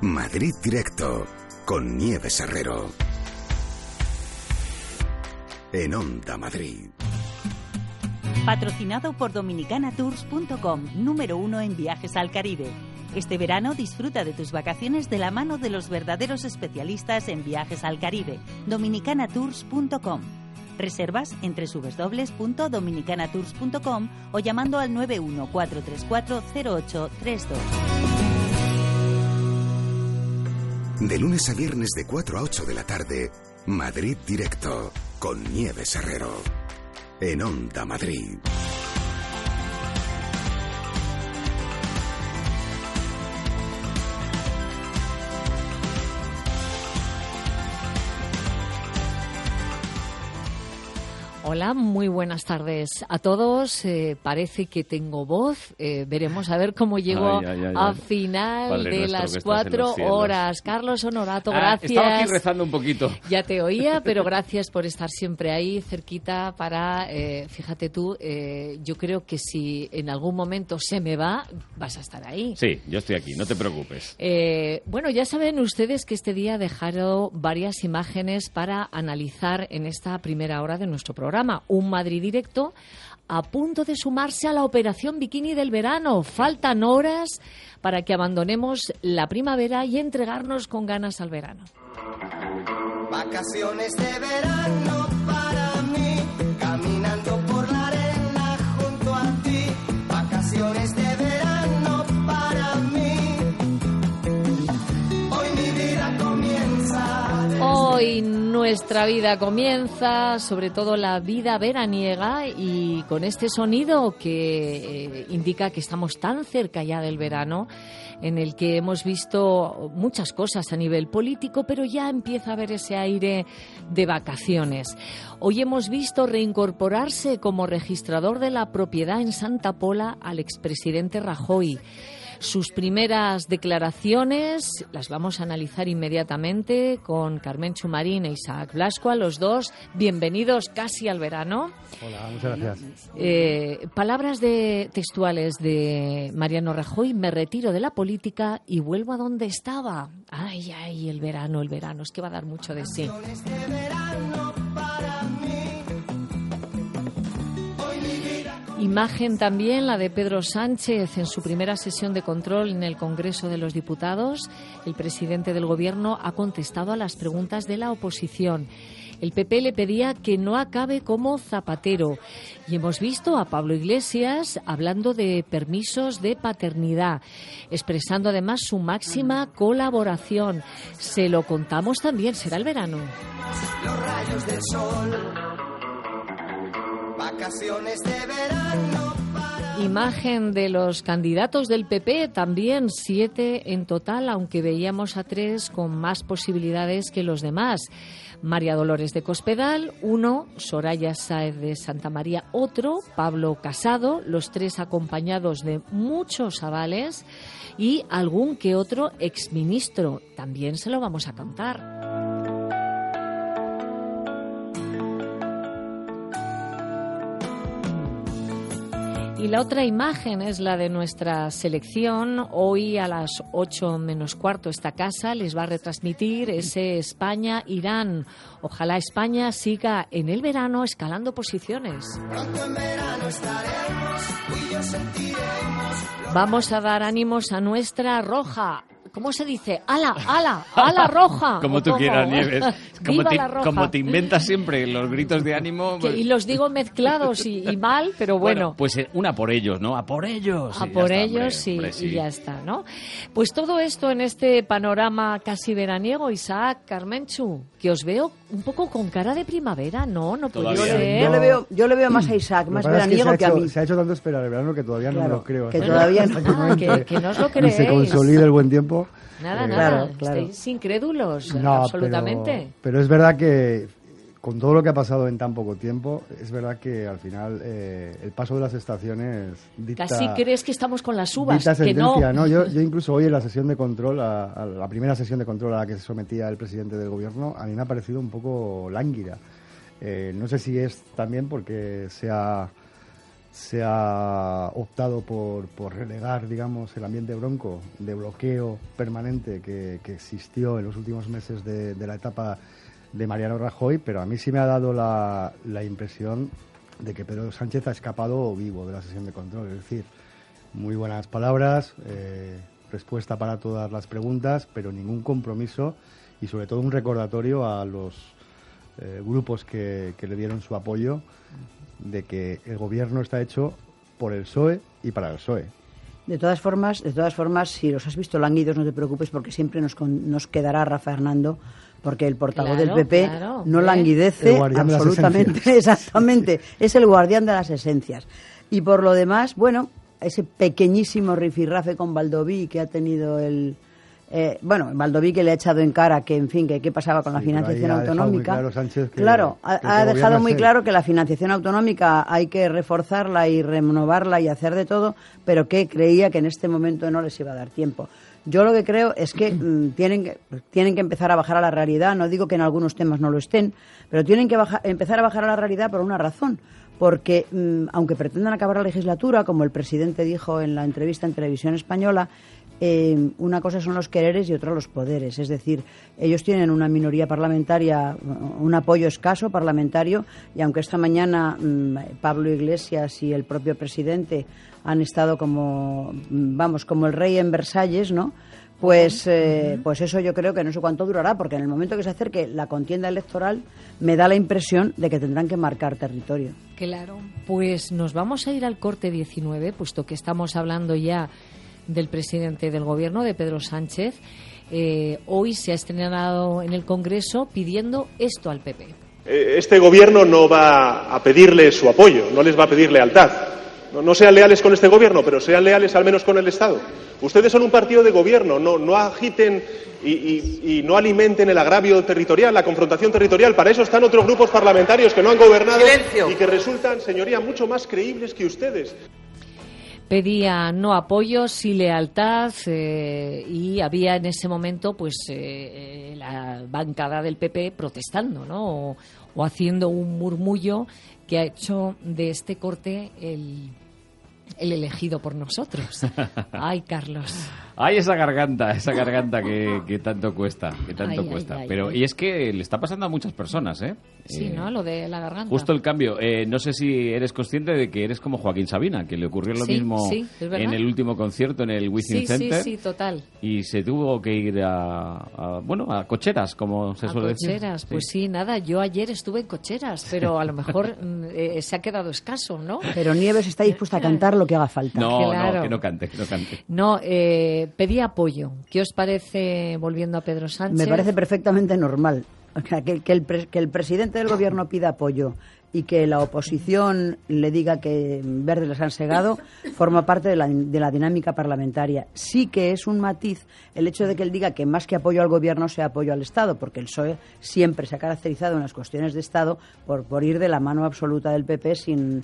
Madrid Directo, con Nieves Herrero. En Onda Madrid. Patrocinado por dominicanatours.com, número 1 en viajes al Caribe. Este verano disfruta de tus vacaciones de la mano de los verdaderos especialistas en viajes al Caribe. dominicanatours.com. Reservas en www.dominicanatours.com o llamando al 914340832. De lunes a viernes de 4 a 8 de la tarde, Madrid Directo, con Nieves Herrero. En Onda Madrid. Hola, muy buenas tardes a todos. Parece que tengo voz. Veremos a ver cómo llego a final Padre de las 4 horas. Carlos Honorato, gracias. Estaba aquí rezando un poquito. Ya te oía, pero gracias por estar siempre ahí cerquita para... fíjate tú, yo creo que si en algún momento se me va, vas a estar ahí. Sí, yo estoy aquí, no te preocupes. Bueno, ya saben ustedes que este día he dejado varias imágenes para analizar en esta primera hora de nuestro programa. Un Madrid Directo a punto de sumarse a la operación bikini del verano. Faltan horas para que abandonemos la primavera y entregarnos con ganas al verano. Vacaciones de verano para mí, caminando por la arena junto a ti. Vacaciones de verano para mí. Hoy mi vida comienza. Hoy nuestra vida comienza, sobre todo la vida veraniega, y con este sonido que indica que estamos tan cerca ya del verano, en el que hemos visto muchas cosas a nivel político, pero ya empieza a haber ese aire de vacaciones. Hoy hemos visto reincorporarse como registrador de la propiedad en Santa Pola al expresidente Rajoy. Sus primeras declaraciones las vamos a analizar inmediatamente con Carmenchu Marín e Isaac Blasco, a los dos. Bienvenidos casi al verano. Hola, muchas gracias. Palabras textuales de Mariano Rajoy: me retiro de la política y vuelvo a donde estaba. Ay, ay, el verano, es que va a dar mucho de sí. Imagen también la de Pedro Sánchez en su primera sesión de control en el Congreso de los Diputados. El presidente del Gobierno ha contestado a las preguntas de la oposición. El PP le pedía que no acabe como Zapatero. Y hemos visto a Pablo Iglesias hablando de permisos de paternidad, expresando además su máxima colaboración. Se lo contamos también, será el verano. Los rayos del sol. Vacaciones de verano para... Imagen de los candidatos del PP, también 7 en total, aunque veíamos a 3 con más posibilidades que los demás. María Dolores de Cospedal, 1, Soraya Sáez de Santamaría, otro, Pablo Casado, los 3 acompañados de muchos avales y algún que otro exministro. También se lo vamos a contar. Y la otra imagen es la de nuestra selección. Hoy a las 8 menos cuarto esta casa les va a retransmitir ese España-Irán. Ojalá España siga en el verano escalando posiciones. Pronto en verano estaremos, tú y yo sentiremos. Vamos a dar ánimos a nuestra roja. ¿Cómo se dice? ¡Ala roja! Como tú quieras, Nieves. ¡Viva la roja! Como te inventas siempre los gritos de ánimo. Pues... Y los digo mezclados y mal, pero bueno. Pues una por ellos, ¿no? ¡A por ellos! A por ellos, sí, y ya está, ¿no? Pues todo esto en este panorama casi veraniego, Isaac, Carmenchu, que os veo un poco con cara de primavera, ¿no? No puedo ser. Yo le veo más a Isaac, más veraniego que a mí. Se ha hecho tanto esperar el verano que todavía no me lo creo. Que todavía no. Que no os lo creéis. Se consolida el buen tiempo. Nada. Claro. Estáis incrédulos, no, absolutamente. Pero es verdad que con todo lo que ha pasado en tan poco tiempo, es verdad que al final el paso de las estaciones dicta... Casi crees que estamos con las uvas, dicta que sentencia, no. Yo incluso hoy en la sesión de control, a la primera sesión de control a la que se sometía el presidente del gobierno, a mí me ha parecido un poco lánguida. No sé si es también porque se ha se ha optado por relegar, digamos, el ambiente bronco de bloqueo permanente que existió en los últimos meses de la etapa de Mariano Rajoy, pero a mí sí me ha dado la impresión de que Pedro Sánchez ha escapado vivo de la sesión de control. Es decir, muy buenas palabras, respuesta para todas las preguntas, pero ningún compromiso y sobre todo un recordatorio a los grupos que le dieron su apoyo de que el gobierno está hecho por el PSOE y para el PSOE. De todas formas, si los has visto lánguidos, no te preocupes porque siempre nos quedará Rafa Hernando, porque el portavoz del PP no languidece absolutamente. Exactamente, es el guardián de las esencias. Y por lo demás, bueno, ese pequeñísimo rifirrafe con Baldoví que ha tenido Baldoví que le ha echado en cara que, en fin, que qué pasaba con la financiación autonómica. Ha dejado muy claro que la financiación autonómica hay que reforzarla y renovarla y hacer de todo, pero que creía que en este momento no les iba a dar tiempo. Yo lo que creo es que tienen que empezar a bajar a la realidad. No digo que en algunos temas no lo estén, pero tienen que empezar a bajar a la realidad por una razón. Porque, aunque pretendan acabar la legislatura, como el presidente dijo en la entrevista en Televisión Española, una cosa son los quereres y otra los poderes. Es decir, ellos tienen una minoría parlamentaria, un apoyo escaso parlamentario, y aunque esta mañana Pablo Iglesias y el propio presidente han estado como el rey en Versalles, ¿no? Pues eso yo creo que no sé cuánto durará, porque en el momento que se acerque la contienda electoral me da la impresión de que tendrán que marcar territorio. Claro, pues nos vamos a ir al corte 19, puesto que estamos hablando ya del presidente del gobierno, de Pedro Sánchez. Hoy se ha estrenado en el Congreso pidiendo esto al PP. Este gobierno no va a pedirle su apoyo, no les va a pedir lealtad. No sean leales con este gobierno, pero sean leales al menos con el Estado. Ustedes son un partido de gobierno, no agiten y no alimenten el agravio territorial, la confrontación territorial. Para eso están otros grupos parlamentarios que no han gobernado y que resultan, señoría, mucho más creíbles que ustedes. Pedía no apoyo, sí lealtad, y había en ese momento la bancada del PP protestando, ¿no? O haciendo un murmullo que ha hecho de este corte el elegido por nosotros. Ay, Carlos. Ay, esa garganta que tanto cuesta, Ay. Pero y es que le está pasando a muchas personas, ¿eh? Sí, ¿no? Lo de la garganta. Justo el cambio. No sé si eres consciente de que eres como Joaquín Sabina, que le ocurrió lo mismo en el último concierto en el Wizzing Center. Sí, total. Y se tuvo que ir a cocheras, como se suele decir. A cocheras, pues sí, nada. Yo ayer estuve en cocheras, pero a lo mejor se ha quedado escaso, ¿no? Pero Nieves está dispuesta a cantar lo que haga falta. No, que no cante. No, pedía apoyo. ¿Qué os parece, volviendo a Pedro Sánchez? Me parece perfectamente normal. O sea, que el presidente del gobierno pida apoyo y que la oposición le diga que verdes les han segado, forma parte de la dinámica parlamentaria. Sí que es un matiz el hecho de que él diga que más que apoyo al gobierno sea apoyo al Estado, porque el PSOE siempre se ha caracterizado en las cuestiones de Estado por ir de la mano absoluta del PP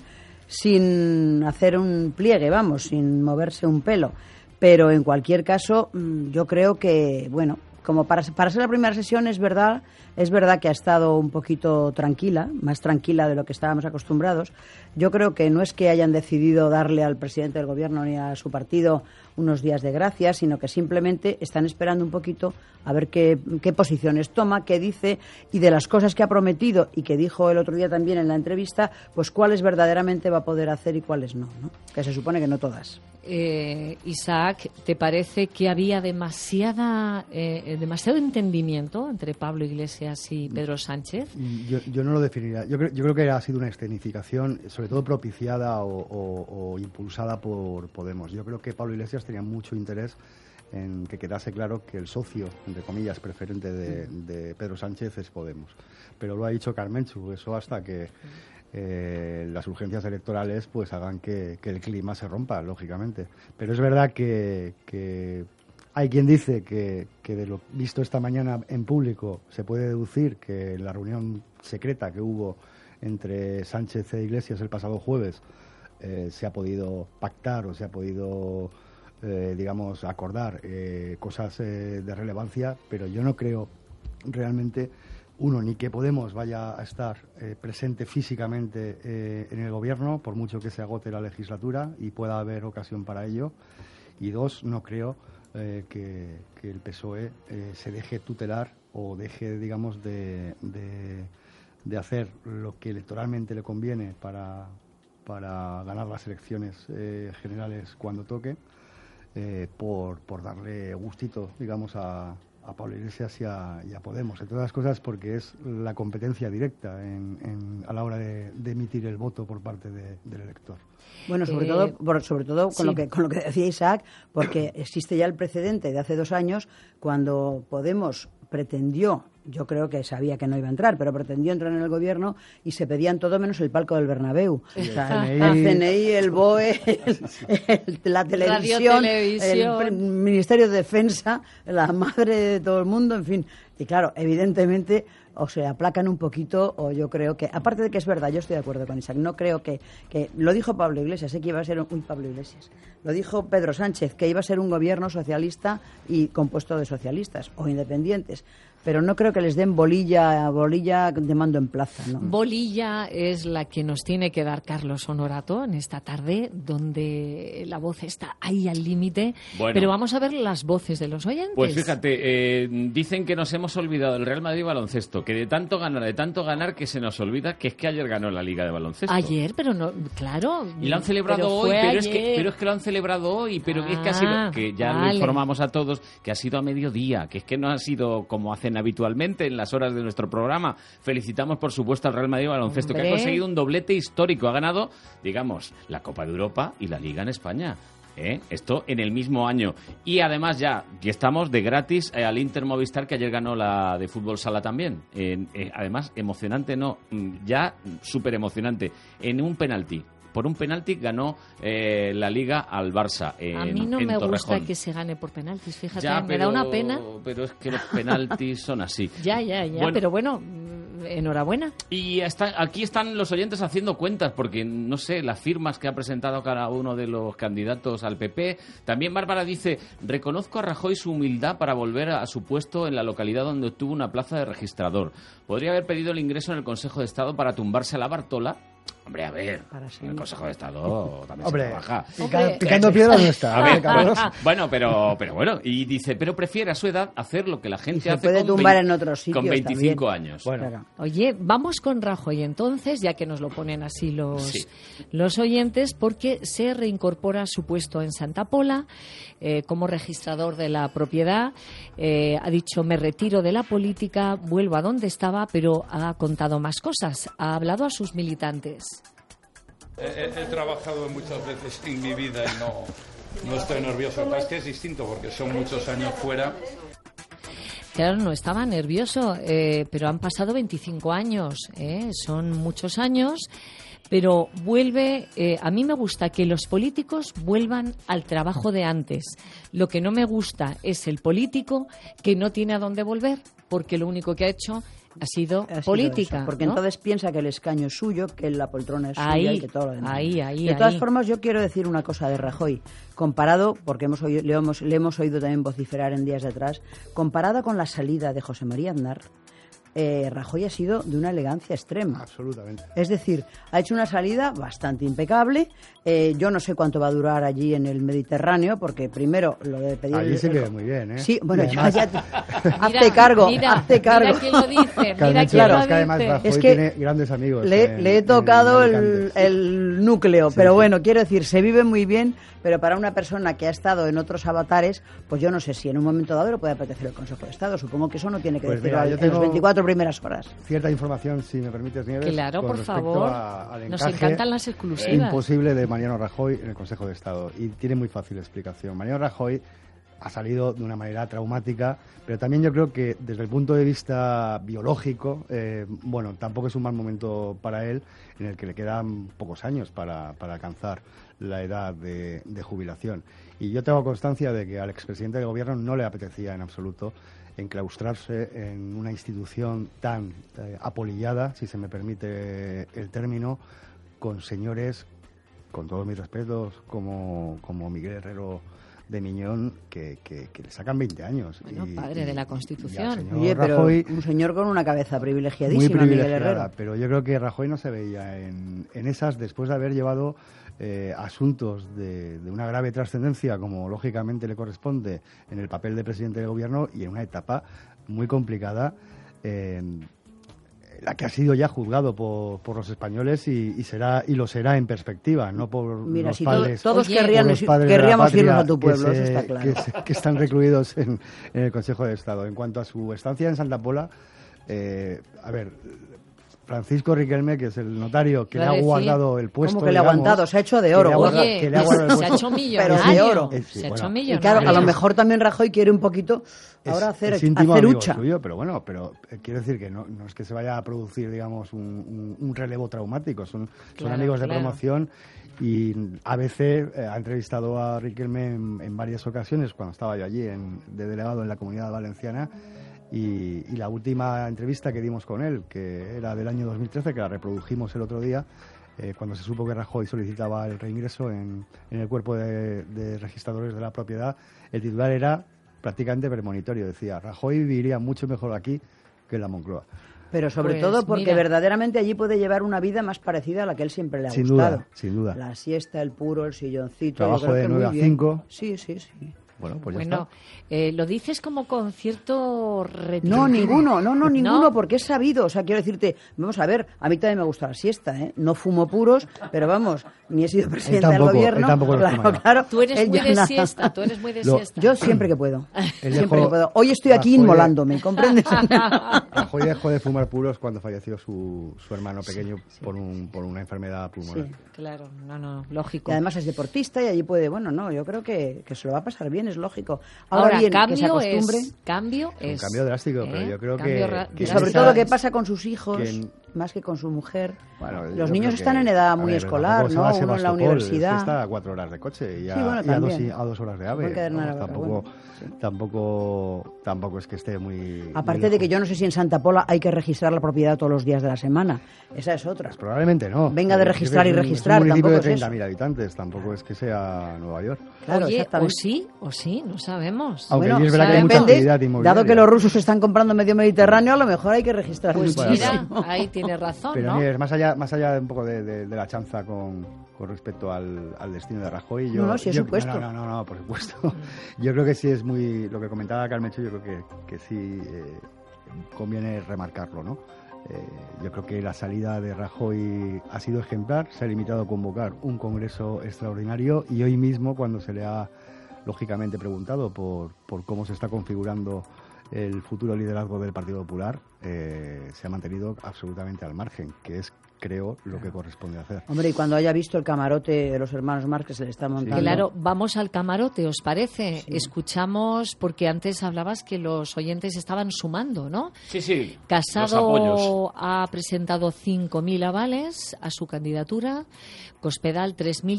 sin hacer un pliegue, sin moverse un pelo. Pero en cualquier caso, yo creo que, bueno, como para ser la primera sesión es verdad que ha estado un poquito tranquila, más tranquila de lo que estábamos acostumbrados. Yo creo que no es que hayan decidido darle al presidente del gobierno ni a su partido unos días de gracia, sino que simplemente están esperando un poquito a ver qué posiciones toma, qué dice, y de las cosas que ha prometido y que dijo el otro día también en la entrevista, pues cuáles verdaderamente va a poder hacer y cuáles no, ¿no? Que se supone que no todas. Isaac, ¿te parece que había demasiado entendimiento entre Pablo Iglesias y Pedro Sánchez? Yo no lo definiría. Yo creo que ha sido una escenificación, sobre todo propiciada o impulsada por Podemos. Yo creo que Pablo Iglesias tenía mucho interés en que quedase claro que el socio, entre comillas, preferente de Pedro Sánchez es Podemos. Pero lo ha dicho Carmenchu, eso hasta que las urgencias electorales pues hagan que el clima se rompa, lógicamente. Pero es verdad que hay quien dice que de lo visto esta mañana en público se puede deducir que la reunión secreta que hubo entre Sánchez e Iglesias el pasado jueves se ha podido pactar o se ha podido acordar cosas de relevancia, pero yo no creo realmente ni que Podemos vaya a estar presente físicamente en el gobierno, por mucho que se agote la legislatura y pueda haber ocasión para ello. Y 2, no creo que el PSOE se deje tutelar o deje, digamos, de hacer lo que electoralmente le conviene para ganar las elecciones generales cuando toque, por darle gustito, digamos, a Pablo Iglesias y a Podemos, entre otras cosas porque es la competencia directa a la hora de emitir el voto por parte del elector. Bueno, sobre todo con lo que decía Isaac, porque existe ya el precedente de hace 2 años cuando Podemos pretendió, yo creo que sabía que no iba a entrar, pero pretendió entrar en el gobierno y se pedían todo menos el palco del Bernabéu. O sea, el CNI, el BOE, la televisión, el Ministerio de Defensa, la madre de todo el mundo, en fin. Y claro, evidentemente, o se aplacan un poquito, o yo creo que, aparte de que es verdad, yo estoy de acuerdo con Isaac, no creo que lo dijo Pablo Iglesias, que iba a ser Pablo Iglesias, lo dijo Pedro Sánchez, que iba a ser un gobierno socialista y compuesto de socialistas o independientes. Pero no creo que les den bolilla de mando en plaza, ¿no? Bolilla es la que nos tiene que dar Carlos Honorato en esta tarde, donde la voz está ahí al límite. Bueno, pero vamos a ver las voces de los oyentes. Pues fíjate, dicen que nos hemos olvidado del Real Madrid baloncesto, que de tanto ganar que se nos olvida que es que ayer ganó la Liga de Baloncesto. Ayer, pero no, claro. Y lo han celebrado hoy, pero es que lo han celebrado hoy, pero es que ha sido, que ya lo informamos a todos, que ha sido a mediodía, que es que no ha sido como hacen habitualmente en las horas de nuestro programa. Felicitamos, por supuesto, al Real Madrid Baloncesto, que ha conseguido un doblete histórico. Ha ganado, digamos, la Copa de Europa y la Liga en España. Esto en el mismo año. Y además ya estamos de gratis al Inter Movistar, que ayer ganó la de fútbol sala también. Además, emocionante, ya súper emocionante. En un penalti. Por un penalti ganó la Liga al Barça. A mí no me gusta que se gane por penaltis, fíjate, me da una pena. Pero es que los penaltis son así. Ya, bueno, pero bueno, enhorabuena. Y aquí están los oyentes haciendo cuentas, porque no sé, las firmas que ha presentado cada uno de los candidatos al PP. También Bárbara dice: reconozco a Rajoy su humildad para volver a su puesto en la localidad donde obtuvo una plaza de registrador. Podría haber pedido el ingreso en el Consejo de Estado para tumbarse a la Bartola. Hombre, a ver, en el Consejo de Estado también se trabaja. Picando piedras no está. A ver, bueno, pero bueno. Y dice, pero prefiere a su edad hacer lo que la gente hace puede tumbar en otros sitios con 25 años. Bueno. Claro. Oye, vamos con Rajoy entonces, ya que nos lo ponen así los oyentes, porque se reincorpora a su puesto en Santa Pola como registrador de la propiedad. Ha dicho, me retiro de la política, vuelvo a donde estaba, pero ha contado más cosas. Ha hablado a sus militantes. He trabajado muchas veces en mi vida y no estoy nervioso. Es que es distinto porque son muchos años fuera. Claro, no estaba nervioso, pero han pasado 25 años, son muchos años, pero vuelve. A mí me gusta que los políticos vuelvan al trabajo de antes. Lo que no me gusta es el político que no tiene a dónde volver, porque lo único que ha hecho ha sido política, eso, porque ¿no? Entonces piensa que el escaño es suyo, que la poltrona es suya y que todo lo demás. Ahí. De todas formas, yo quiero decir una cosa de Rajoy, comparado, porque le hemos oído también vociferar en días de atrás, comparada con la salida de José María Aznar, Rajoy ha sido de una elegancia extrema. Absolutamente. Es decir, ha hecho una salida bastante impecable. Yo no sé cuánto va a durar allí en el Mediterráneo, porque primero lo de pedir... Allí se queda muy bien, ¿eh? Sí, bueno, hazte cargo. Mira quién lo dice, es que tiene grandes amigos. Le he tocado el núcleo, sí, pero bueno, quiero decir, se vive muy bien, pero para una persona que ha estado en otros avatares, pues yo no sé si en un momento dado le puede apetecer el Consejo de Estado. Supongo que eso no tiene que decirlo en las 24 primeras horas. Cierta información, si me permites, Nieves. Claro, por favor. Nos encantan las exclusivas. Imposible de Mariano Rajoy en el Consejo de Estado. Y tiene muy fácil explicación. Mariano Rajoy ha salido de una manera traumática, pero también yo creo que desde el punto de vista biológico, bueno, tampoco es un mal momento para él, en el que le quedan pocos años para alcanzar la edad de jubilación. Y yo tengo constancia de que al expresidente del gobierno no le apetecía en absoluto enclaustrarse en una institución tan apolillada, si se me permite el término, con señores, con todos mis respetos, como Miguel Herrero de Miñón que le sacan 20 años. Bueno, padre de la Constitución. Oye, pero Rajoy, un señor con una cabeza privilegiadísima, muy privilegiada, Miguel Herrero. pero yo creo que Rajoy no se veía en esas después de haber llevado asuntos de una grave trascendencia, como lógicamente le corresponde en el papel de presidente del gobierno, y en una etapa muy complicada, la que ha sido ya juzgado por los españoles y lo será en perspectiva, no por los padres. Todos querríamos irnos a tu pueblo, eso está claro. Que están recluidos en el Consejo de Estado. En cuanto a su estancia en Santa Pola, Francisco Riquelme, que es el notario que le ha guardado el puesto. ¿Cómo que le ha aguantado? Se ha hecho de oro. Se ha hecho millonario. Pero de oro. Se ha hecho millonario. Y claro, a lo mejor también Rajoy quiere un poquito ahora hacer hucha. Suyo, pero quiero decir que no es que se vaya a producir, digamos, un relevo traumático. Son amigos de promoción. Y ABC ha entrevistado a Riquelme en varias ocasiones cuando estaba yo allí de delegado en la Comunidad Valenciana. Y la última entrevista que dimos con él, que era del año 2013, que la reprodujimos el otro día, cuando se supo que Rajoy solicitaba el reingreso en el cuerpo de registradores de la propiedad, el titular era prácticamente premonitorio. Decía, Rajoy viviría mucho mejor aquí que en la Moncloa. Pero sobre todo porque verdaderamente allí puede llevar una vida más parecida a la que él siempre le ha gustado. Sin duda. La siesta, el puro, el silloncito. Trabajo de 9 a 5. Sí. Bueno, pues ya está. Lo dices como con cierto retraso. No, ninguno, porque es sabido. O sea, quiero decirte, vamos a ver, a mí también me gusta la siesta, ¿eh? No fumo puros, pero vamos, ni he sido presidente del gobierno. Claro. Tú eres muy de siesta, Yo siempre que puedo. Hoy estoy aquí inmolándome, ¿comprendes? Rajoy dejó de fumar puros cuando falleció su hermano pequeño por una enfermedad pulmonar. Sí, claro, lógico. Y además es deportista y allí puede, yo creo que se lo va a pasar bien, es lógico. Ahora bien, que se acostumbre. Cambio es un cambio drástico, pero yo creo que sobre todo qué pasa con sus hijos, más que con su mujer. Los niños están en edad muy escolar, ¿no? Uno en la universidad. Está a 4 horas de coche y a 2 horas de AVE. Tampoco es que esté muy... Aparte de que yo no sé si en Santa Pola hay que registrar la propiedad todos los días de la semana. Esa es otra. Pues probablemente no. Venga de registrar y registrar. Es un municipio de 30.000 es habitantes, tampoco es que sea Nueva York. Claro, oye, o sí, no sabemos. Aunque es verdad que hay mucha actividad inmobiliaria. Dado que los rusos están comprando medio Mediterráneo, a lo mejor hay que registrar. Pues mira, ahí tienes razón, pero ¿no? Mira, más allá de un poco de la chanza con respecto al destino de Rajoy. No, supuesto. No, por supuesto. Yo creo que sí es muy... Lo que comentaba Carmencho, yo creo que sí conviene remarcarlo, ¿no? Yo creo que la salida de Rajoy ha sido ejemplar, se ha limitado a convocar un congreso extraordinario y hoy mismo, cuando se le ha lógicamente preguntado por cómo se está configurando el futuro liderazgo del Partido Popular, se ha mantenido absolutamente al margen, que es, creo, lo que corresponde hacer. Hombre, y cuando haya visto el camarote de los hermanos Marx que se le está montando... Sí. Claro, vamos al camarote, ¿os parece? Sí. Escuchamos, porque antes hablabas que los oyentes estaban sumando, ¿no? Sí. Casado ha presentado 5.000 avales a su candidatura, Cospedal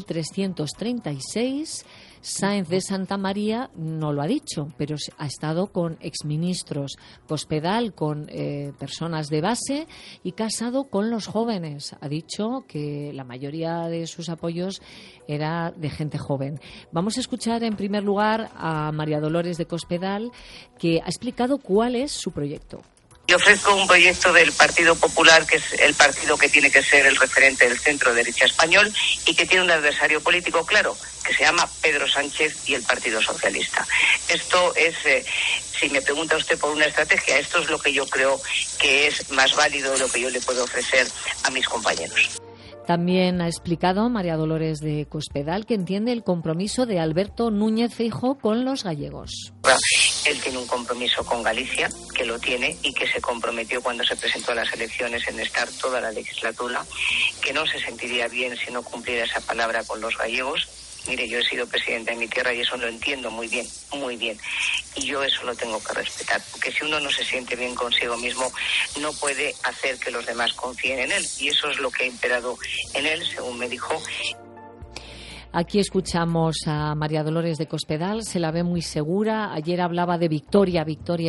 3.336, Sáenz de Santa María no lo ha dicho, pero ha estado con exministros, Cospedal con personas de base y Casado con los jóvenes. Ha dicho que la mayoría de sus apoyos era de gente joven. Vamos a escuchar en primer lugar a María Dolores de Cospedal, que ha explicado cuál es su proyecto. Yo ofrezco un proyecto del Partido Popular, que es el partido que tiene que ser el referente del centro derecha español y que tiene un adversario político claro, que se llama Pedro Sánchez y el Partido Socialista. Esto es, si me pregunta usted por una estrategia, esto es lo que yo creo que es más válido de lo que yo le puedo ofrecer a mis compañeros. También ha explicado María Dolores de Cospedal que entiende el compromiso de Alberto Núñez Feijóo con los gallegos. Él tiene un compromiso con Galicia, que lo tiene y que se comprometió cuando se presentó a las elecciones en estar toda la legislatura, que no se sentiría bien si no cumpliera esa palabra con los gallegos. Mire, yo he sido presidenta de mi tierra y eso lo entiendo muy bien, muy bien. Y yo eso lo tengo que respetar, porque si uno no se siente bien consigo mismo, no puede hacer que los demás confíen en él. Y eso es lo que ha imperado en él, según me dijo. Aquí escuchamos a María Dolores de Cospedal, se la ve muy segura. Ayer hablaba de victoria.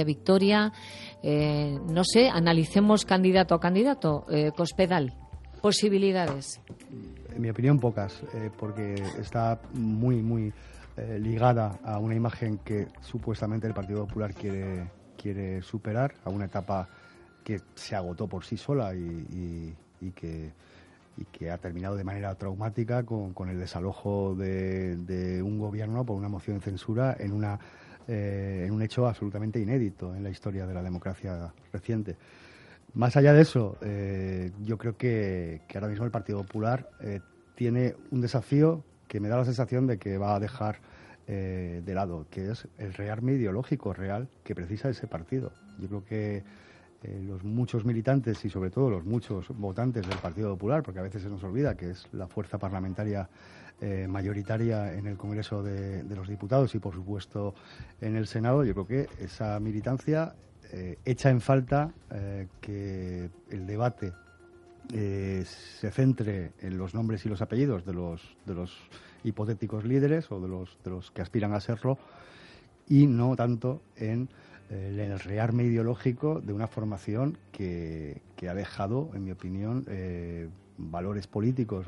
No sé, analicemos candidato a candidato. Cospedal, posibilidades. En mi opinión, pocas, porque está muy ligada a una imagen que supuestamente el Partido Popular quiere superar, a una etapa que se agotó por sí sola y que ha terminado de manera traumática con el desalojo de un gobierno por una moción de censura en un hecho absolutamente inédito en la historia de la democracia reciente. Más allá de eso, yo creo que ahora mismo el Partido Popular tiene un desafío que me da la sensación de que va a dejar de lado, que es el rearme ideológico real que precisa ese partido. Yo creo que los muchos militantes y sobre todo los muchos votantes del Partido Popular, porque a veces se nos olvida que es la fuerza parlamentaria mayoritaria en el Congreso de los Diputados y por supuesto en el Senado, yo creo que esa militancia echa en falta que el debate se centre en los nombres y los apellidos de los hipotéticos líderes o de los que aspiran a serlo y no tanto en el rearme ideológico de una formación que ha dejado, en mi opinión, valores políticos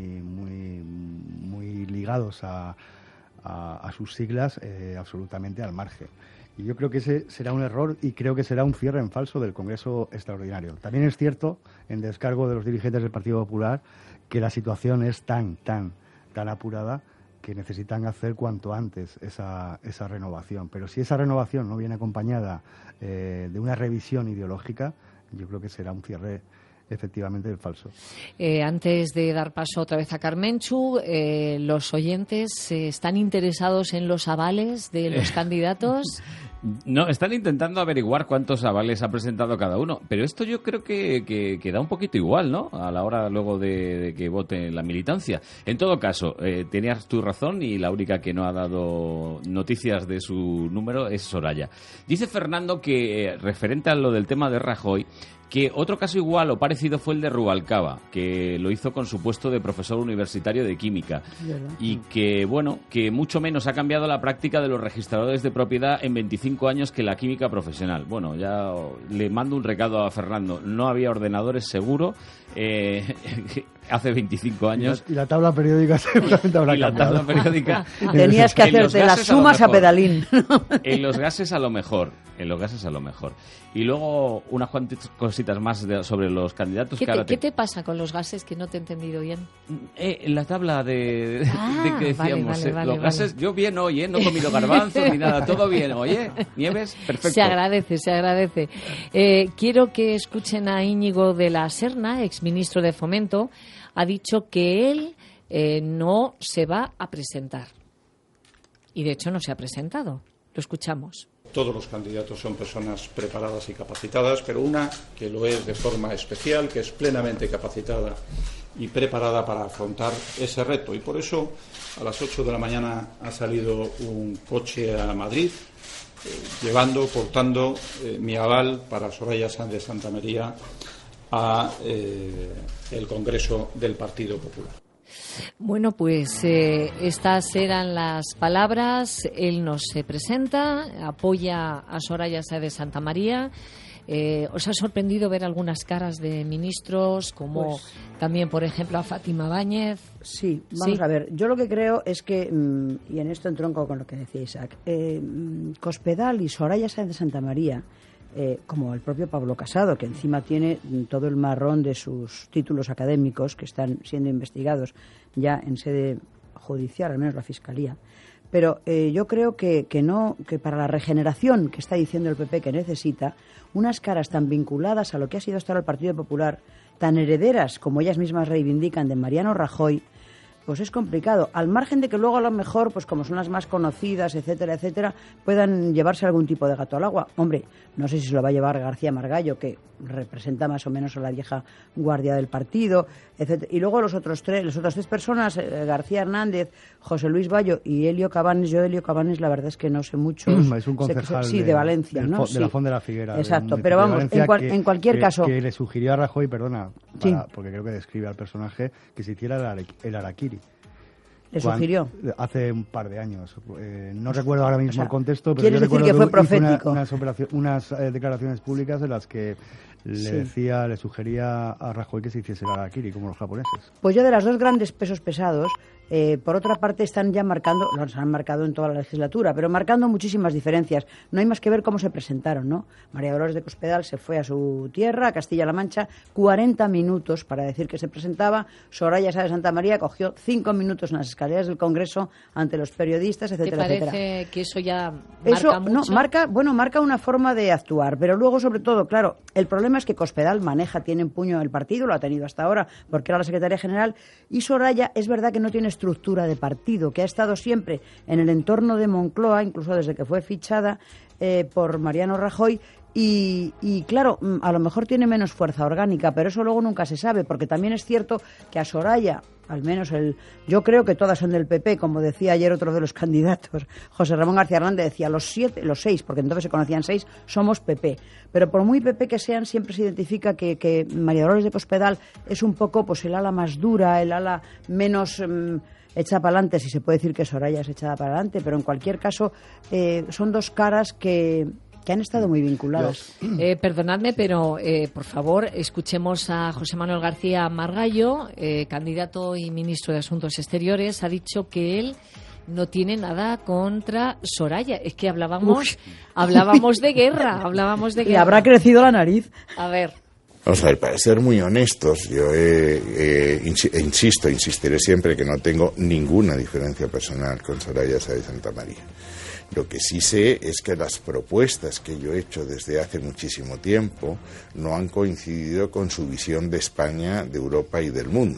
muy ligados a sus siglas absolutamente al margen. Y yo creo que ese será un error y creo que será un cierre en falso del Congreso extraordinario. También es cierto, en descargo de los dirigentes del Partido Popular, que la situación es tan apurada que necesitan hacer cuanto antes esa renovación. Pero si esa renovación no viene acompañada de una revisión ideológica, yo creo que será un cierre efectivamente falso. Antes de dar paso otra vez a Carmenchu, ¿los oyentes están interesados en los avales de los candidatos? No, están intentando averiguar cuántos avales ha presentado cada uno, pero esto yo creo que da un poquito igual, ¿no? A la hora luego de que vote la militancia. En todo caso, tenías tu razón y la única que no ha dado noticias de su número es Soraya. Dice Fernando que, referente a lo del tema de Rajoy, que otro caso igual o parecido fue el de Rubalcaba, que lo hizo con su puesto de profesor universitario de química. Y que, bueno, que mucho menos ha cambiado la práctica de los registradores de propiedad en 25 años que la química profesional. Bueno, ya le mando un recado a Fernando. No había ordenadores seguro hace 25 años. Y la tabla periódica seguramente habrá cambiado. La tabla periódica. Tenías que hacerte las sumas a pedalín. En los gases a lo mejor. Y luego unas cuantas cositas más sobre los candidatos. ¿Qué te pasa con los gases que no te he entendido bien? La tabla de que decíamos. Los gases, yo bien hoy, no he comido garbanzos ni nada, todo bien, oye, Nieves, perfecto. Se agradece. Quiero que escuchen a Íñigo de la Serna, exministro de Fomento. Ha dicho que él no se va a presentar. Y de hecho no se ha presentado. Lo escuchamos. Todos los candidatos son personas preparadas y capacitadas, pero una que lo es de forma especial, que es plenamente capacitada y preparada para afrontar ese reto. Y por eso a las 8 de la mañana ha salido un coche a Madrid, portando mi aval para Soraya Sáenz de Santamaría a el Congreso del Partido Popular. Bueno, pues estas eran las palabras. Él nos presenta, apoya a Soraya Sáenz de Santamaría. ¿Os ha sorprendido ver algunas caras de ministros, como también, por ejemplo, a Fátima Báñez? Sí, vamos a ver. Yo lo que creo es que, y en esto entronco con lo que decía Isaac, Cospedal y Soraya Sáenz de Santamaría, como el propio Pablo Casado, que encima tiene todo el marrón de sus títulos académicos que están siendo investigados ya en sede judicial, al menos la Fiscalía. Pero yo creo que para la regeneración que está diciendo el PP que necesita, unas caras tan vinculadas a lo que ha sido hasta ahora el Partido Popular, tan herederas como ellas mismas reivindican de Mariano Rajoy, pues es complicado. Al margen de que luego a lo mejor, pues como son las más conocidas, etcétera, puedan llevarse algún tipo de gato al agua. Hombre, no sé si se lo va a llevar García Margallo, que representa más o menos a la vieja guardia del partido, etcétera. Y luego las otras tres personas, García Hernández, José Luis Bayo y Helio Cabanes. Yo Helio Cabanes la verdad es que no sé mucho. Es un concejal de Valencia, ¿no? De la Font de la Figuera. Exacto, pero vamos, en cualquier caso. Que le sugirió a Rajoy, porque creo que describe al personaje, que se hiciera el harakiri. ¿Le sugirió? Hace un par de años. No recuerdo ahora mismo el contexto, pero yo recuerdo que fue profético. Unas declaraciones públicas en las que le sugería a Rajoy que se hiciese el harakiri, como los japoneses. Pues yo de las dos grandes pesos pesados, Por otra parte, están ya marcando, los han marcado en toda la legislatura, pero marcando muchísimas diferencias. No hay más que ver cómo se presentaron, ¿no? María Dolores de Cospedal se fue a su tierra, a Castilla-La Mancha, 40 minutos para decir que se presentaba. Soraya Sáez de Santamaría cogió 5 minutos en las escaleras del Congreso ante los periodistas, etcétera, etcétera. ¿Te parece que eso ya marca mucho? No, marca una forma de actuar, pero luego, sobre todo, claro, el problema es que Cospedal tiene en puño el partido, lo ha tenido hasta ahora, porque era la secretaria general, y Soraya es verdad que no tiene estructura de partido, que ha estado siempre en el entorno de Moncloa, incluso desde que fue fichada por Mariano Rajoy, y claro, a lo mejor tiene menos fuerza orgánica, pero eso luego nunca se sabe, porque también es cierto que a Soraya, al menos yo creo que todas son del PP, como decía ayer otro de los candidatos, José Ramón García Hernández, decía los 6, porque entonces se conocían 6, somos PP. Pero por muy PP que sean, siempre se identifica que María Dolores de Cospedal es un poco pues el ala más dura, el ala menos hecha para adelante, si se puede decir que Soraya es echada para adelante, pero en cualquier caso son dos caras que han estado muy vinculadas. Perdonadme, pero por favor, escuchemos a José Manuel García Margallo, candidato y ministro de Asuntos Exteriores. Ha dicho que él no tiene nada contra Soraya. Es que hablábamos de guerra, Y habrá crecido la nariz. A ver. Vamos a ver, para ser muy honestos, yo insistiré siempre que no tengo ninguna diferencia personal con Soraya Sáez de Santamaría. Lo que sí sé es que las propuestas que yo he hecho desde hace muchísimo tiempo no han coincidido con su visión de España, de Europa y del mundo.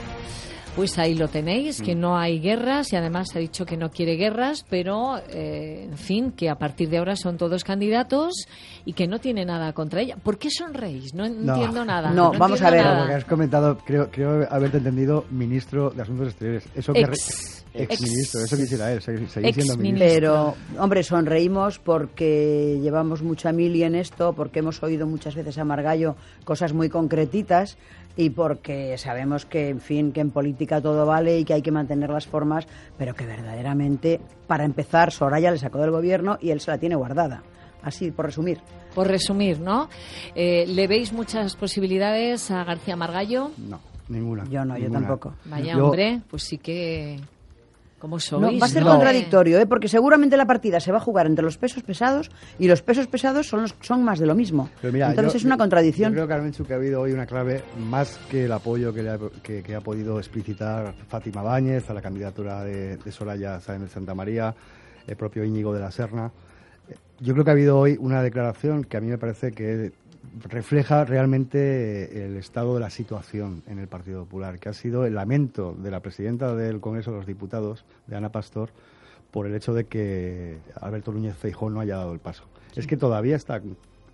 Pues ahí lo tenéis, que no hay guerras y además ha dicho que no quiere guerras, pero, en fin, que a partir de ahora son todos candidatos y que no tiene nada contra ella. ¿Por qué sonreís? No entiendo nada. No, vamos a ver. Porque has comentado, creo haberte entendido, ministro de Asuntos Exteriores. Eso Ex-ministro, eso quisiera él, seguir siendo ministro. Pero, hombre, sonreímos porque llevamos mucha mili en esto, porque hemos oído muchas veces a Margallo cosas muy concretitas y porque sabemos que, en fin, que en política todo vale y que hay que mantener las formas, pero que verdaderamente, para empezar, Soraya le sacó del gobierno y él se la tiene guardada. Así, por resumir. Por resumir, ¿no? ¿Le veis muchas posibilidades a García Margallo? No, ninguna. Yo no, ninguna. Yo tampoco. Vaya, hombre, pues sí que... ¿Cómo sois? No, va a ser contradictorio, porque seguramente la partida se va a jugar entre los pesos pesados y los pesos pesados son más de lo mismo. Pero mira, entonces es una contradicción. Yo creo, Carmenchu, que ha habido hoy una clave más que el apoyo que ha podido explicitar Fátima Báñez a la candidatura de Soraya Sáez de Santamaría, el propio Íñigo de la Serna. Yo creo que ha habido hoy una declaración que a mí me parece que refleja realmente el estado de la situación en el Partido Popular, que ha sido el lamento de la presidenta del Congreso de los Diputados, de Ana Pastor, por el hecho de que Alberto Núñez Feijóo no haya dado el paso. Sí. Es que todavía está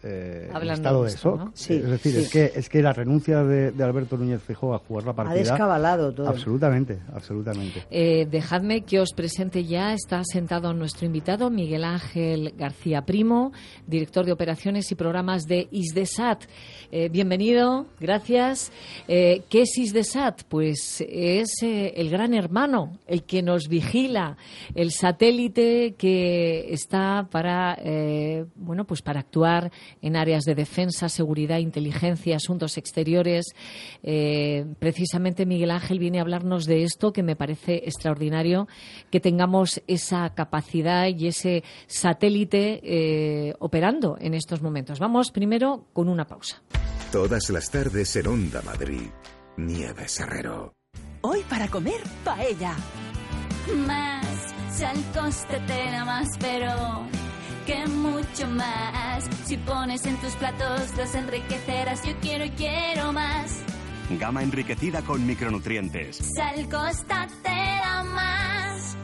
en estado de shock. ¿No? Sí, es decir, sí. es que la renuncia de Alberto Núñez Feijóo a jugar la partida... Ha descabalado todo. Absolutamente. Dejadme que os presente ya, está sentado nuestro invitado, Miguel Ángel García Primo, director de Operaciones y Programas de ISDESAT. Bienvenido, gracias. ¿Qué es ISDESAT? Pues es el gran hermano, el que nos vigila, el satélite que está para, para actuar en áreas de defensa, seguridad, inteligencia, asuntos exteriores. Precisamente Miguel Ángel viene a hablarnos de esto, que me parece extraordinario, que tengamos esa capacidad y ese satélite operando en estos momentos. Vamos primero con una pausa. Todas las tardes en Onda Madrid, Nieves Herrero. Hoy para comer, paella. Más, sal costetera más, pero... que mucho más. Si pones en tus platos los enriquecerás. Yo quiero más. Gama enriquecida con micronutrientes. Sal costatera más.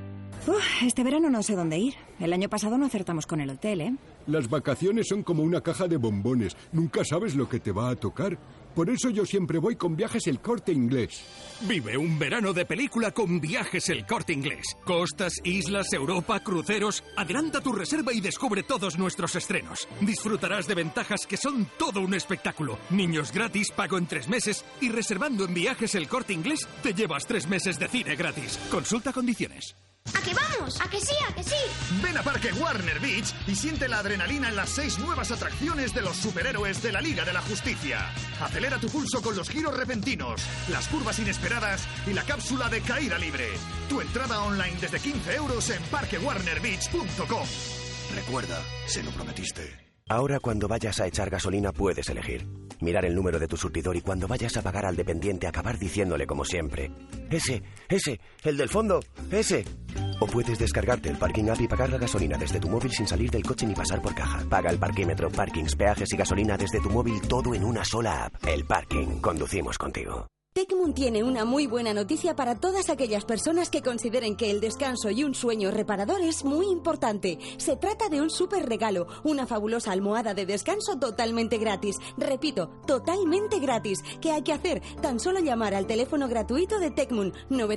Este verano no sé dónde ir. El año pasado no acertamos con el hotel, ¿eh? Las vacaciones son como una caja de bombones. Nunca sabes lo que te va a tocar. Por eso yo siempre voy con Viajes El Corte Inglés. Vive un verano de película con Viajes El Corte Inglés. Costas, islas, Europa, cruceros. Adelanta tu reserva y descubre todos nuestros estrenos. Disfrutarás de ventajas que son todo un espectáculo. Niños gratis, pago en 3 meses. Y reservando en Viajes El Corte Inglés, te llevas 3 meses de cine gratis. Consulta condiciones. ¿A qué vamos? ¿A que sí? ¿A que sí? Ven a Parque Warner Beach y siente la adrenalina en las 6 nuevas atracciones de los superhéroes de la Liga de la Justicia. Acelera tu pulso con los giros repentinos, las curvas inesperadas y la cápsula de caída libre. Tu entrada online desde 15 € en parquewarnerbeach.com. Recuerda, se lo prometiste. Ahora cuando vayas a echar gasolina puedes elegir. Mirar el número de tu surtidor y cuando vayas a pagar al dependiente acabar diciéndole como siempre: ese, el del fondo, ese. O puedes descargarte el Parking App y pagar la gasolina desde tu móvil sin salir del coche ni pasar por caja. Paga el parquímetro, parkings, peajes y gasolina desde tu móvil, todo en una sola app. El Parking. Conducimos contigo. Tecmun tiene una muy buena noticia para todas aquellas personas que consideren que el descanso y un sueño reparador es muy importante. Se trata de un súper regalo, una fabulosa almohada de descanso totalmente gratis. Repito, totalmente gratis. ¿Qué hay que hacer? Tan solo llamar al teléfono gratuito de Tecmun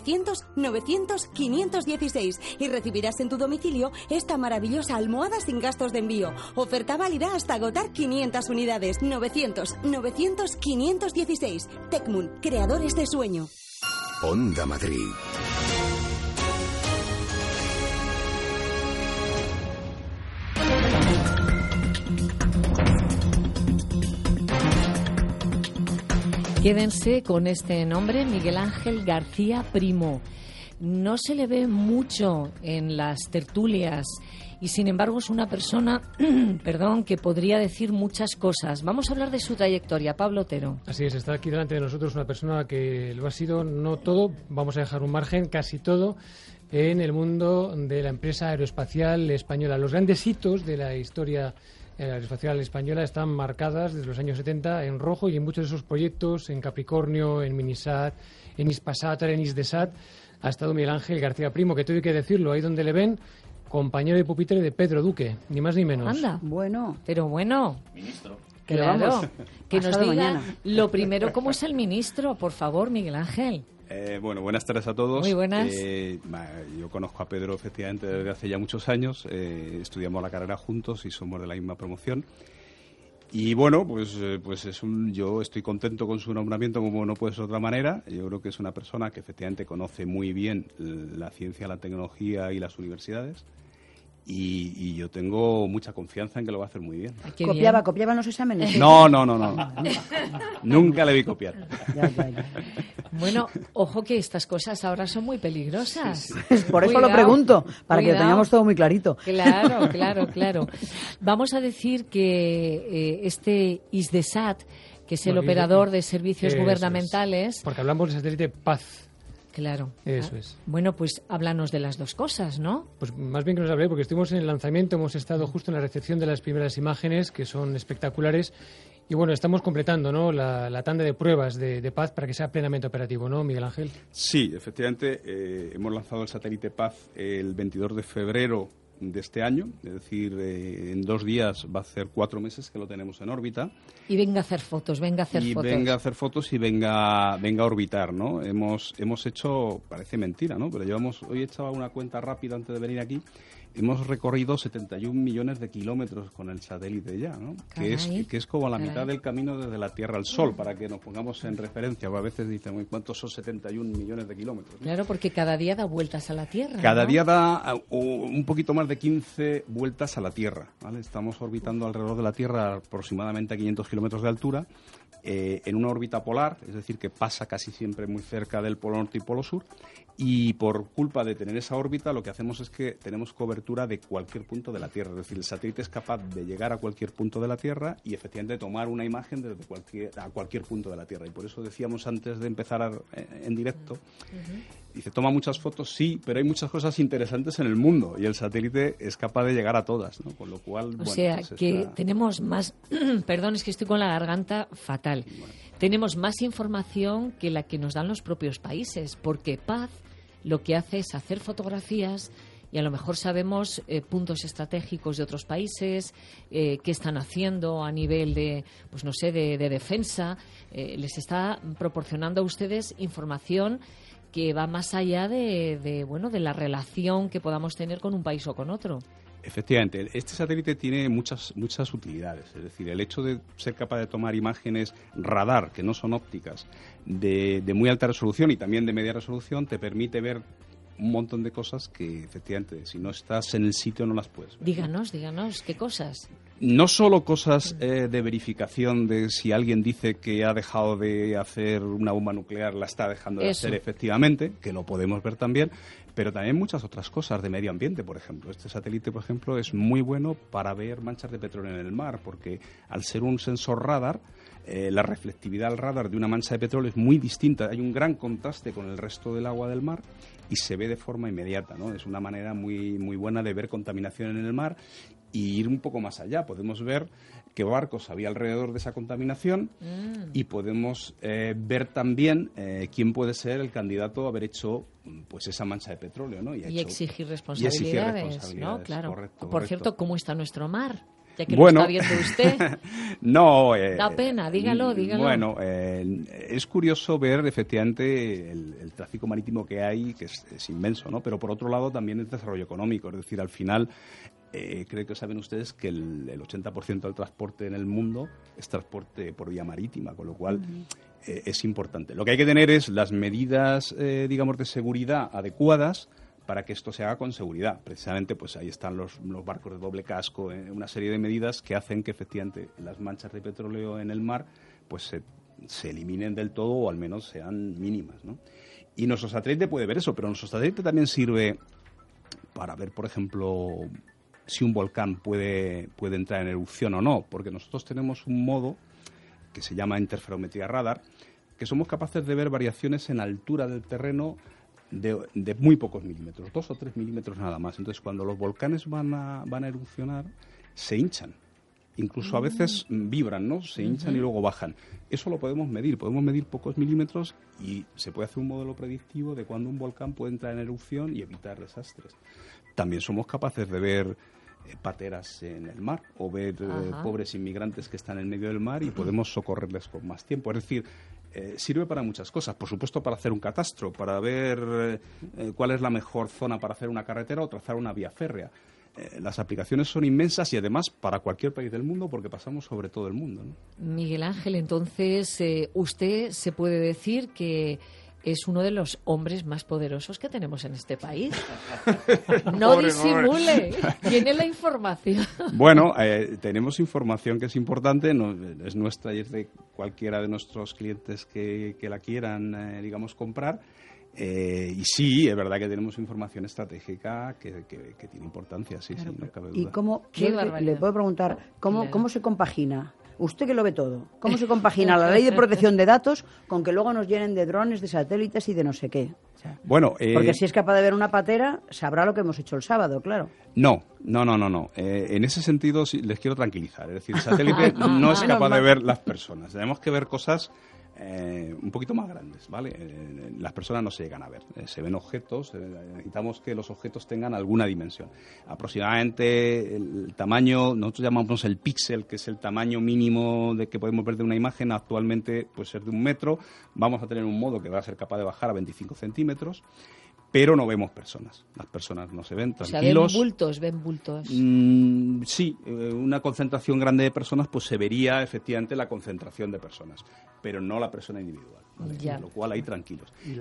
900-900-516 y recibirás en tu domicilio esta maravillosa almohada sin gastos de envío. Oferta válida hasta agotar 500 unidades. 900-900-516. Tecmun, creadores de sueño. Onda Madrid. Quédense con este nombre, Miguel Ángel García Primo. No se le ve mucho en las tertulias y sin embargo es una persona, que podría decir muchas cosas. Vamos a hablar de su trayectoria. Pablo Otero. Así es, está aquí delante de nosotros una persona que lo ha sido, no todo, vamos a dejar un margen, casi todo, en el mundo de la empresa aeroespacial española. Los grandes hitos de la historia aeroespacial española están marcadas desde los años 70 en rojo y en muchos de esos proyectos, en Capricornio, en Minisat, en Ispasat, en Isdesat, ha estado Miguel Ángel García Primo, que tengo que decirlo, ahí donde le ven, compañero de pupitre de Pedro Duque, ni más ni menos. Anda, bueno. Pero bueno. Ministro. Claro, que nos diga mañana. Lo primero, ¿cómo es el ministro? Por favor, Miguel Ángel. Bueno, buenas tardes a todos. Muy buenas. Yo conozco a Pedro efectivamente desde hace ya muchos años. Estudiamos la carrera juntos y somos de la misma promoción. Y bueno, pues yo estoy contento con su nombramiento como no puede ser de otra manera. Yo creo que es una persona que efectivamente conoce muy bien la ciencia, la tecnología y las universidades. Y yo tengo mucha confianza en que lo va a hacer muy bien. ¿Copiaba en los exámenes? No. Nunca le vi copiar. Ya. Bueno, ojo que estas cosas ahora son muy peligrosas. Sí. Por eso lo pregunto, para que lo tengamos todo muy clarito. Claro. Vamos a decir que este Isdesat, que es el operador de servicios gubernamentales... Porque hablamos del satélite Paz. Claro. Eso es. Bueno, pues háblanos de las dos cosas, ¿no? Pues más bien que nos hablé, porque estuvimos en el lanzamiento, hemos estado justo en la recepción de las primeras imágenes, que son espectaculares, y bueno, estamos completando, ¿no?, la tanda de pruebas de Paz para que sea plenamente operativo, ¿no, Miguel Ángel? Sí, efectivamente, hemos lanzado el satélite Paz el 22 de febrero de este año, es decir, en 2 días va a hacer 4 meses que lo tenemos en órbita. Y venga a hacer fotos, venga a hacer fotos y venga a orbitar, ¿no? Hemos hecho, parece mentira, ¿no?, pero hoy he echado una cuenta rápida antes de venir aquí, hemos recorrido 71 millones de kilómetros con el satélite ya, ¿no? Que es como la mitad del camino desde la Tierra al Sol, para que nos pongamos en referencia. A veces dicen, ¿cuántos son 71 millones de kilómetros? ¿No? Claro, porque cada día da vueltas a la Tierra. Cada día da un poquito más de 15 vueltas a la Tierra, ¿vale? Estamos orbitando alrededor de la Tierra aproximadamente a 500 kilómetros de altura, en una órbita polar, es decir, que pasa casi siempre muy cerca del polo norte y polo sur, y por culpa de tener esa órbita lo que hacemos es que tenemos cobertura de cualquier punto de la Tierra, es decir, el satélite es capaz de llegar a cualquier punto de la Tierra y efectivamente tomar una imagen desde cualquier punto de la Tierra, y por eso decíamos antes de empezar en directo, dice, toma muchas fotos, sí, pero hay muchas cosas interesantes en el mundo y el satélite es capaz de llegar a todas, ¿no? Con lo cual, tenemos más, perdón, es que estoy con la garganta fatal, tenemos más información que la que nos dan los propios países, porque Paz lo que hace es hacer fotografías y a lo mejor sabemos puntos estratégicos de otros países, qué están haciendo a nivel de, pues no sé, de defensa, les está proporcionando a ustedes información que va más allá de la relación que podamos tener con un país o con otro. Efectivamente, este satélite tiene muchas utilidades, es decir, el hecho de ser capaz de tomar imágenes radar, que no son ópticas, de muy alta resolución y también de media resolución, te permite ver un montón de cosas que efectivamente si no estás en el sitio no las puedes ver. Díganos, ¿qué cosas? No solo cosas de verificación de si alguien dice que ha dejado de hacer una bomba nuclear, la está dejando de hacer efectivamente, que lo podemos ver también, pero también muchas otras cosas de medio ambiente, por ejemplo. Este satélite, por ejemplo, es muy bueno para ver manchas de petróleo en el mar, porque al ser un sensor radar, la reflectividad al radar de una mancha de petróleo es muy distinta. Hay un gran contraste con el resto del agua del mar y se ve de forma inmediata, ¿no? Es una manera muy, muy buena de ver contaminación en el mar y ir un poco más allá. Podemos ver qué barcos había alrededor de esa contaminación y podemos ver también quién puede ser el candidato a haber hecho pues esa mancha de petróleo, ¿no? Y exigir responsabilidades, ¿no? Claro. Por cierto, ¿cómo está nuestro mar? Ya que bueno, lo está viendo usted. No. Da pena, dígalo. Bueno, es curioso ver efectivamente el tráfico marítimo que hay, que es inmenso, ¿no? Pero por otro lado también el desarrollo económico. Es decir, al final, creo que saben ustedes que el 80% del transporte en el mundo es transporte por vía marítima, con lo cual es importante. Lo que hay que tener es las medidas, digamos, de seguridad adecuadas para que esto se haga con seguridad. Precisamente, pues ahí están los barcos de doble casco, una serie de medidas que hacen que efectivamente las manchas de petróleo en el mar pues se eliminen del todo o al menos sean mínimas, ¿no? Y nuestro satélite puede ver eso, pero nuestro satélite también sirve para ver, por ejemplo, si un volcán puede entrar en erupción o no, porque nosotros tenemos un modo que se llama interferometría radar, que somos capaces de ver variaciones en altura del terreno de muy pocos milímetros, 2 o 3 milímetros nada más. Entonces, cuando los volcanes van a erupcionar, se hinchan. Incluso a veces vibran, ¿no? Se hinchan y luego bajan. Eso lo podemos medir pocos milímetros y se puede hacer un modelo predictivo de cuándo un volcán puede entrar en erupción y evitar desastres. También somos capaces de ver pateras en el mar o ver pobres inmigrantes que están en medio del mar y podemos socorrerles con más tiempo. Es decir, sirve para muchas cosas. Por supuesto, para hacer un catastro, para ver cuál es la mejor zona para hacer una carretera o trazar una vía férrea. Las aplicaciones son inmensas y además para cualquier país del mundo porque pasamos sobre todo el mundo, ¿no? Miguel Ángel, entonces usted se puede decir que es uno de los hombres más poderosos que tenemos en este país. No disimule, tiene la información. Bueno, tenemos información que es importante, es nuestra y es de cualquiera de nuestros clientes que la quieran, digamos, comprar. Y sí, es verdad que tenemos información estratégica que tiene importancia, sí, no cabe duda. ¿Y cómo, le puedo preguntar, cómo se compagina? Usted que lo ve todo, ¿cómo se compagina la ley de protección de datos con que luego nos llenen de drones, de satélites y de no sé qué? O sea, bueno, porque si es capaz de ver una patera, sabrá lo que hemos hecho el sábado, claro. No. En ese sentido sí, les quiero tranquilizar. Es decir, el satélite no es capaz de ver las personas. Tenemos que ver cosas un poquito más grandes, ¿vale? Las personas no se llegan a ver. Se ven objetos, necesitamos que los objetos tengan alguna dimensión. Aproximadamente el tamaño, nosotros llamamos el píxel, que es el tamaño mínimo de que podemos ver de una imagen, actualmente puede ser de 1 metro. Vamos a tener un modo que va a ser capaz de bajar a 25 centímetros. Pero no vemos personas. Las personas no se ven, tranquilos. O sea, ven bultos. Sí, una concentración grande de personas, pues se vería efectivamente la concentración de personas, pero no la persona individual, ¿vale? Con lo cual ahí tranquilos. Y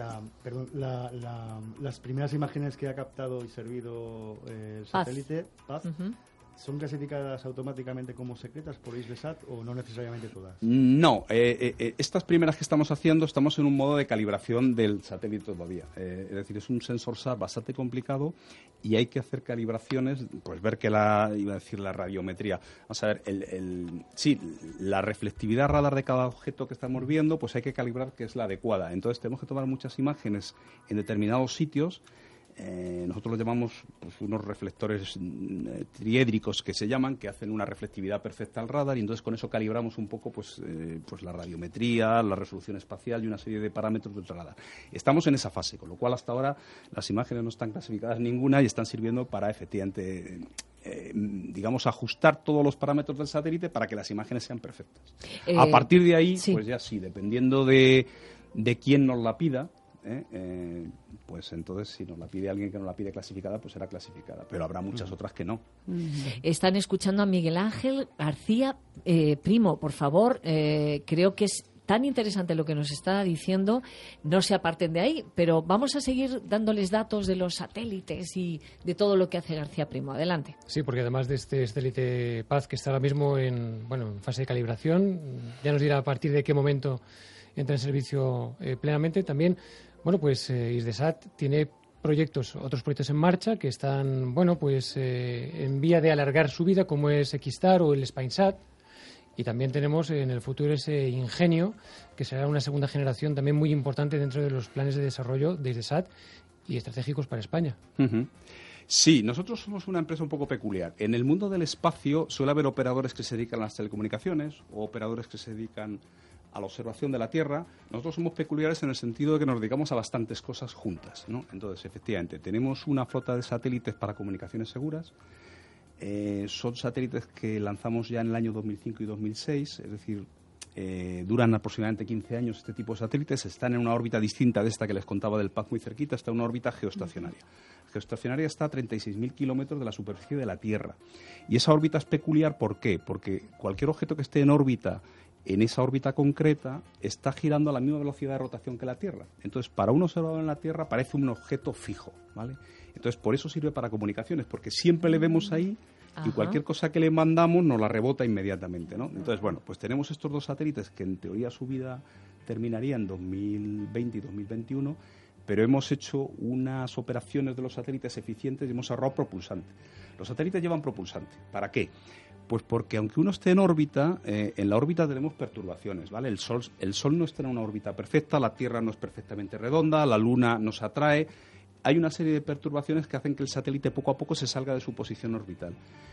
las primeras imágenes que ha captado y servido el satélite, Paz, ¿son clasificadas automáticamente como secretas por Hisdesat o no necesariamente todas? No, estas primeras que estamos haciendo, estamos en un modo de calibración del satélite todavía. Es decir, es un sensor SAT bastante complicado y hay que hacer calibraciones, pues ver que la radiometría. Vamos a ver, la reflectividad radar de cada objeto que estamos viendo, pues hay que calibrar que es la adecuada. Entonces tenemos que tomar muchas imágenes en determinados sitios. Nosotros los llamamos pues, unos reflectores triédricos que se llaman, que hacen una reflectividad perfecta al radar y entonces con eso calibramos un poco pues la radiometría, la resolución espacial y una serie de parámetros del radar. Estamos en esa fase, con lo cual hasta ahora las imágenes no están clasificadas ninguna y están sirviendo para efectivamente digamos ajustar todos los parámetros del satélite para que las imágenes sean perfectas. A partir de ahí, pues ya sí, dependiendo de quién nos la pida, pues entonces si nos la pide alguien que nos la pide clasificada, pues será clasificada, pero habrá muchas otras que no. Están escuchando a Miguel Ángel García Primo, por favor, creo que es tan interesante lo que nos está diciendo, no se aparten de ahí, pero vamos a seguir dándoles datos de los satélites y de todo lo que hace García Primo. Adelante. Sí, porque además de este satélite Paz, que está ahora mismo en fase de calibración, ya nos dirá a partir de qué momento entra en servicio plenamente. También, Hisdesat tiene otros proyectos en marcha que están, en vía de alargar su vida, como es Xstar o el Spainsat. Y también tenemos en el futuro ese Ingenio, que será una segunda generación también muy importante dentro de los planes de desarrollo de Hisdesat y estratégicos para España. Uh-huh. Sí, nosotros somos una empresa un poco peculiar. En el mundo del espacio suele haber operadores que se dedican a las telecomunicaciones o operadores que se dedican a la observación de la Tierra. Nosotros somos peculiares en el sentido de que nos dedicamos a bastantes cosas juntas, ¿no? Entonces, efectivamente, tenemos una flota de satélites para comunicaciones seguras. Son satélites que lanzamos ya en el año 2005 y 2006, es decir, duran aproximadamente 15 años este tipo de satélites. Están en una órbita distinta de esta que les contaba del Paz, muy cerquita. Está en una órbita geoestacionaria. Geoestacionaria está a 36.000 kilómetros de la superficie de la Tierra. Y esa órbita es peculiar, ¿por qué? Porque cualquier objeto que esté en órbita, en esa órbita concreta, está girando a la misma velocidad de rotación que la Tierra. Entonces, para un observador en la Tierra parece un objeto fijo, ¿vale? Entonces, por eso sirve para comunicaciones, porque siempre le vemos ahí. Y cualquier cosa que le mandamos nos la rebota inmediatamente, ¿no? Entonces, pues tenemos estos dos satélites que en teoría su vida terminaría en 2020 y 2021, pero hemos hecho unas operaciones de los satélites eficientes y hemos ahorrado propulsante. Los satélites llevan propulsante. ¿Para qué? Pues porque aunque uno esté en órbita, en la órbita tenemos perturbaciones, ¿vale? El Sol no está en una órbita perfecta, la Tierra no es perfectamente redonda, la Luna nos atrae. Hay una serie de perturbaciones que hacen que el satélite poco a poco se salga de su posición orbital.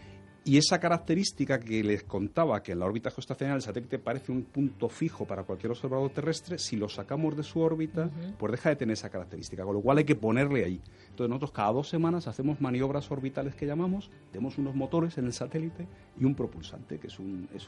Y esa característica que les contaba, que en la órbita geoestacionaria el satélite parece un punto fijo para cualquier observador terrestre, si lo sacamos de su órbita, pues deja de tener esa característica, con lo cual hay que ponerle ahí. Entonces nosotros cada 2 semanas hacemos maniobras orbitales que llamamos, tenemos unos motores en el satélite y un propulsante, que es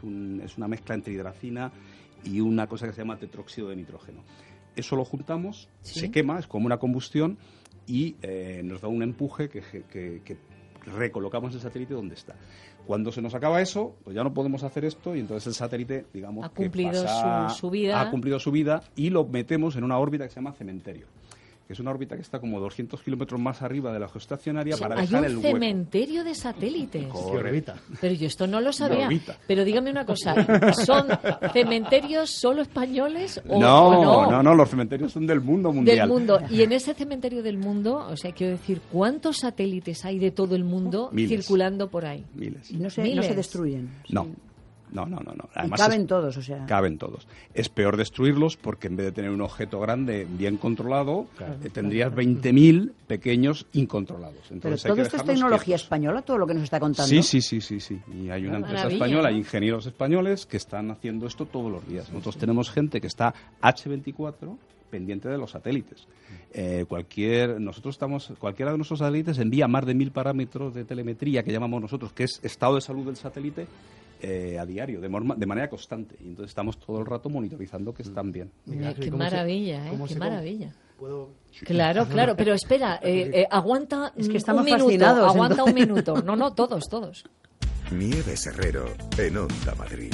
una mezcla entre hidracina y una cosa que se llama tetróxido de nitrógeno. Eso lo juntamos, se quema, es como una combustión, y nos da un empuje que recolocamos el satélite donde está. Cuando se nos acaba eso, pues ya no podemos hacer esto y entonces el satélite, digamos, ha cumplido su vida. Ha cumplido su vida y lo metemos en una órbita que se llama cementerio, que es una órbita que está como 200 kilómetros más arriba de la geoestacionaria para dejar el hueco. Hay un cementerio de satélites. Correcto. Pero yo esto no lo sabía. Pero dígame una cosa, ¿son cementerios solo españoles o no? No, los cementerios son del mundo mundial. Del mundo. Y en ese cementerio del mundo, o sea, quiero decir, ¿cuántos satélites hay de todo el mundo circulando por ahí? Miles. Y no se destruyen. No. No. Además, y caben todos, o sea. Caben todos. Es peor destruirlos porque en vez de tener un objeto grande bien controlado, tendrías 20.000 pequeños incontrolados. Entonces, pero todo esto es tecnología española, todo lo que nos está contando. Sí. Y hay una empresa española, hay ingenieros españolos que están haciendo esto todos los días. Nosotros tenemos gente que está H24 pendiente de los satélites. Cualquiera de nuestros satélites envía más de 1.000 parámetros de telemetría que llamamos nosotros, que es estado de salud del satélite, a diario, de manera constante. Y entonces estamos todo el rato monitorizando que están bien. Qué maravilla, qué maravilla. Claro, pero espera, aguanta es que estamos un minuto, fascinados, aguanta un minuto. No, todos. Nieves Herrero, en Onda Madrid.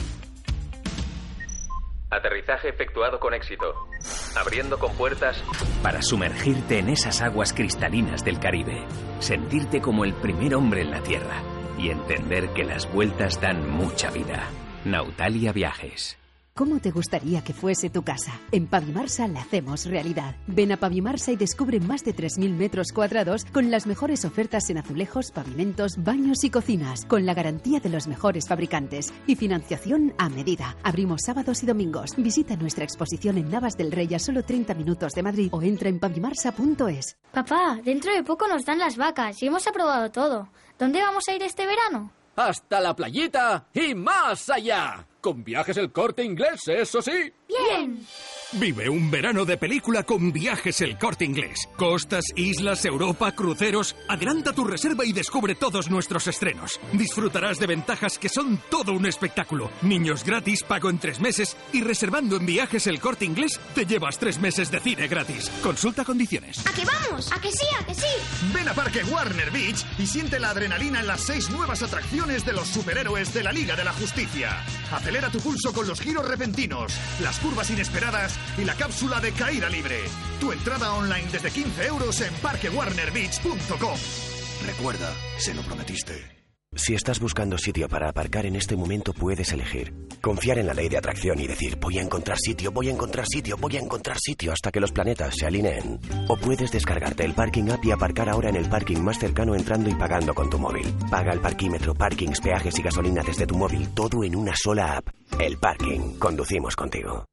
Aterrizaje efectuado con éxito. Abriendo compuertas para sumergirte en esas aguas cristalinas del Caribe. Sentirte como el primer hombre en la Tierra. Y entender que las vueltas dan mucha vida. Nautalia Viajes. ¿Cómo te gustaría que fuese tu casa? En Pavimarsa la hacemos realidad. Ven a Pavimarsa y descubre más de 3.000 metros cuadrados con las mejores ofertas en azulejos, pavimentos, baños y cocinas, con la garantía de los mejores fabricantes y financiación a medida. Abrimos sábados y domingos. Visita nuestra exposición en Navas del Rey a solo 30 minutos de Madrid o entra en pavimarsa.es. Papá, dentro de poco nos dan las vacas y hemos aprobado todo. ¿Dónde vamos a ir este verano? ¡Hasta la playita y más allá! Con Viajes El Corte Inglés, eso sí. ¡Bien! Vive un verano de película con Viajes El Corte Inglés. Costas, islas, Europa, cruceros. Adelanta tu reserva y descubre todos nuestros estrenos. Disfrutarás de ventajas que son todo un espectáculo. Niños gratis, pago en 3 meses y reservando en Viajes El Corte Inglés te llevas 3 meses de cine gratis. Consulta condiciones. ¿A qué vamos? ¿A que sí? ¿A que sí? Ven a Parque Warner Beach y siente la adrenalina en las 6 nuevas atracciones de los superhéroes de la Liga de la Justicia. Acelera tu pulso con los giros repentinos, las curvas inesperadas y la cápsula de caída libre. Tu entrada online desde 15 € en parquewarnerbeach.com. Recuerda, se lo prometiste. Si estás buscando sitio para aparcar en este momento, puedes elegir. Confiar en la ley de atracción y decir, voy a encontrar sitio, voy a encontrar sitio, voy a encontrar sitio hasta que los planetas se alineen. O puedes descargarte el Parking App y aparcar ahora en el parking más cercano entrando y pagando con tu móvil. Paga el parquímetro, parkings, peajes y gasolina desde tu móvil, todo en una sola app. El Parking. Conducimos contigo.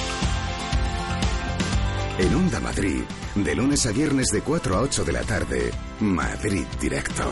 En Onda Madrid, de lunes a viernes de 4 a 8 de la tarde, Madrid Directo.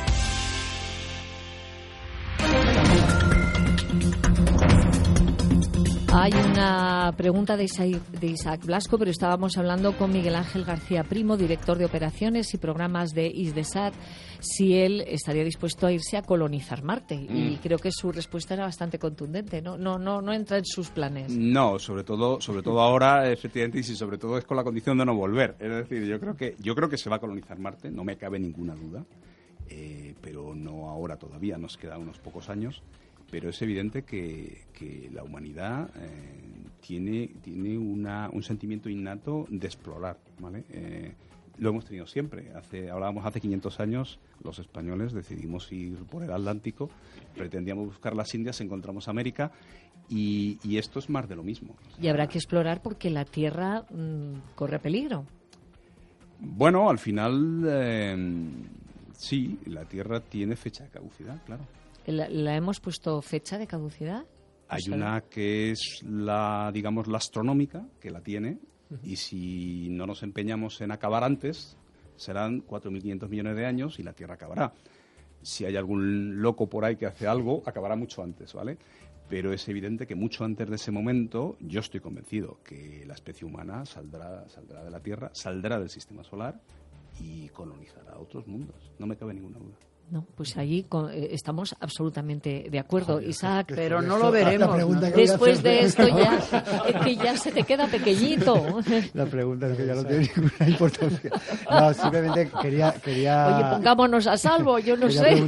Hay una pregunta de Isaac Blasco, pero estábamos hablando con Miguel Ángel García Primo, director de operaciones y programas de ISDESAT, si él estaría dispuesto a irse a colonizar Marte. Y creo que su respuesta era bastante contundente, ¿no? No entra en sus planes. No, sobre todo ahora, efectivamente, y si sobre todo es con la condición de no volver. Es decir, yo creo que se va a colonizar Marte, no me cabe ninguna duda, pero no ahora todavía, nos quedan unos pocos años. Pero es evidente que la humanidad tiene un sentimiento innato de explorar, ¿vale? Lo hemos tenido siempre. Hablábamos hace 500 años, los españoles decidimos ir por el Atlántico, pretendíamos buscar las Indias, encontramos América y esto es más de lo mismo. Y habrá que explorar porque la Tierra corre peligro. Bueno, al final sí, la Tierra tiene fecha de caducidad, claro. ¿La hemos puesto fecha de caducidad? Hay una que es la astronómica, que la tiene, y si no nos empeñamos en acabar antes, serán 4.500 millones de años y la Tierra acabará. Si hay algún loco por ahí que hace algo, acabará mucho antes, ¿vale? Pero es evidente que mucho antes de ese momento, yo estoy convencido que la especie humana saldrá de la Tierra, saldrá del sistema solar y colonizará otros mundos. No me cabe ninguna duda. No, pues allí estamos absolutamente de acuerdo, joder, Isaac. Pero no lo veremos. Después de esto ya, es que ya se te queda pequeñito. La pregunta es que ya no tiene ninguna importancia. No, simplemente quería... Oye, pongámonos a salvo, yo no sé.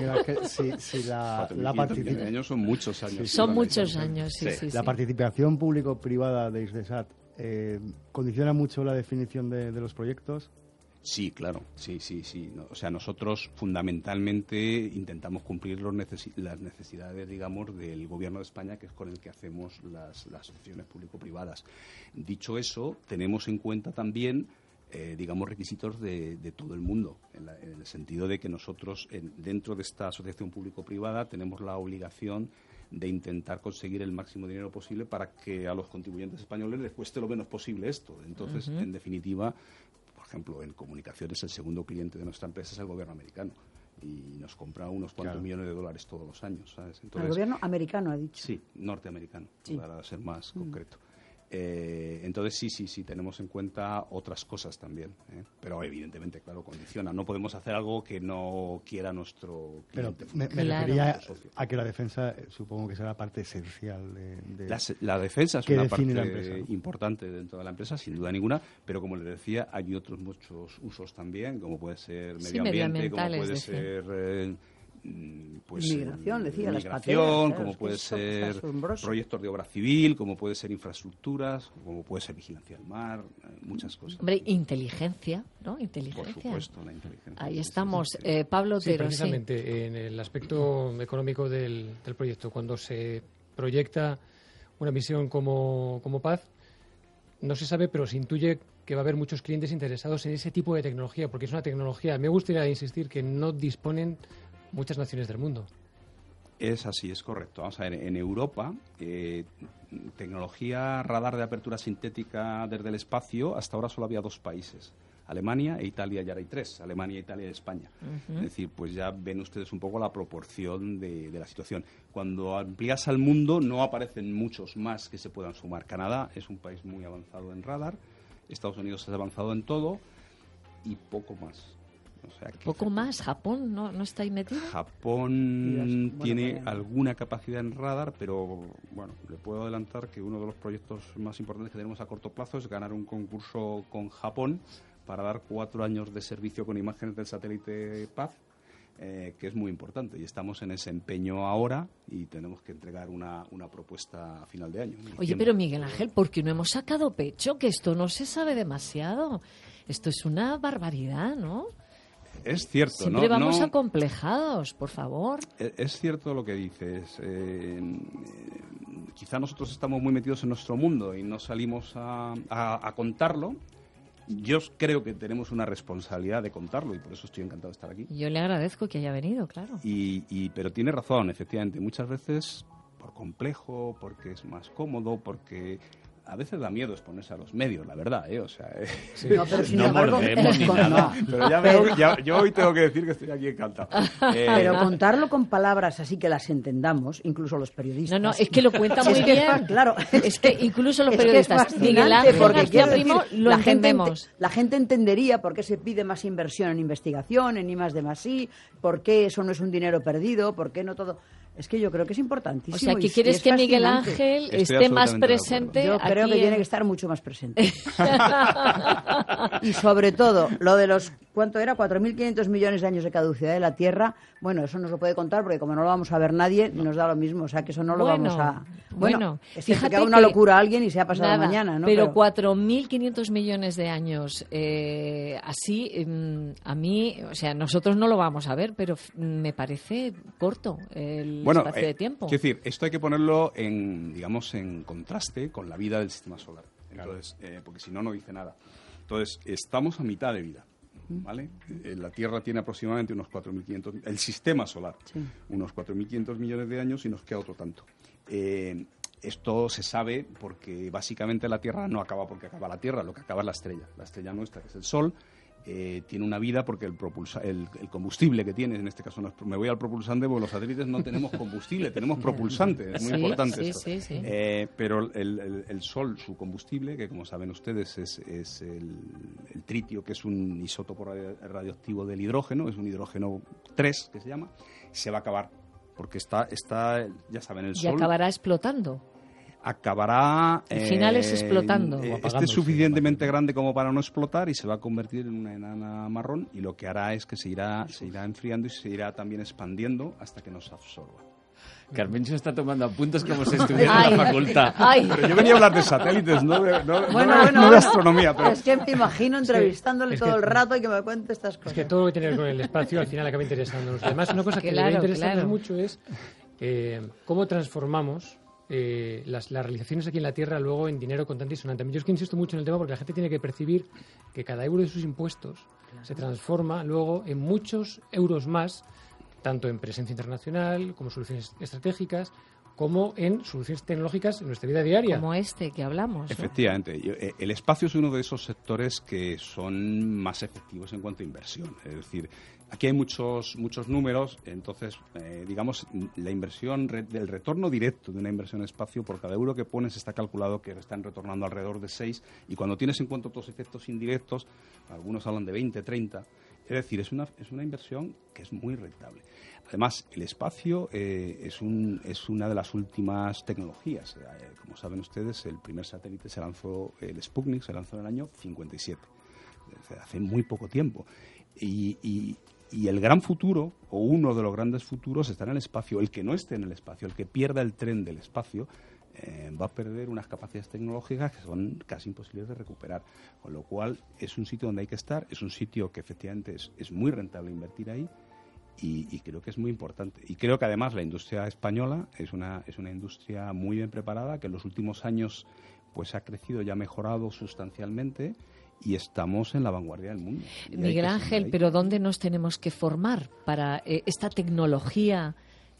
Si la participación... años son muchos años. Son muchos años, sí. La participación público-privada de ISDESAT condiciona mucho la definición de los proyectos. Sí, claro, sí. No, o sea, nosotros fundamentalmente intentamos cumplir las necesidades, digamos, del Gobierno de España, que es con el que hacemos las asociaciones público-privadas. Dicho eso, tenemos en cuenta también, requisitos de todo el mundo, en el sentido de que nosotros, dentro de esta asociación público-privada, tenemos la obligación de intentar conseguir el máximo dinero posible para que a los contribuyentes españoles les cueste lo menos posible esto. Entonces, en definitiva, por ejemplo, en comunicaciones el segundo cliente de nuestra empresa es el gobierno americano y nos compra unos cuantos millones de dólares todos los años, ¿sabes? Entonces, el gobierno americano ha dicho. Sí, norteamericano, para ser más concreto. Entonces sí, tenemos en cuenta otras cosas también, pero evidentemente, claro, condiciona. No podemos hacer algo que no quiera nuestro cliente. Pero me refería a que la defensa, supongo que será la parte esencial de la defensa es una parte importante dentro de la empresa, sin duda ninguna, pero como les decía, hay otros muchos usos también, como puede ser medio ambiente, como puede ser... inmigración, decía, las pateras, como puede ser proyectos de obra civil, como puede ser infraestructuras, como puede ser vigilancia del mar, muchas cosas. Hombre, inteligencia, ¿no? Inteligencia. Por supuesto, la inteligencia. Ahí estamos. Pablo Otero. Precisamente en el aspecto económico del proyecto, cuando se proyecta una misión como Paz, no se sabe, pero se intuye que va a haber muchos clientes interesados en ese tipo de tecnología, porque es una tecnología, me gustaría insistir, que no disponen muchas naciones del mundo. Es así, es correcto. Vamos a ver, en Europa, tecnología radar de apertura sintética desde el espacio, hasta ahora solo había 2 países, Alemania e Italia, y ahora hay 3, Alemania, Italia y España. Es decir, pues ya ven ustedes un poco la proporción de la situación. Cuando amplías al mundo, no aparecen muchos más que se puedan sumar. Canadá es un país muy avanzado en radar, Estados Unidos es avanzado en todo, y poco más. O sea, poco más. ¿Japón no está ahí metido? Japón tiene alguna capacidad en radar, pero bueno, le puedo adelantar que uno de los proyectos más importantes que tenemos a corto plazo es ganar un concurso con Japón para dar 4 años de servicio con imágenes del satélite Paz que es muy importante. Y estamos en ese empeño ahora y tenemos que entregar una propuesta a final de año. Oye, pero Miguel Ángel, ¿por qué no hemos sacado pecho? Que esto no se sabe demasiado. Esto es una barbaridad, ¿no? Es cierto, Siempre vamos acomplejados, por favor. Es cierto lo que dices. Quizá nosotros estamos muy metidos en nuestro mundo y no salimos a contarlo. Yo creo que tenemos una responsabilidad de contarlo y por eso estoy encantado de estar aquí. Yo le agradezco que haya venido, claro. Pero tiene razón, efectivamente. Muchas veces por complejo, porque es más cómodo, porque a veces da miedo exponerse a los medios, la verdad, O sea, sí. No, pero sin embargo, mordemos ni nada. Pero yo hoy tengo que decir que estoy aquí encantado. Pero contarlo con palabras así que las entendamos, incluso los periodistas. No, es que lo cuenta muy bien. Claro. Es que incluso los periodistas. Miguel Ángel García Primo lo entendemos. La gente entendería por qué se pide más inversión en investigación, en I+D+I, por qué eso no es un dinero perdido, por qué no todo... Es que yo creo que es importantísimo. O sea, que quieres que Miguel Ángel esté más presente. Yo creo que tiene que estar mucho más presente. Y sobre todo, lo de los, ¿cuánto era? 4.500 millones de años de caducidad de la Tierra. Bueno, eso no se puede contar porque como no lo vamos a ver nadie, nos da lo mismo. O sea, que eso no lo vamos a... Bueno, fíjate que haga una locura a alguien y se ha pasado mañana, ¿no? Pero 4.500 millones de años, así, a mí, o sea, nosotros no lo vamos a ver, pero me parece corto el espacio de tiempo. Quiero decir, esto hay que ponerlo en contraste con la vida del sistema solar. Entonces, porque si no, no dice nada. Entonces, estamos a mitad de vida, ¿vale? La Tierra tiene aproximadamente unos 4.500... El sistema solar, unos 4.500 millones de años y nos queda otro tanto. Esto se sabe porque básicamente la Tierra no acaba porque acaba la Tierra, lo que acaba es la estrella nuestra, que es el Sol. Tiene una vida porque el combustible que tiene, en este caso me voy al propulsante porque los satélites no tenemos combustible, tenemos propulsante, es muy importante esto. Sí. Pero el Sol, su combustible, que como saben ustedes es el tritio, que es un isótopo radioactivo del hidrógeno, es un hidrógeno 3 que se llama, se va a acabar porque está ya saben, el Sol... Y acabará explotando. Acabará... Al final es explotando. Este es suficientemente grande como para no explotar y se va a convertir en una enana marrón y lo que hará es que se irá enfriando y se irá también expandiendo hasta que nos absorba. Carmen se está tomando apuntes como si estuviera en la facultad. Pero yo venía a hablar de satélites, no de astronomía. Pero... Es que me imagino entrevistándole todo el rato y que me cuente estas cosas. Es que todo lo que tiene que ver con el espacio al final acaba interesándonos. Además, una cosa que le va a interesarnos mucho es cómo transformamos las realizaciones aquí en la Tierra luego en dinero contante y sonante. Yo es que insisto mucho en el tema porque la gente tiene que percibir que cada euro de sus impuestos se transforma luego en muchos euros más, tanto en presencia internacional como soluciones estratégicas, como en soluciones tecnológicas en nuestra vida diaria. Como que hablamos, ¿no? Efectivamente. El espacio es uno de esos sectores que son más efectivos en cuanto a inversión. Es decir, aquí hay muchos números, entonces, digamos, la inversión, el retorno directo de una inversión en espacio, por cada euro que pones está calculado que están retornando alrededor de 6, y cuando tienes en cuenta otros efectos indirectos, algunos hablan de 20, 30, es decir, es una inversión que es muy rentable. Además, el espacio es una de las últimas tecnologías. Como saben ustedes, el primer satélite se lanzó, el Sputnik, se lanzó en el año 57, hace muy poco tiempo. Y el gran futuro, o uno de los grandes futuros, está en el espacio. El que no esté en el espacio, el que pierda el tren del espacio, va a perder unas capacidades tecnológicas que son casi imposibles de recuperar. Con lo cual, es un sitio donde hay que estar, es un sitio que efectivamente es muy rentable invertir ahí, y creo que es muy importante. Y creo que además la industria española es una industria muy bien preparada, que en los últimos años pues ha crecido y ha mejorado sustancialmente, y estamos en la vanguardia del mundo. Miguel Ángel, pero ¿dónde nos tenemos que formar para esta tecnología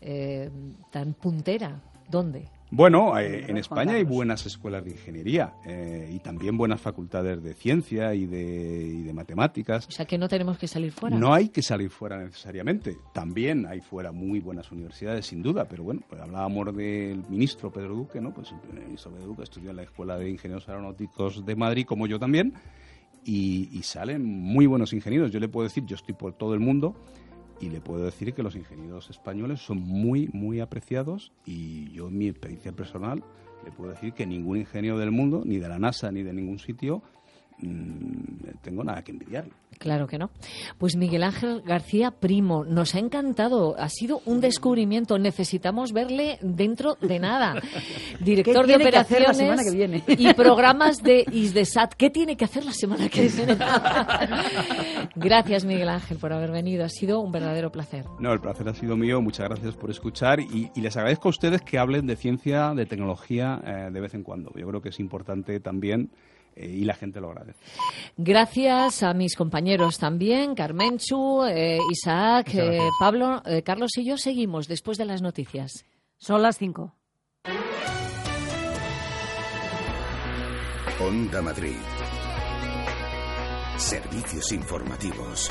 tan puntera? ¿Dónde? Bueno, en España hay buenas escuelas de ingeniería y también buenas facultades de ciencia y de matemáticas. O sea, que no tenemos que salir fuera. No hay que salir fuera necesariamente. También hay fuera muy buenas universidades, sin duda. Pero bueno, pues hablábamos del ministro Pedro Duque, ¿no? Pues el ministro Pedro Duque estudió en la Escuela de Ingenieros Aeronáuticos de Madrid, como yo también, y salen muy buenos ingenieros. Yo le puedo decir, yo estoy por todo el mundo, y le puedo decir que los ingenieros españoles son muy, muy apreciados, y yo, en mi experiencia personal, le puedo decir que ningún ingeniero del mundo, ni de la NASA ni de ningún sitio, tengo nada que envidiarle. Claro que no. Pues Miguel Ángel García Primo, nos ha encantado. Ha sido un descubrimiento. Necesitamos verle dentro de nada. Director de operaciones la semana que viene? Y programas de ISDESAT. ¿Qué tiene que hacer la semana que viene? Gracias, Miguel Ángel, por haber venido. Ha sido un verdadero placer. No, el placer ha sido mío. Muchas gracias por escuchar y les agradezco a ustedes que hablen de ciencia, de tecnología de vez en cuando. Yo creo que es importante también. Y la gente lo agradece. Gracias a mis compañeros también, Carmenchu, Isaac, Pablo, Carlos y yo seguimos después de las noticias. Son las 5. Onda Madrid. Servicios informativos.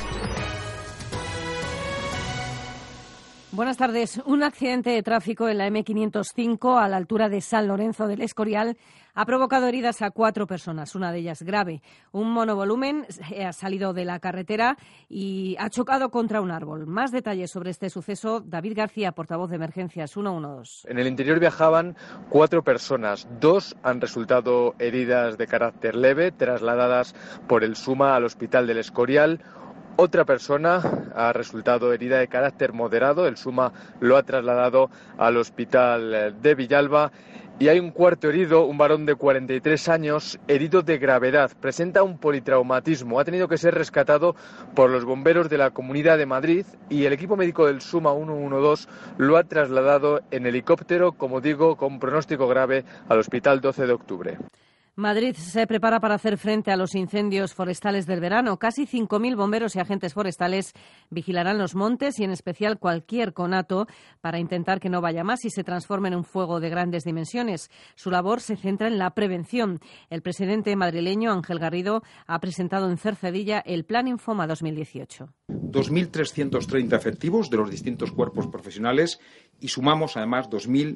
Buenas tardes. Un accidente de tráfico en la M505 a la altura de San Lorenzo del Escorial ha provocado heridas a 4 personas, una de ellas grave. Un monovolumen ha salido de la carretera y ha chocado contra un árbol. Más detalles sobre este suceso, David García, portavoz de Emergencias 112. En el interior viajaban 4 personas. 2 han resultado heridas de carácter leve, trasladadas por el SUMA al Hospital del Escorial. Otra persona ha resultado herida de carácter moderado, el SUMA lo ha trasladado al hospital de Villalba y hay un cuarto herido, un varón de 43 años, herido de gravedad, presenta un politraumatismo, ha tenido que ser rescatado por los bomberos de la Comunidad de Madrid y el equipo médico del SUMA 112 lo ha trasladado en helicóptero, como digo, con pronóstico grave al Hospital 12 de Octubre. Madrid se prepara para hacer frente a los incendios forestales del verano. Casi 5.000 bomberos y agentes forestales vigilarán los montes y en especial cualquier conato para intentar que no vaya más y se transforme en un fuego de grandes dimensiones. Su labor se centra en la prevención. El presidente madrileño, Ángel Garrido, ha presentado en Cercedilla el Plan Infoma 2018. 2.330 efectivos de los distintos cuerpos profesionales y sumamos además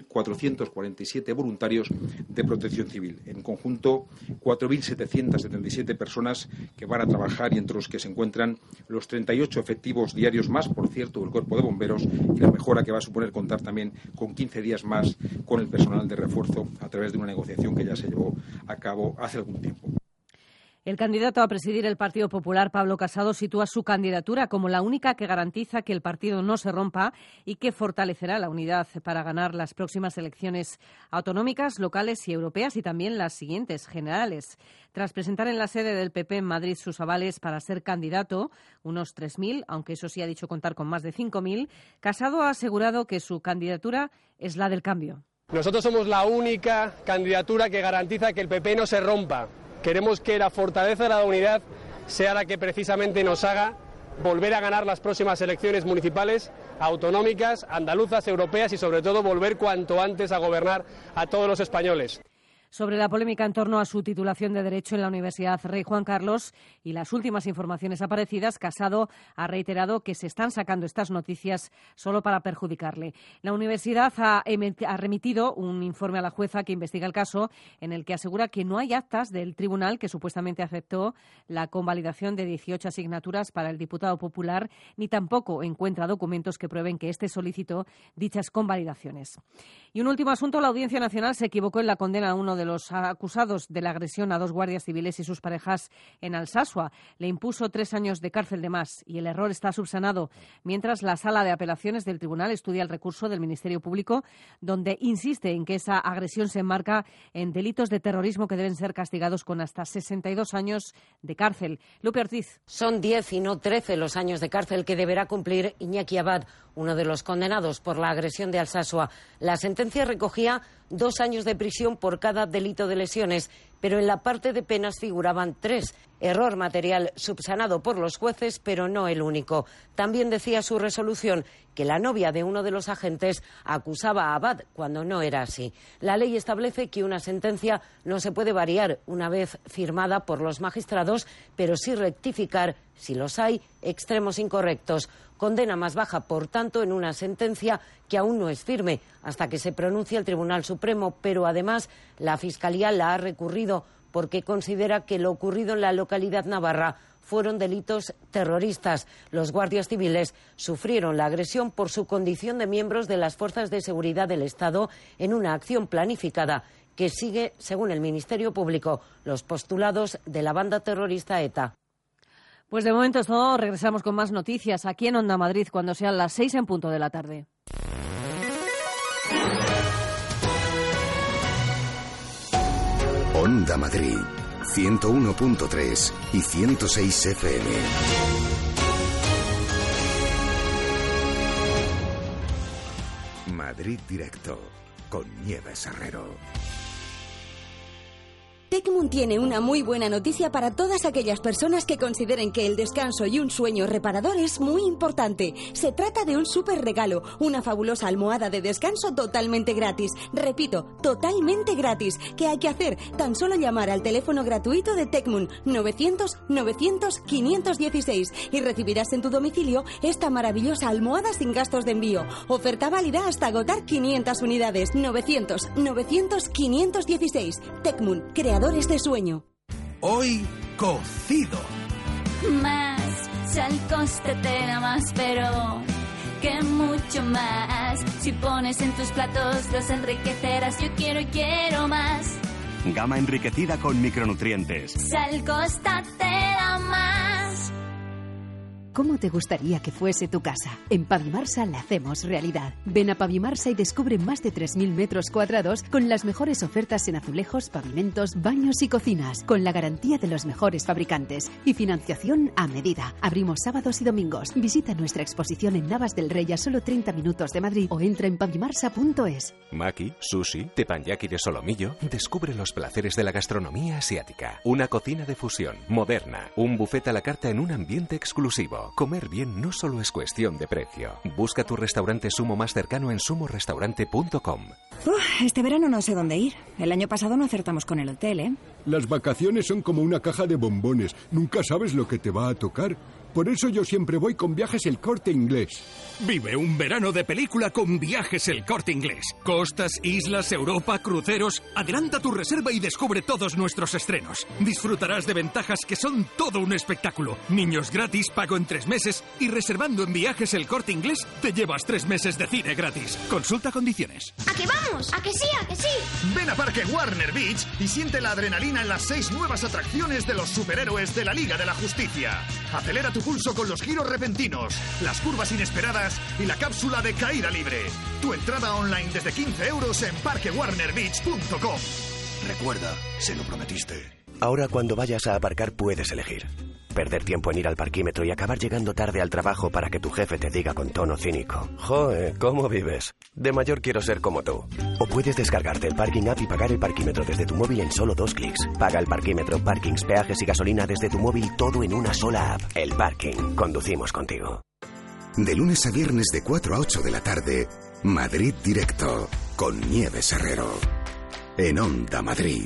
2.447 voluntarios de protección civil. En conjunto, 4.777 personas que van a trabajar y entre los que se encuentran los 38 efectivos diarios más, por cierto, del cuerpo de bomberos y la mejora que va a suponer contar también con 15 días más con el personal de refuerzo a través de una negociación que ya se llevó a cabo hace algún tiempo. El candidato a presidir el Partido Popular, Pablo Casado, sitúa su candidatura como la única que garantiza que el partido no se rompa y que fortalecerá la unidad para ganar las próximas elecciones autonómicas, locales y europeas y también las siguientes, generales. Tras presentar en la sede del PP en Madrid sus avales para ser candidato, unos 3.000, aunque eso sí ha dicho contar con más de 5.000, Casado ha asegurado que su candidatura es la del cambio. Nosotros somos la única candidatura que garantiza que el PP no se rompa. Queremos que la fortaleza de la unidad sea la que precisamente nos haga volver a ganar las próximas elecciones municipales, autonómicas, andaluzas, europeas y sobre todo volver cuanto antes a gobernar a todos los españoles. Sobre la polémica en torno a su titulación de Derecho en la Universidad Rey Juan Carlos y las últimas informaciones aparecidas, Casado ha reiterado que se están sacando estas noticias solo para perjudicarle. La universidad ha remitido un informe a la jueza que investiga el caso en el que asegura que no hay actas del tribunal que supuestamente aceptó la convalidación de 18 asignaturas para el diputado popular, ni tampoco encuentra documentos que prueben que éste solicitó dichas convalidaciones. Y un último asunto, la Audiencia Nacional se equivocó en la condena a uno de los acusados de la agresión a 2 guardias civiles y sus parejas en Alsasua. Le impuso 3 años de cárcel de más y el error está subsanado, mientras la Sala de Apelaciones del Tribunal estudia el recurso del Ministerio Público, donde insiste en que esa agresión se enmarca en delitos de terrorismo que deben ser castigados con hasta 62 años de cárcel. Lupe Ortiz. Son 10 y no 13 los años de cárcel que deberá cumplir Iñaki Abad, uno de los condenados por la agresión de Alsasua. La sentencia recogía 2 años de prisión por cada delito de lesiones, pero en la parte de penas figuraban 3. Error material subsanado por los jueces, pero no el único. También decía su resolución que la novia de uno de los agentes acusaba a Abad cuando no era así. La ley establece que una sentencia no se puede variar una vez firmada por los magistrados, pero sí rectificar, si los hay, extremos incorrectos. Condena más baja, por tanto, en una sentencia que aún no es firme hasta que se pronuncie el Tribunal Supremo, pero además la Fiscalía la ha recurrido porque considera que lo ocurrido en la localidad navarra fueron delitos terroristas. Los guardias civiles sufrieron la agresión por su condición de miembros de las fuerzas de seguridad del Estado en una acción planificada que sigue, según el Ministerio Público, los postulados de la banda terrorista ETA. Pues de momento es todo. Regresamos con más noticias aquí en Onda Madrid cuando sean las 6 en punto de la tarde. Onda Madrid, 101.3 y 106 FM. Madrid Directo, con Nieves Herrero. Tecmun tiene una muy buena noticia para todas aquellas personas que consideren que el descanso y un sueño reparador es muy importante. Se trata de un súper regalo, una fabulosa almohada de descanso totalmente gratis. Repito, totalmente gratis. ¿Qué hay que hacer? Tan solo llamar al teléfono gratuito de Tecmun 900-900-516 y recibirás en tu domicilio esta maravillosa almohada sin gastos de envío. Oferta válida hasta agotar 500 unidades. 900-900-516. Tecmun, creadores de sueño. Hoy, cocido. Más, si al coste te da más, pero que mucho más. Si pones en tus platos los enriquecerás. Yo quiero y quiero más. Gama enriquecida con micronutrientes. Si al coste te da más. ¿Cómo te gustaría que fuese tu casa? En Pavimarsa la hacemos realidad. Ven a Pavimarsa y descubre más de 3.000 metros cuadrados con las mejores ofertas en azulejos, pavimentos, baños y cocinas, con la garantía de los mejores fabricantes y financiación a medida. Abrimos sábados y domingos. Visita nuestra exposición en Navas del Rey a solo 30 minutos de Madrid o entra en pavimarsa.es. Maki, sushi, teppanyaki de solomillo. Descubre los placeres de la gastronomía asiática. Una cocina de fusión, moderna. Un buffet a la carta en un ambiente exclusivo. Comer bien no solo es cuestión de precio. Busca tu restaurante Sumo más cercano en sumorestaurante.com. Este verano no sé dónde ir. El año pasado no acertamos con el hotel, ¿eh? Las vacaciones son como una caja de bombones. Nunca sabes lo que te va a tocar. Por eso yo siempre voy con Viajes El Corte Inglés. Vive un verano de película con Viajes El Corte Inglés. Costas, islas, Europa, cruceros. Adelanta tu reserva y descubre todos nuestros estrenos. Disfrutarás de ventajas que son todo un espectáculo. Niños gratis, pago en 3 meses. Y reservando en Viajes El Corte Inglés, te llevas 3 meses de cine gratis. Consulta condiciones. ¿A que vamos? ¿A que sí? ¿A que sí? Ven a Parque Warner Beach y siente la adrenalina en las 6 nuevas atracciones de los superhéroes de la Liga de la Justicia. Acelera tu pulso con los giros repentinos, las curvas inesperadas y la cápsula de caída libre. Tu entrada online desde 15 € en parquewarnerbeach.com. Recuerda, se lo prometiste. Ahora cuando vayas a aparcar puedes elegir. Perder tiempo en ir al parquímetro y acabar llegando tarde al trabajo para que tu jefe te diga con tono cínico: «Joe, ¿cómo vives? De mayor quiero ser como tú». O puedes descargarte el Parking App y pagar el parquímetro desde tu móvil en solo 2 clics. Paga el parquímetro, parkings, peajes y gasolina desde tu móvil, todo en una sola app. El Parking. Conducimos contigo. De lunes a viernes de 4 a 8 de la tarde, Madrid Directo, con Nieves Herrero. En Onda Madrid.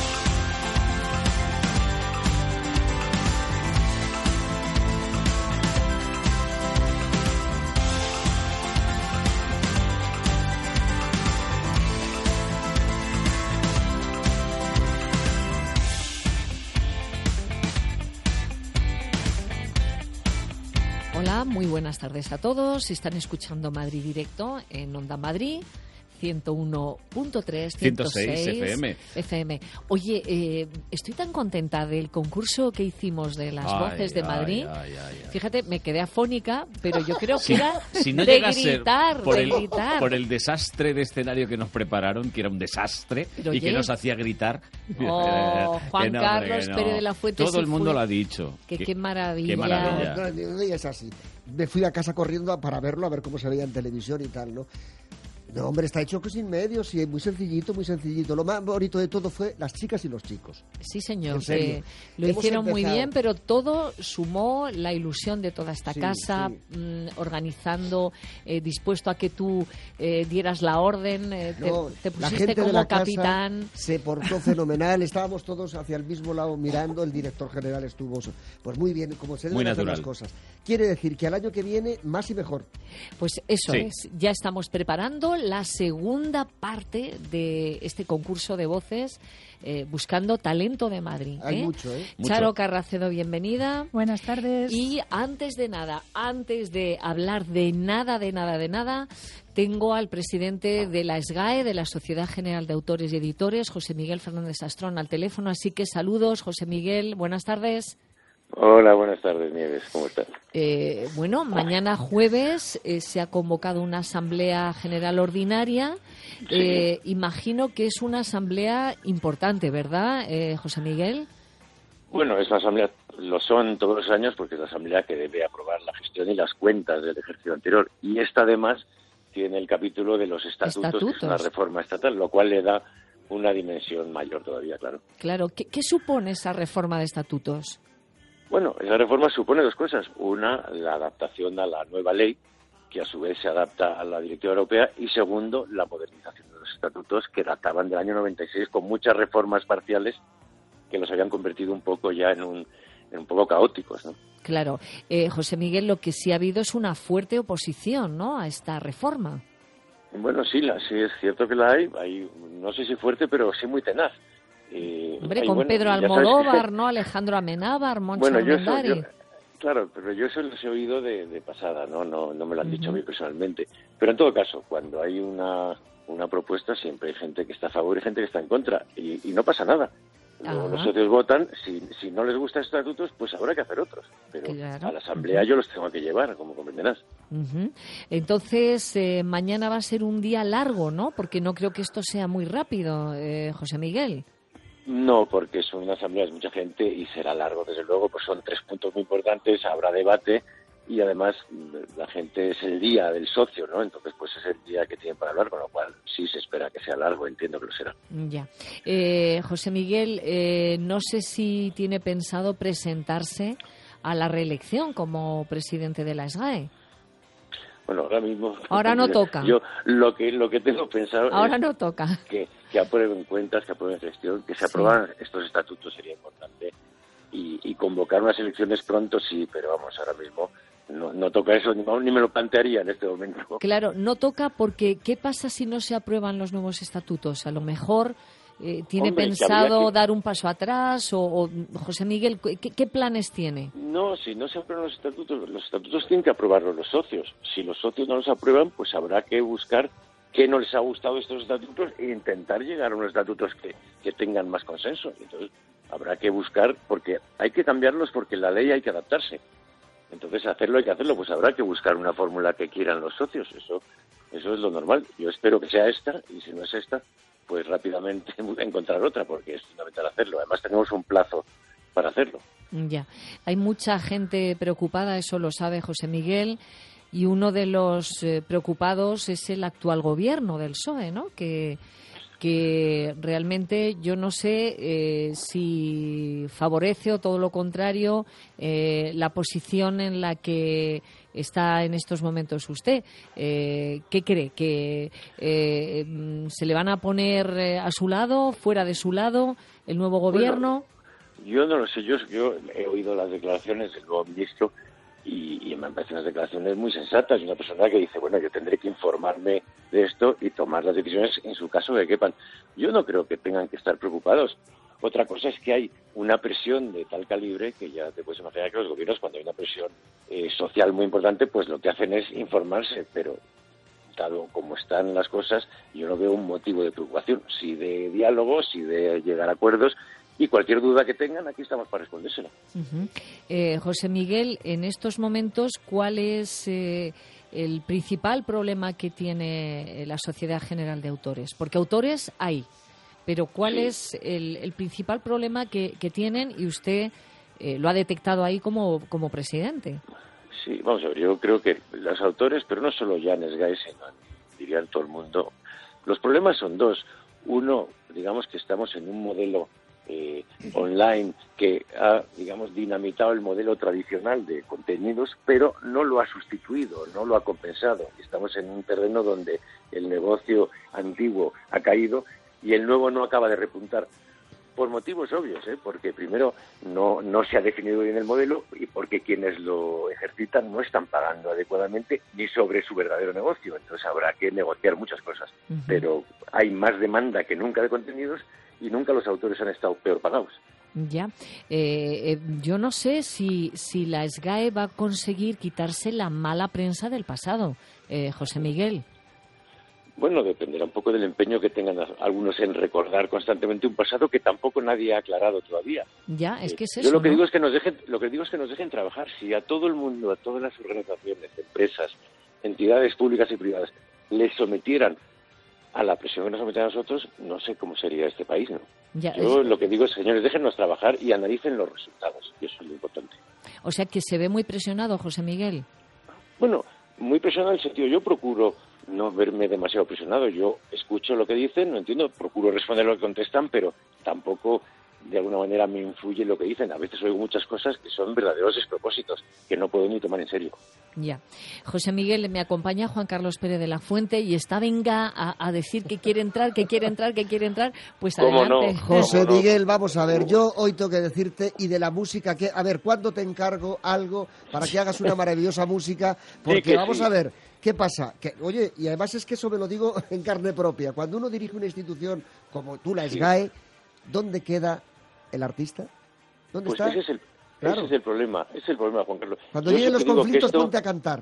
Hola, muy buenas tardes a todos. Están escuchando Madrid Directo en Onda Madrid, 101.3, 106 FM. Oye, estoy tan contenta del concurso que hicimos de las voces de Madrid. Fíjate, me quedé afónica, pero yo creo que era si no de gritar, gritar. Por el desastre de escenario que nos prepararon, que era un desastre, pero y que nos hacía gritar. Juan Carlos Pérez de la Fuente. Todo el mundo lo ha dicho. Qué maravilla. Qué maravilla. No, es así. Me fui a casa corriendo para verlo, a ver cómo se veía en televisión y tal, ¿no? No, hombre, está hecho sin medios y muy sencillito, muy sencillito. Lo más bonito de todo fue las chicas y los chicos. Sí, señor, que lo hicieron muy bien, pero todo sumó la ilusión de toda esta casa, organizando, dispuesto a que tú dieras la orden, te pusiste como capitán. Se portó fenomenal, estábamos todos hacia el mismo lado mirando, el director general estuvo pues muy bien, como se deben hacer las cosas. Quiere decir que al año que viene, más y mejor. Pues eso es, ya estamos preparando la segunda parte de este concurso de voces buscando talento de Madrid. Hay mucho, ¿eh? Charo Carracedo, bienvenida. Buenas tardes. Y antes de hablar de nada, tengo al presidente de la SGAE, de la Sociedad General de Autores y Editores, José Miguel Fernández Astrón, al teléfono. Así que saludos, José Miguel. Buenas tardes. Hola, buenas tardes, Nieves. ¿Cómo estás? Bueno, mañana jueves se ha convocado una asamblea general ordinaria. Sí. Imagino que es una asamblea importante, ¿verdad, José Miguel? Bueno, es una asamblea, lo son todos los años porque es la asamblea que debe aprobar la gestión y las cuentas del ejercicio anterior. Y esta, además, tiene el capítulo de los estatutos, que es una reforma estatal, lo cual le da una dimensión mayor todavía, claro. Claro. ¿Qué supone esa reforma de estatutos? Bueno, esa reforma supone dos cosas. Una, la adaptación a la nueva ley, que a su vez se adapta a la Directiva Europea. Y segundo, la modernización de los estatutos, que databan del año 96, con muchas reformas parciales que los habían convertido un poco ya en un poco caóticos, ¿no? Claro. José Miguel, lo que sí ha habido es una fuerte oposición, ¿no?, a esta reforma. Bueno, sí es cierto que la hay, no sé si fuerte, pero sí muy tenaz. Hombre, con Pedro Almodóvar, ¿no? Alejandro Amenábar, Moncho Armendari. Claro, pero yo eso los he oído de pasada, no me lo han dicho a mí personalmente. Pero en todo caso, cuando hay una propuesta, siempre hay gente que está a favor y gente que está en contra. Y no pasa nada. Luego los socios votan, si no les gustan estos estatutos, pues habrá que hacer otros. Pero claro, a la asamblea yo los tengo que llevar, como comprenderás. Entonces, mañana va a ser un día largo, ¿no? Porque no creo que esto sea muy rápido, José Miguel. No, porque es una asamblea, es mucha gente y será largo, desde luego, pues son 3 puntos muy importantes, habrá debate y además la gente es el día del socio, ¿no? Entonces, pues es el día que tienen para hablar, con lo cual sí se espera que sea largo, entiendo que lo será. Ya. José Miguel, no sé si tiene pensado presentarse a la reelección como presidente de la SGAE. Bueno, ahora mismo... Ahora no toca. Yo lo que tengo pensado ahora es no toca. Que aprueben cuentas, que aprueben gestión, que se aprueban estos estatutos sería importante. Y convocar unas elecciones pronto sí, pero vamos, ahora mismo no toca eso, ni me lo plantearía en este momento. Claro, no toca porque ¿qué pasa si no se aprueban los nuevos estatutos? A lo mejor... ¿Tiene pensado dar un paso atrás? O José Miguel, ¿qué planes tiene? No, si no se aprueban los estatutos tienen que aprobarlos los socios. Si los socios no los aprueban, pues habrá que buscar qué no les ha gustado estos estatutos e intentar llegar a unos estatutos que tengan más consenso. Entonces habrá que buscar, porque hay que cambiarlos porque la ley hay que adaptarse. Entonces hay que hacerlo, pues habrá que buscar una fórmula que quieran los socios. Eso es lo normal. Yo espero que sea esta, y si no es esta, pues rápidamente encontrar otra, porque es fundamental hacerlo. Además, tenemos un plazo para hacerlo. Ya. Hay mucha gente preocupada, eso lo sabe José Miguel, y uno de los preocupados es el actual gobierno del PSOE, ¿no? Que realmente yo no sé si favorece o todo lo contrario la posición en la que está en estos momentos usted. ¿Qué cree? ¿Que se le van a poner a su lado, fuera de su lado, el nuevo gobierno? Bueno, yo no lo sé. Yo he oído las declaraciones del nuevo ministro y me parecen unas declaraciones muy sensatas. Y una persona que dice, bueno, yo tendré que informarme de esto y tomar las decisiones en su caso que quepan. Yo no creo que tengan que estar preocupados. Otra cosa es que hay una presión de tal calibre que ya te puedes imaginar que los gobiernos, cuando hay una presión social muy importante, pues lo que hacen es informarse, pero dado como están las cosas, yo no veo un motivo de preocupación, sí de diálogo, sí de llegar a acuerdos, y cualquier duda que tengan, aquí estamos para respondérsela. José Miguel, en estos momentos, ¿cuál es el principal problema que tiene la Sociedad General de Autores? Porque autores hay, pero ¿cuál es el principal problema que tienen? Y usted lo ha detectado ahí como presidente. Sí, vamos a ver, yo creo que los autores, pero no solo ya en SGAE, sino diría en todo el mundo, los problemas son dos. Uno, digamos que estamos en un modelo online que ha, digamos, dinamitado el modelo tradicional de contenidos, pero no lo ha sustituido, no lo ha compensado. Estamos en un terreno donde el negocio antiguo ha caído y el nuevo no acaba de repuntar. por motivos obvios, porque primero no se ha definido bien el modelo y porque quienes lo ejercitan no están pagando adecuadamente ni sobre su verdadero negocio. Entonces habrá que negociar muchas cosas. Pero hay más demanda que nunca de contenidos y nunca los autores han estado peor pagados. Ya. Yo no sé si la SGAE va a conseguir quitarse la mala prensa del pasado, José Miguel. Bueno, dependerá un poco del empeño que tengan algunos en recordar constantemente un pasado que tampoco nadie ha aclarado todavía. Ya, es que es eso, yo lo que ¿no? digo es que nos dejen trabajar. Si a todo el mundo, a todas las organizaciones, empresas, entidades públicas y privadas les sometieran a la presión que nos someten a nosotros, no sé cómo sería este país, ¿no? Yo lo que digo es, señores, déjennos trabajar y analicen los resultados, y eso es lo importante. O sea, que se ve muy presionado, José Miguel. Bueno, muy presionado en el sentido, yo procuro no verme demasiado presionado. Yo escucho lo que dicen, no entiendo, procuro responder lo que contestan, pero tampoco de alguna manera me influye lo que dicen. A veces oigo muchas cosas que son verdaderos despropósitos, que no puedo ni tomar en serio. Ya. José Miguel, me acompaña Juan Carlos Pérez de la Fuente y está venga a decir que quiere entrar. Pues adelante. No? José Miguel, vamos a ver, yo hoy tengo que decirte, y de la música, que a ver, ¿cuándo te encargo algo para que hagas una maravillosa música? Porque vamos a ver, ¿qué pasa? Oye, y además es que eso me lo digo en carne propia. Cuando uno dirige una institución como tú, la SGAE, ¿dónde queda el artista? ¿Dónde está? Ese es el problema, Juan Carlos. Cuando lleguen los conflictos, ponte a cantar.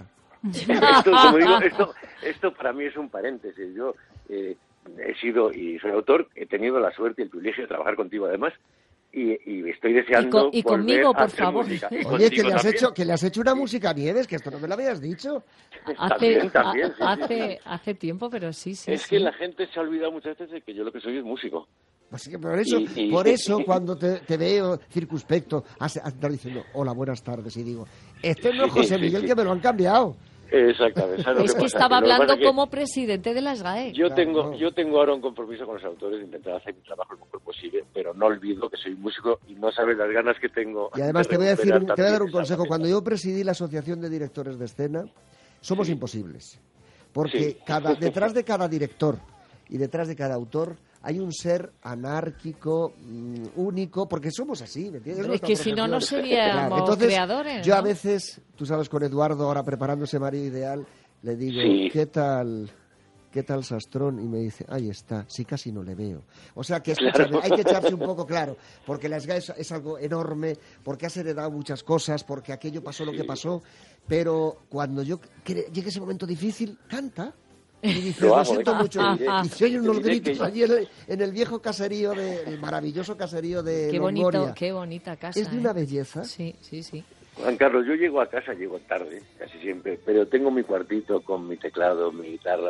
Esto para mí es un paréntesis. Yo he sido y soy autor, he tenido la suerte y el privilegio de trabajar contigo además, y estoy deseando y conmigo, por favor. Oye, que le has hecho una música a Nieves, que esto no me lo habías dicho. También, hace tiempo, pero sí. Es que la gente se ha olvidado muchas veces de que yo lo que soy es músico. Así que por eso cuando te veo circunspecto, estás diciendo, hola, buenas tardes, y digo, este no es José Miguel, que me lo han cambiado. Exactamente. Es que estaba hablando como presidente de la SGAE. Yo tengo ahora un compromiso con los autores de intentar hacer mi trabajo lo mejor posible, pero no olvido que soy músico y no sabes las ganas que tengo. Y además te voy a dar un consejo. Cuando yo presidí la Asociación de Directores de Escena, somos imposibles. Porque detrás de cada director y detrás de cada autor hay un ser anárquico, único, porque somos así, ¿me entiendes? Es que si no seríamos creadores. Yo a veces, tú sabes, con Eduardo, ahora preparándose María Ideal, le digo, ¿qué tal Sastrón? Y me dice, ahí está, sí, casi no le veo. O sea que hay que echarse un poco claro, porque la SGAE es algo enorme, porque has heredado muchas cosas, porque aquello pasó lo que pasó, pero cuando llegue ese momento difícil, canta. Y dice, lo siento mucho. Y se oyen unos gritos allí en el viejo caserío, el maravilloso caserío de Longoria. Qué bonita casa. Es de una belleza. Sí. Juan Carlos, yo llego a casa, llego tarde, casi siempre, pero tengo mi cuartito con mi teclado, mi guitarra,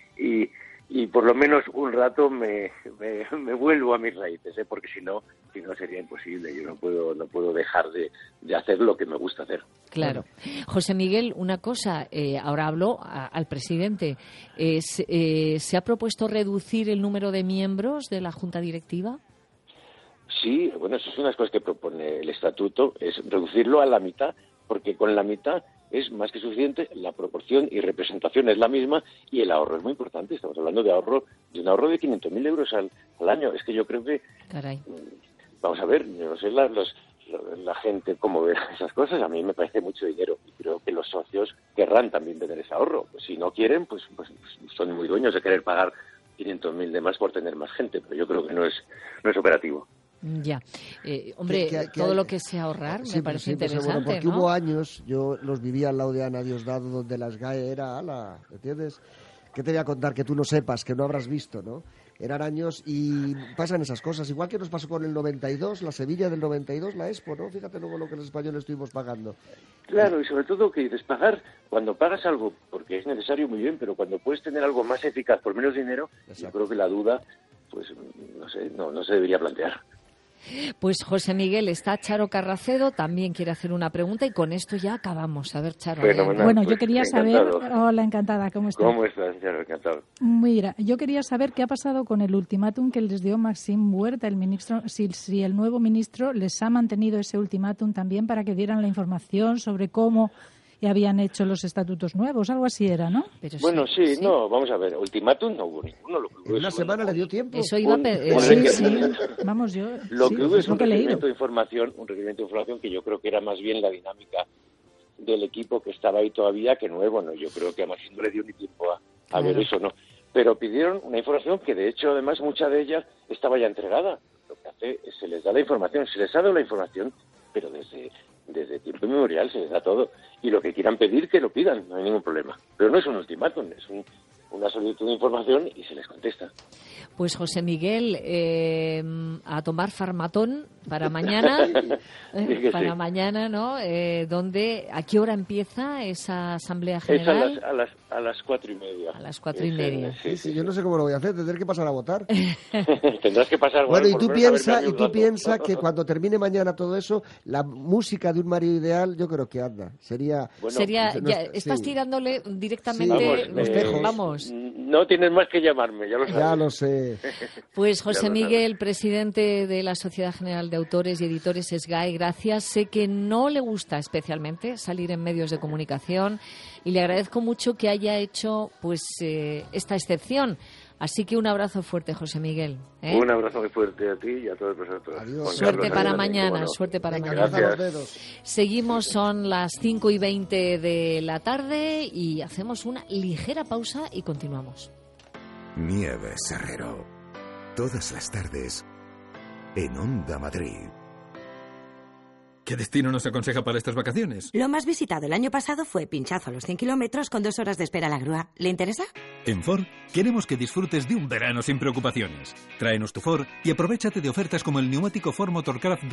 y por lo menos un rato me vuelvo a mis raíces, porque si no sería imposible. Yo no puedo dejar de hacer lo que me gusta hacer. Claro. José Miguel, una cosa, ahora hablo al presidente. ¿Se ha propuesto reducir el número de miembros de la Junta Directiva? Sí, bueno, eso es una de las cosas que propone el estatuto, es reducirlo a la mitad, porque con la mitad es más que suficiente, la proporción y representación es la misma y el ahorro es muy importante. Estamos hablando de un ahorro de 500.000 euros al año. Es que yo creo que... Caray. Vamos a ver, yo no sé la gente cómo ve esas cosas. A mí me parece mucho dinero y creo que los socios querrán también tener ese ahorro. Pues si no quieren, pues son muy dueños de querer pagar 500.000 de más por tener más gente, pero yo creo que no es operativo. Ya. Hombre, todo lo que sea ahorrar me parece interesante, porque ¿no? Hubo años, yo los vivía al lado de Ana Diosdado, donde la SGAE era ala, ¿entiendes? ¿Qué te voy a contar que tú no sepas, que no habrás visto, no? Eran años y pasan esas cosas. Igual que nos pasó con el 92, la Sevilla del 92, la Expo, ¿no? Fíjate luego lo que los españoles estuvimos pagando. Claro, y sobre todo que dices, cuando pagas algo porque es necesario, muy bien, pero cuando puedes tener algo más eficaz por menos dinero, yo creo que la duda, pues no se debería plantear. Pues José Miguel, está Charo Carracedo, también quiere hacer una pregunta y con esto ya acabamos. A ver, Charo. Bueno, yo quería saber... Hola, encantada, ¿cómo estás? ¿Cómo estás, Charo? Encantado. Mira, yo quería saber qué ha pasado con el ultimátum que les dio Maxime Huerta, el ministro, si el nuevo ministro les ha mantenido ese ultimátum también para que dieran la información sobre cómo y habían hecho los estatutos nuevos, algo así era, ¿no? Pero sí, no, vamos a ver, ultimátum no hubo ninguno. En una semana le dio tiempo. Eso iba Vamos, yo... Lo que hubo es un requerimiento de información que yo creo que era más bien la dinámica del equipo que estaba ahí todavía que nuevo, ¿no? Yo creo que a Maxim no le dio ni tiempo a ver eso, ¿no? Pero pidieron una información que, de hecho, además, mucha de ella estaba ya entregada. Lo que hace es se les da la información, se les ha dado la información, pero desde tiempo inmemorial se les da todo. Y lo que quieran pedir, que lo pidan, no hay ningún problema. Pero no es un ultimátum, es una solicitud de información y se les contesta. Pues José Miguel, a tomar farmatón para mañana, mañana, ¿no? ¿A qué hora empieza esa asamblea general? Es a las 4:30. A las 4:30. Sí, yo no sé cómo lo voy a hacer, tendré que pasar a votar. Tendrás que pasar. Bueno, y tú piensas que cuando termine mañana todo eso, la música de Un marido ideal, yo creo que anda. Estás tirándole directamente. Vamos. No tienes más que llamarme, ya lo sabes. Ya lo sé. Pues José Miguel, presidente de la Sociedad General de Autores y Editores SGAE, gracias. Sé que no le gusta especialmente salir en medios de comunicación y le agradezco mucho que haya hecho esta excepción. Así que un abrazo fuerte, José Miguel. Un abrazo muy fuerte a ti y a todos vosotros. Adiós. Suerte para mañana, suerte para mañana. Gracias. Seguimos, son las 5:20 de la tarde y hacemos una ligera pausa y continuamos. Nieves Herrero. Todas las tardes en Onda Madrid. ¿Qué destino nos aconseja para estas vacaciones? Lo más visitado el año pasado fue Pinchazo a los 100 kilómetros con 2 horas de espera a la grúa. ¿Le interesa? En Ford queremos que disfrutes de un verano sin preocupaciones. Tráenos tu Ford y aprovéchate de ofertas como el neumático Ford Motorcraft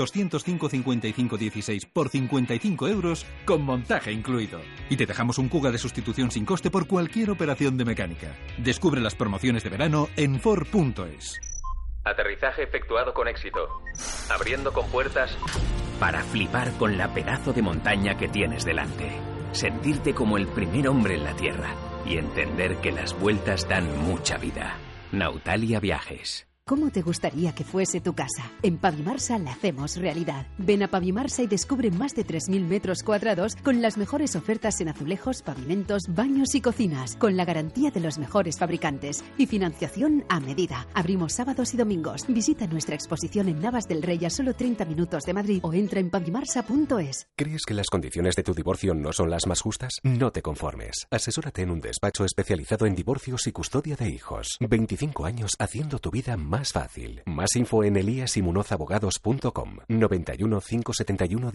205-55-16 por 55 € con montaje incluido. Y te dejamos un Kuga de sustitución sin coste por cualquier operación de mecánica. Descubre las promociones de verano en Ford.es. Aterrizaje efectuado con éxito. Abriendo compuertas para flipar con la pedazo de montaña que tienes delante. Sentirte como el primer hombre en la Tierra y entender que las vueltas dan mucha vida. Nautalia Viajes. ¿Cómo te gustaría que fuese tu casa? En Pavimarsa la hacemos realidad. Ven a Pavimarsa y descubre más de 3.000 metros cuadrados con las mejores ofertas en azulejos, pavimentos, baños y cocinas, con la garantía de los mejores fabricantes y financiación a medida. Abrimos sábados y domingos. Visita nuestra exposición en Navas del Rey a solo 30 minutos de Madrid o entra en pavimarsa.es. ¿Crees que las condiciones de tu divorcio no son las más justas? No te conformes. Asesórate en un despacho especializado en divorcios y custodia de hijos. 25 años haciendo tu vida más fácil. Más info en eliasimunozabogados.com. 91 571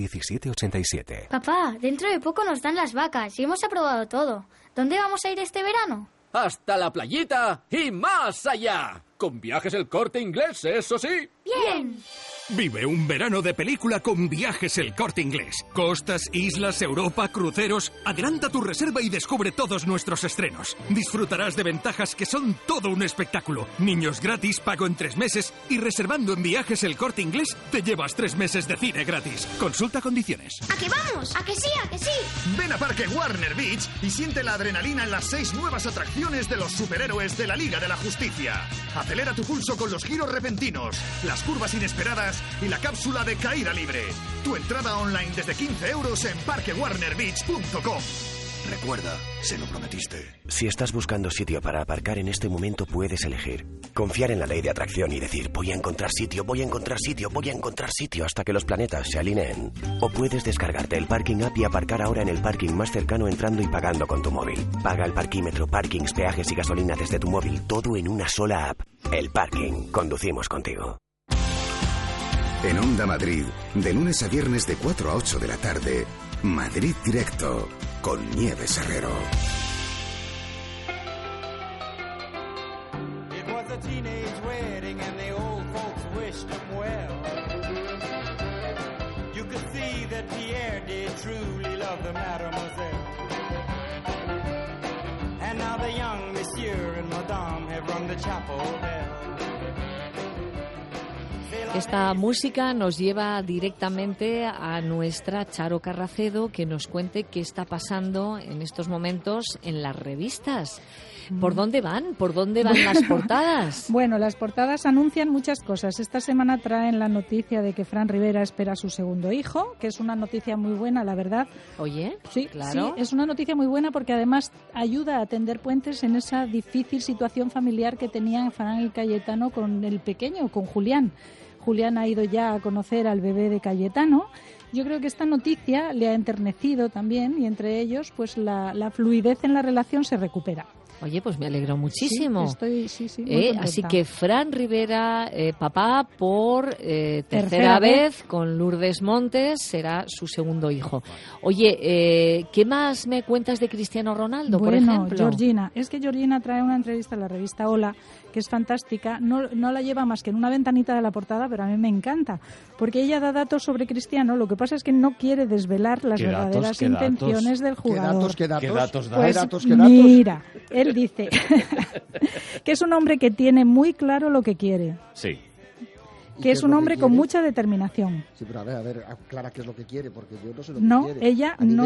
1787. Papá, dentro de poco nos dan las vacas y hemos aprobado todo. ¿Dónde vamos a ir este verano? Hasta la playita y más allá. Con Viajes El Corte Inglés, eso sí. ¡Bien! Vive un verano de película con Viajes El Corte Inglés. Costas, islas, Europa, cruceros. Adelanta tu reserva y descubre todos nuestros estrenos. Disfrutarás de ventajas que son todo un espectáculo. Niños gratis, pago en 3 meses y reservando en Viajes El Corte Inglés te llevas 3 meses de cine gratis. Consulta condiciones. ¿A qué vamos? ¿A que sí? ¿A que sí? Ven a Parque Warner Beach y siente la adrenalina en las 6 nuevas atracciones de los superhéroes de la Liga de la Justicia. Acelera tu pulso con los giros repentinos, las curvas inesperadas y la cápsula de caída libre. Tu entrada online desde 15 € en parquewarnerbeach.com. Recuerda, se lo prometiste. Si estás buscando sitio para aparcar en este momento, puedes elegir. Confiar en la ley de atracción y decir, voy a encontrar sitio, voy a encontrar sitio, voy a encontrar sitio hasta que los planetas se alineen. O puedes descargarte el Parking App y aparcar ahora en el parking más cercano entrando y pagando con tu móvil. Paga el parquímetro, parkings, peajes y gasolina desde tu móvil, todo en una sola app. El Parking. Conducimos contigo. En Onda Madrid, de lunes a viernes de 4 a 8 de la tarde, Madrid Directo, con Nieves Herrero. It was a teenage wedding and the old folks wished them well. You could see that Pierre did truly love the mademoiselle. And now the young monsieur and madame have rung the chapel bell. Esta música nos lleva directamente a nuestra Charo Carracedo, que nos cuente qué está pasando en estos momentos en las revistas. ¿Por dónde van? ¿Por dónde van las portadas? Bueno, las portadas anuncian muchas cosas. Esta semana traen la noticia de que Fran Rivera espera a su segundo hijo, que es una noticia muy buena, la verdad. Oye, sí, claro. Sí, es una noticia muy buena porque además ayuda a tender puentes en esa difícil situación familiar que tenían Fran y Cayetano con el pequeño, con Julián. Julián ha ido ya a conocer al bebé de Cayetano. Yo creo que esta noticia le ha enternecido también y entre ellos pues la fluidez en la relación se recupera. Oye, pues me alegro muchísimo. Sí, muy así que Fran Rivera, papá por tercera vez con Lourdes Montes, será su segundo hijo. Oye, ¿qué más me cuentas de Cristiano Ronaldo, por ejemplo? Georgina. Es que Georgina trae una entrevista a la revista Hola, que es fantástica. No la lleva más que en una ventanita de la portada, pero a mí me encanta. Porque ella da datos sobre Cristiano. Lo que pasa es que no quiere desvelar las verdaderas intenciones del jugador. ¿Qué datos da? Pues, mira, él dice que es un hombre que tiene muy claro lo que quiere. Sí. Que es un hombre con mucha determinación. Sí, pero a ver, aclara qué es lo que quiere, porque yo no sé lo que quiere.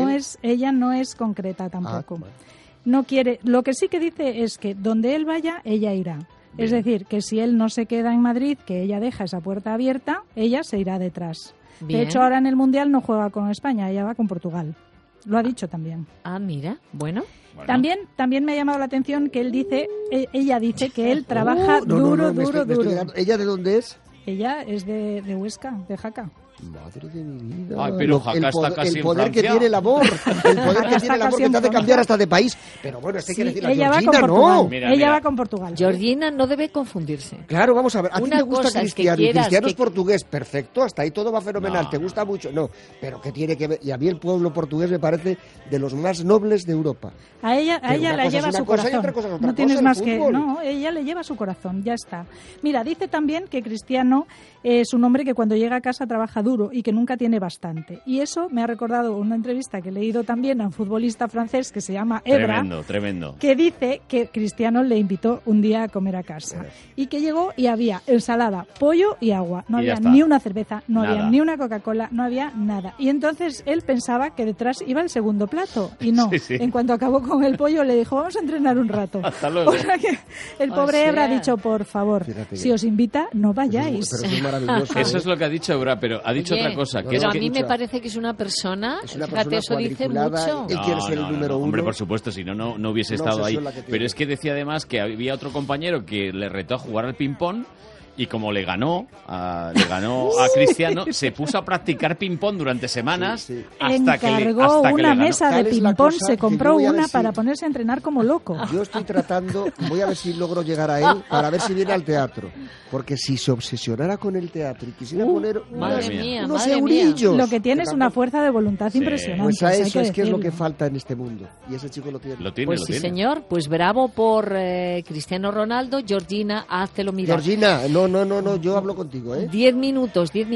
Ella no es concreta tampoco. Bueno. No quiere. Lo que sí que dice es que donde él vaya, ella irá. Bien. Es decir, que si él no se queda en Madrid, que ella deja esa puerta abierta, ella se irá detrás. Bien. De hecho, ahora en el Mundial no juega con España, ella va con Portugal. Lo ha dicho también. Ah, mira, bueno. También me ha llamado la atención que ella dice que él trabaja duro. ¿Ella de dónde es? Ella es de Huesca, de Jaca. Madre de mi vida. Ay, pero Jaca está casi el poder en que tiene el amor, el poder que tiene el amor que te hace cambiar hasta de país. Pero bueno, esto hay que decirle a Georgina, ¿no? Ella va con Portugal. Georgina no debe confundirse. Claro, vamos a ver. A ti te gusta Cristiano, y Cristiano es que... portugués, perfecto, hasta ahí todo va fenomenal, te gusta mucho. No, pero ¿qué tiene que ver? Y a mí el pueblo portugués me parece de los más nobles de Europa. A ella le lleva su corazón. No tienes más que... No, ella le lleva su corazón, ya está. Mira, dice también que Cristiano es un hombre que cuando llega a casa trabaja duro y que nunca tiene bastante. Y eso me ha recordado una entrevista que he leído también a un futbolista francés que se llama Ebra. Tremendo. Que dice que Cristiano le invitó un día a comer a casa. Y que llegó y había ensalada, pollo y agua. No había ni una cerveza, no había ni una Coca-Cola, no había nada. Y entonces él pensaba que detrás iba el segundo plato. Y no. Sí. En cuanto acabó con el pollo le dijo, vamos a entrenar un rato. Hasta luego. O sea que el pobre Ebra ha dicho, por favor, si os invita, no vayáis. Pero es maravilloso. Eso es lo que ha dicho Ebra, pero ha dicho otra cosa. Pero a mí me parece que es una persona, fíjate, eso dice mucho. Él quiere ser el número uno. Hombre, por supuesto, si no hubiese estado ahí. Pero es que decía además que había otro compañero que le retó a jugar al ping-pong y como le ganó a Cristiano, se puso a practicar ping-pong durante semanas hasta que le una mesa de ping-pong, se compró una para ponerse a entrenar como loco. Yo estoy tratando, voy a ver si logro llegar a él para ver si viene al teatro. Porque si se obsesionara con el teatro y quisiera poner unos eurillos... Lo que tiene es una fuerza de voluntad impresionante. Pues a eso es que es lo que falta en este mundo. Y ese chico lo tiene. Pues sí, señor. Pues bravo por Cristiano Ronaldo. Georgina, háztelo mirar. Georgina, no, yo hablo contigo, 10 minutos. 10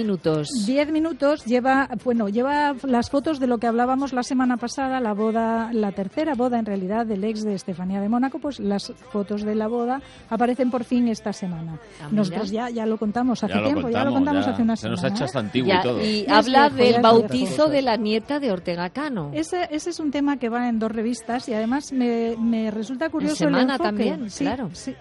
minutos lleva las fotos de lo que hablábamos la semana pasada, la boda, la tercera boda en realidad del ex de Estefanía de Mónaco, pues las fotos de la boda aparecen por fin esta semana. Nosotros ya lo contamos hace tiempo, ya lo contamos hace una semana. Se nos ha hecho hasta antiguo y todo. Y habla del bautizo de la nieta de Ortega Cano. Ese es un tema que va en 2 revistas y además me resulta curioso el enfoque. También, sí, claro. Sí.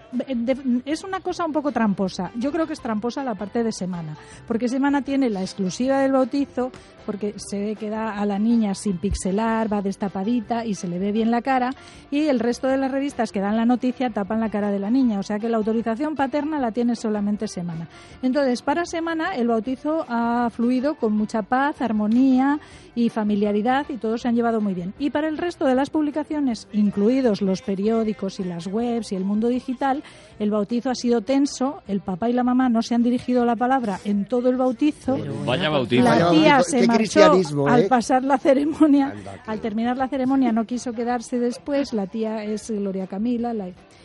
Es una cosa un poco tramposa. Yo creo que es tramposa la parte de Semana, porque Semana tiene la exclusiva del bautizo, porque se ve que da a la niña sin pixelar, va destapadita y se le ve bien la cara, y el resto de las revistas que dan la noticia tapan la cara de la niña, o sea que la autorización paterna la tiene solamente Semana. Entonces, para Semana el bautizo ha fluido con mucha paz, armonía y familiaridad y todos se han llevado muy bien. Y para el resto de las publicaciones, incluidos los periódicos y las webs y el mundo digital, el bautizo ha sido tenso, el papá y la mamá no se han dirigido la palabra en todo el bautizo. Vaya bautizo. La tía se marchó al pasar la ceremonia, al terminar la ceremonia no quiso quedarse después, la tía es Gloria Camila,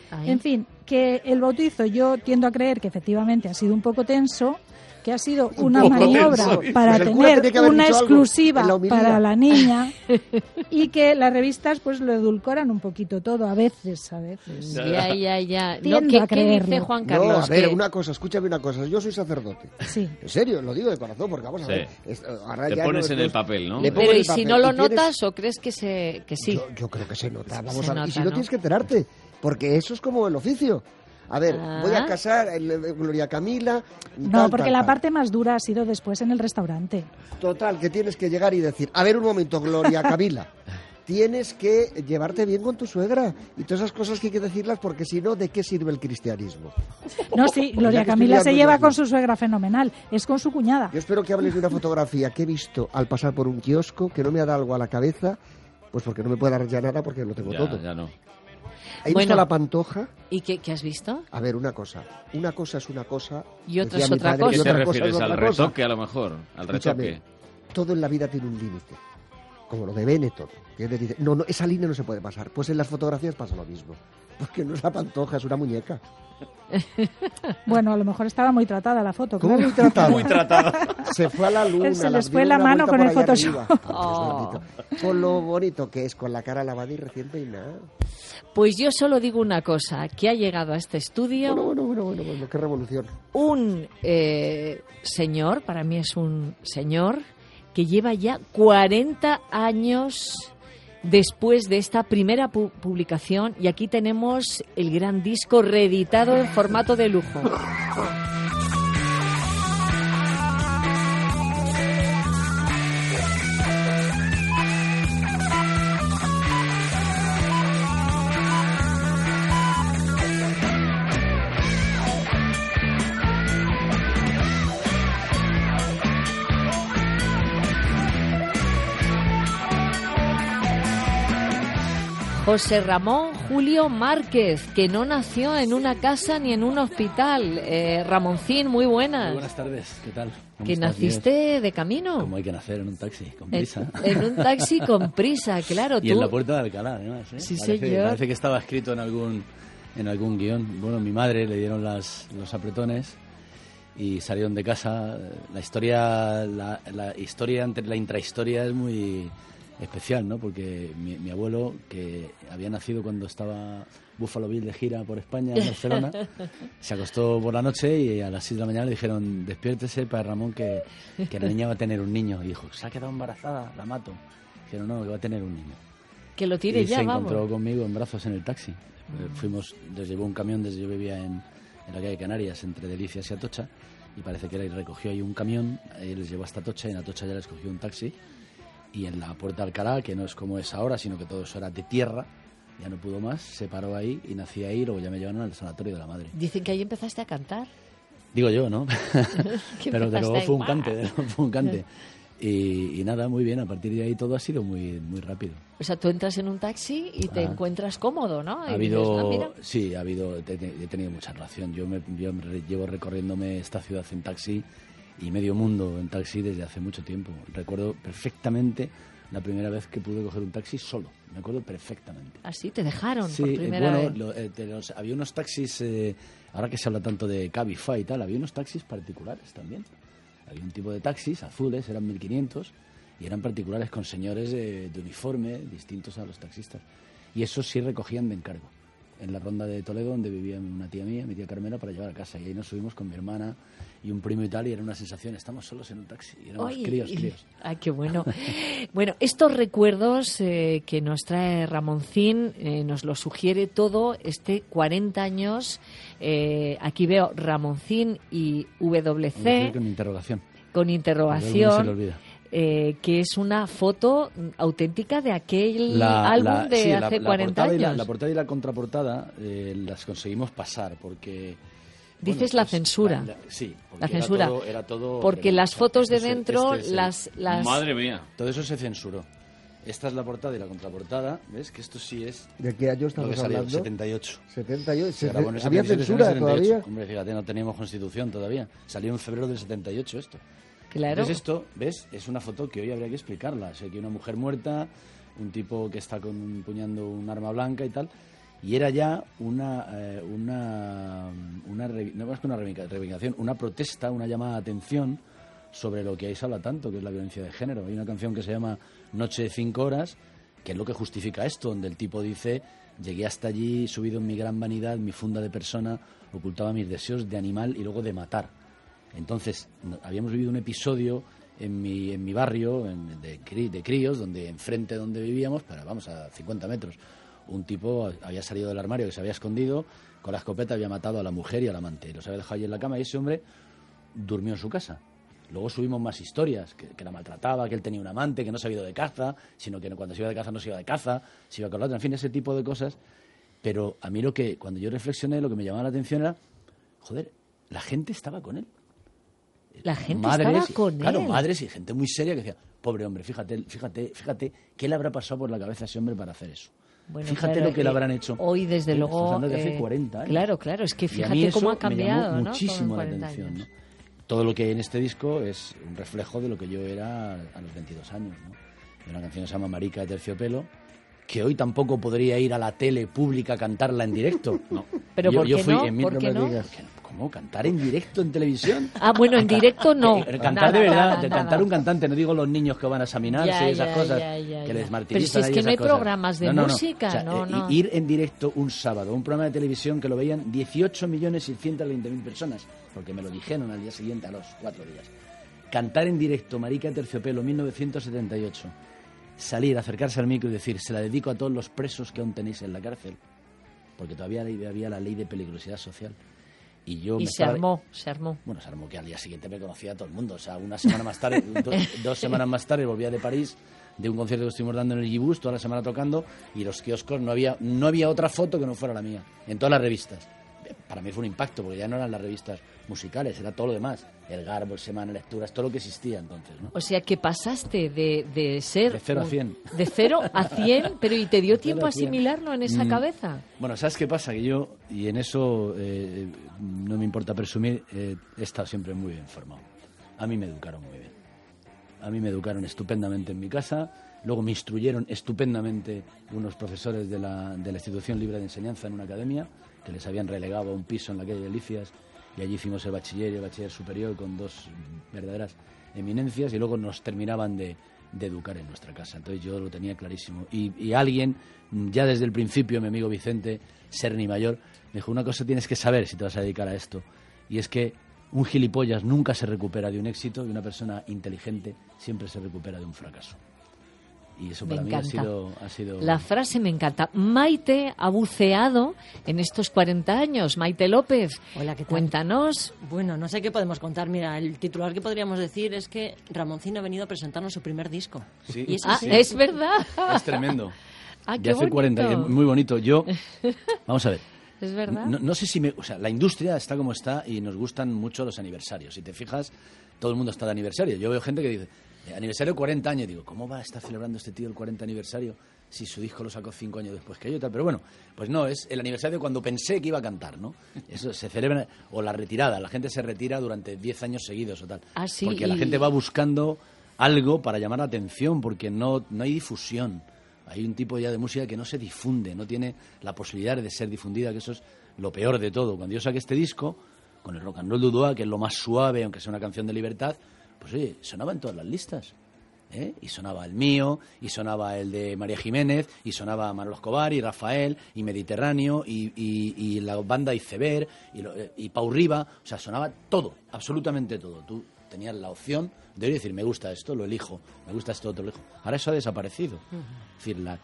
Ay. En fin, que el bautizo yo tiendo a creer que efectivamente ha sido un poco tenso, que ha sido una maniobra para tener una exclusiva para la niña y que las revistas pues lo edulcoran un poquito todo, a veces. Ya. Tiendo a creerlo. ¿Qué dice Juan Carlos? No, a ver, una cosa, escúchame una cosa, yo soy sacerdote. Sí. En serio, lo digo de corazón, porque vamos a ver. Te pones en el papel, ¿no? Pero ¿y si no lo notas o crees que sí? Yo creo que se nota, vamos se a ver. nota, Y si no tienes que enterarte, porque eso es como el oficio. A ver, voy a casar Gloria Camila. No, porque la parte más dura ha sido después en el restaurante. Total, que tienes que llegar y decir, a ver un momento, Gloria Camila, tienes que llevarte bien con tu suegra y todas esas cosas que hay que decirlas, porque si no, ¿de qué sirve el cristianismo? No, sí, Gloria Camila se lleva con su suegra fenomenal, es con su cuñada. Yo espero que hables de una fotografía que he visto al pasar por un kiosco, que no me ha dado algo a la cabeza, pues porque no me puede dar ya nada, porque lo tengo todo. Ya no. ¿Has visto la Pantoja? ¿Y qué has visto? A ver, una cosa es una cosa... Y otra es otra cosa. ¿Qué te refieres? ¿Al retoque, a lo mejor? ¿Al retoque? Todo en la vida tiene un límite. Como lo de Benetton. Que dice, no, esa línea no se puede pasar. Pues en las fotografías pasa lo mismo. Porque no es la Pantoja, es una muñeca. Bueno, a lo mejor estaba muy tratada la foto. ¿Cómo claro. muy tratada? Muy tratada. Se fue a la luna. Se les fue la mano con el Photoshop. Con lo bonito que es, con la cara lavada y recién peinada. Pues yo solo digo una cosa, que ha llegado a este estudio... Bueno, qué revolución. Un señor, para mí es un señor, que lleva ya 40 años... después de esta primera publicación, y aquí tenemos el gran disco reeditado en formato de lujo. José Ramón Julio Márquez, que no nació en una casa ni en un hospital. Ramoncín, muy buenas. Muy buenas tardes, ¿qué tal? Que naciste de camino. Como hay que nacer, en un taxi, con prisa. En un taxi con prisa, claro. Y en la Puerta de Alcalá, además. Sí, señor. Parece que estaba escrito en algún guión. Bueno, mi madre le dieron los apretones y salieron de casa. La historia entre la intrahistoria es muy especial, ¿no? Porque mi abuelo, que había nacido cuando estaba Buffalo Bill de gira por España, en Barcelona, se acostó por la noche y a las 6 de la mañana le dijeron: despiértese, padre Ramón, que la niña va a tener un niño. Y dijo: se ha quedado embarazada, la mato. Dijeron: no, que va a tener un niño. Que lo tire y ya, se vamos. encontró conmigo en brazos en el taxi. Les llevó un camión desde yo vivía en la calle Canarias, entre Delicias y Atocha, y parece que recogió ahí un camión, les llevó hasta Atocha, y en Atocha ya les cogió un taxi. Y en la Puerta de Alcalá, que no es como es ahora, sino que todo eso era de tierra, ya no pudo más, se paró ahí y nací ahí, y luego ya me llevaron al sanatorio de la madre. Dicen que ahí empezaste a cantar. Digo yo, ¿no? Pero de luego fue un cante. Y nada, muy bien, a partir de ahí todo ha sido muy, muy rápido. O sea, tú entras en un taxi y te encuentras cómodo, ¿no? Ha habido, he tenido mucha relación. Yo llevo recorriéndome esta ciudad en taxi y medio mundo en taxi desde hace mucho tiempo. Recuerdo perfectamente la primera vez que pude coger un taxi solo. Me acuerdo perfectamente. ¿Ah, sí? ¿Te dejaron sí, por primera vez? Había unos taxis, ahora que se habla tanto de Cabify y tal, había unos taxis particulares también. Había un tipo de taxis azules, eran 1500, y eran particulares con señores de uniforme, distintos a los taxistas. Y esos sí recogían de encargo. En la Ronda de Toledo, donde vivía una tía mía, mi tía Carmela, para llevar a casa. Y ahí nos subimos con mi hermana y un primo y tal, y era una sensación, estamos solos en un taxi. Y éramos críos. ¡Ay, qué bueno! Bueno, estos recuerdos que nos trae Ramoncín, nos lo sugiere todo 40 años. Aquí veo Ramoncín y WC. Con interrogación. Con interrogación. No se le olvida. Que es una foto auténtica de aquel álbum de hace 40 años. La portada y la contraportada las conseguimos pasar porque... Dices la censura. Sí, la censura. Era todo porque las fotos de dentro, las... Madre mía. Todo eso se censuró. Esta es la portada y la contraportada. ¿Ves? Que esto sí es... ¿De qué año estamos hablando? 78. 78. ¿Había censura todavía? Hombre, fíjate, no teníamos constitución todavía. Salió en febrero del 78 esto. Claro. Entonces esto, ¿ves? Es una foto que hoy habría que explicarla. O sea, que una mujer muerta, un tipo que está empuñando un arma blanca y tal. y era ya una no más que una reivindicación, una protesta, una llamada de atención sobre lo que ahí se habla tanto, que es la violencia de género. Hay una canción que se llama Noche de 5 horas, que es lo que justifica esto, donde el tipo dice: llegué hasta allí, subido en mi gran vanidad, mi funda de persona, ocultaba mis deseos de animal y luego de matar. Entonces, habíamos vivido un episodio en mi barrio de críos, donde enfrente de donde vivíamos, vamos a 50 metros, un tipo había salido del armario, que se había escondido, con la escopeta había matado a la mujer y al amante, los había dejado allí en la cama, y ese hombre durmió en su casa. Luego subimos más historias, que la maltrataba, que él tenía un amante, que no se había ido de caza, sino que cuando se iba de caza no se iba de caza, se iba con la otra, en fin, ese tipo de cosas. Pero a mí cuando yo reflexioné, lo que me llamaba la atención era, joder, la gente estaba con él. La gente estaba con él. Claro, madres y gente muy seria que decía: pobre hombre, fíjate, ¿qué le habrá pasado por la cabeza a ese hombre para hacer eso? Bueno, fíjate claro, lo que le habrán hecho. Hoy, desde luego... de hace 40 años. Claro, es que fíjate cómo ha cambiado, me llamó muchísimo la atención, años. ¿no? Todo lo que hay en este disco es un reflejo de lo que yo era a los 22 años, ¿no? Hay una canción que se llama Marica de Terciopelo, que hoy tampoco podría ir a la tele pública a cantarla en directo. No. ¿Pero por qué no? ¿Por qué no? ¿Cómo? ¿Cantar en directo en televisión? Ah, bueno, en directo no. Cantar de verdad, cantar un cantante, no digo los niños que van a examinarse y esas cosas que les martirizan. Pero si es que no hay programas de música, O sea, ir en directo un sábado, un programa de televisión que lo veían 18.620.000 personas, porque me lo dijeron al día siguiente, a los 4 días. Cantar en directo Marica de Terciopelo, 1978. Salir, acercarse al micro y decir: se la dedico a todos los presos que aún tenéis en la cárcel, porque todavía había la ley de peligrosidad social. Y se armó. Bueno, se armó, que al día siguiente me conocía a todo el mundo. O sea, una semana más tarde, 2 semanas más tarde, volvía de París, de un concierto que estuvimos dando en el Gibus, toda la semana tocando, y los kioscos no había otra foto que no fuera la mía, en todas las revistas. Para mí fue un impacto, porque ya no eran las revistas musicales, era todo lo demás. El Garbo, el Semana, Lecturas, todo lo que existía entonces, ¿no? O sea, que pasaste de ser... De 0 a 100. De 0 a 100, pero ¿y te dio tiempo a asimilarlo en esa cabeza? Bueno, ¿sabes qué pasa? Que yo, y en eso no me importa presumir, he estado siempre muy bien formado. A mí me educaron muy bien. A mí me educaron estupendamente en mi casa. Luego me instruyeron estupendamente unos profesores de la Institución Libre de Enseñanza en una academia, que les habían relegado a un piso en la calle Delicias, y allí hicimos el bachiller y el bachiller superior con 2 verdaderas eminencias, y luego nos terminaban de educar en nuestra casa. Entonces yo lo tenía clarísimo. Y alguien, ya desde el principio, mi amigo Vicente Serni Mayor, me dijo: una cosa tienes que saber si te vas a dedicar a esto, y es que un gilipollas nunca se recupera de un éxito, y una persona inteligente siempre se recupera de un fracaso. Y eso para mí ha sido... La frase me encanta. Maite ha buceado en estos 40 años. Maite López, hola, ¿qué tal? Cuéntanos. Bueno, no sé qué podemos contar. Mira, el titular que podríamos decir es que Ramoncín ha venido a presentarnos su primer disco. Sí, y eso sí. Es verdad. Es tremendo. Qué hace 40 años, muy bonito. Vamos a ver. Es verdad. No sé si o sea, la industria está como está y nos gustan mucho los aniversarios. Si te fijas, todo el mundo está de aniversario. Yo veo gente que dice: aniversario 40 años. Digo, ¿cómo va a estar celebrando este tío el 40 aniversario si su disco lo sacó 5 años después que yo y tal? Pero bueno, pues no, es el aniversario cuando pensé que iba a cantar, ¿no? Eso se celebra, o la retirada, la gente se retira durante 10 años seguidos o tal. Sí, porque la gente va buscando algo para llamar la atención, porque no hay difusión. Hay un tipo ya de música que no se difunde, no tiene la posibilidad de ser difundida, que eso es lo peor de todo. Cuando yo saqué este disco, con el Rock and Roll Dudois, que es lo más suave, aunque sea una canción de libertad, pues oye, sonaba en todas las listas. Y sonaba el mío, y sonaba el de María Jiménez, y sonaba Manolo Escobar, y Rafael, y Mediterráneo, y la banda Iceberg, y Pau Riba. O sea, sonaba todo, absolutamente todo. Tú tenías la opción de decir: me gusta esto, lo elijo, me gusta esto, otro, lo elijo. Ahora eso ha desaparecido. Es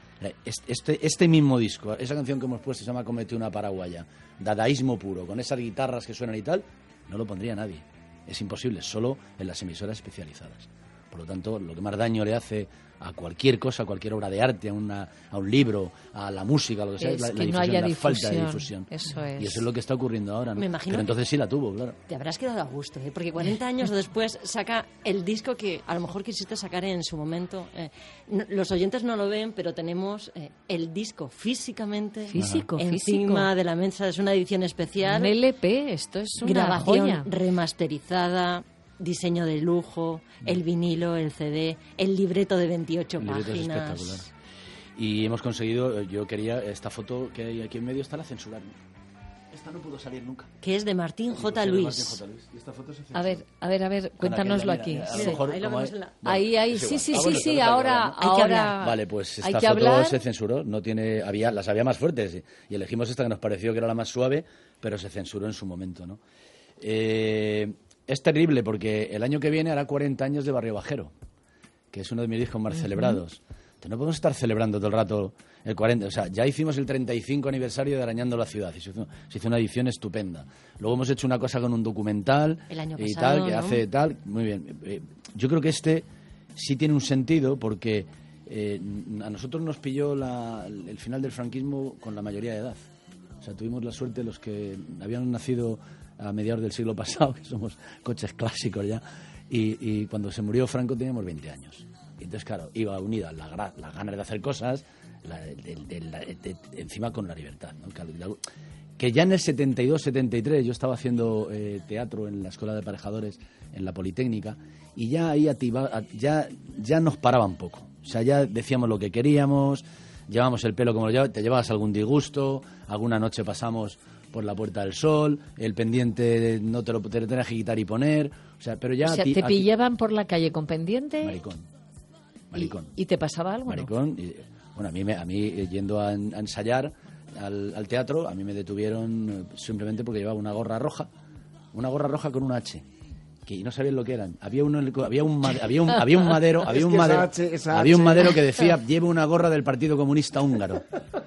decir, este mismo disco, esa canción que hemos puesto se llama Comete una paraguaya, dadaísmo puro, con esas guitarras que suenan y tal, no lo pondría nadie. Es imposible, solo en las emisoras especializadas. Por lo tanto, lo que más daño le hace a cualquier cosa, a cualquier obra de arte, a un libro, a la música, a lo que sea, es la difusión, no haya falta de difusión. Eso es. Y eso es lo que está ocurriendo ahora, ¿no? Me imagino. Pero entonces sí la tuvo, claro. Te habrás quedado a gusto, porque 40 años después saca el disco que a lo mejor quisiste sacar en su momento. Los oyentes no lo ven, pero tenemos el disco físicamente encima de la mesa. Es una edición especial. Un LP, esto es una grabación joya. Remasterizada. Diseño de lujo, el vinilo, el CD, el libreto de 28 páginas. Es espectacular. Y hemos conseguido, yo quería, esta foto que hay aquí en medio, esta la censuraron. Esta no pudo salir nunca. Que es de Martín J. Luis. A ver, cuéntanoslo aquí. Ahí, sí, ahora Vale, pues esta hay que foto hablar. se censuró, las había más fuertes y elegimos esta que nos pareció que era la más suave, pero se censuró en su momento, ¿no? Es terrible porque el año que viene hará 40 años de Barrio Bajero, que es uno de mis discos más celebrados. Entonces no podemos estar celebrando todo el rato el 40. O sea, ya hicimos el 35 aniversario de Arañando la Ciudad y se hizo una edición estupenda. Luego hemos hecho una cosa con un documental el año y pasado, tal, que ¿no? hace tal. Muy bien. Yo creo que este sí tiene un sentido porque a nosotros nos pilló el final del franquismo con la mayoría de edad. O sea, tuvimos la suerte los que habían nacido a mediados del siglo pasado, que somos coches clásicos ya, y cuando se murió Franco teníamos 20 años. Y entonces, claro, iba unida las ganas de hacer cosas, encima con la libertad, ¿no? Que ya en el 72-73 yo estaba haciendo teatro en la Escuela de Aparejadores, en la Politécnica, y ya ahí ya nos paraba un poco. O sea, ya decíamos lo que queríamos, llevábamos el pelo como lo llevabas, te llevabas algún disgusto, alguna noche pasamos por la Puerta del Sol, el pendiente no te lo tenías que quitar y poner, o sea, pero ya... O sea, ¿te pillaban por la calle con pendiente? Maricón. ¿Y te pasaba algo? Maricón. ¿No? Bueno, a mí yendo a ensayar al teatro, a mí me detuvieron simplemente porque llevaba una gorra roja con una H, que no sabían lo que eran. Había un madero que decía llevo una gorra del Partido Comunista Húngaro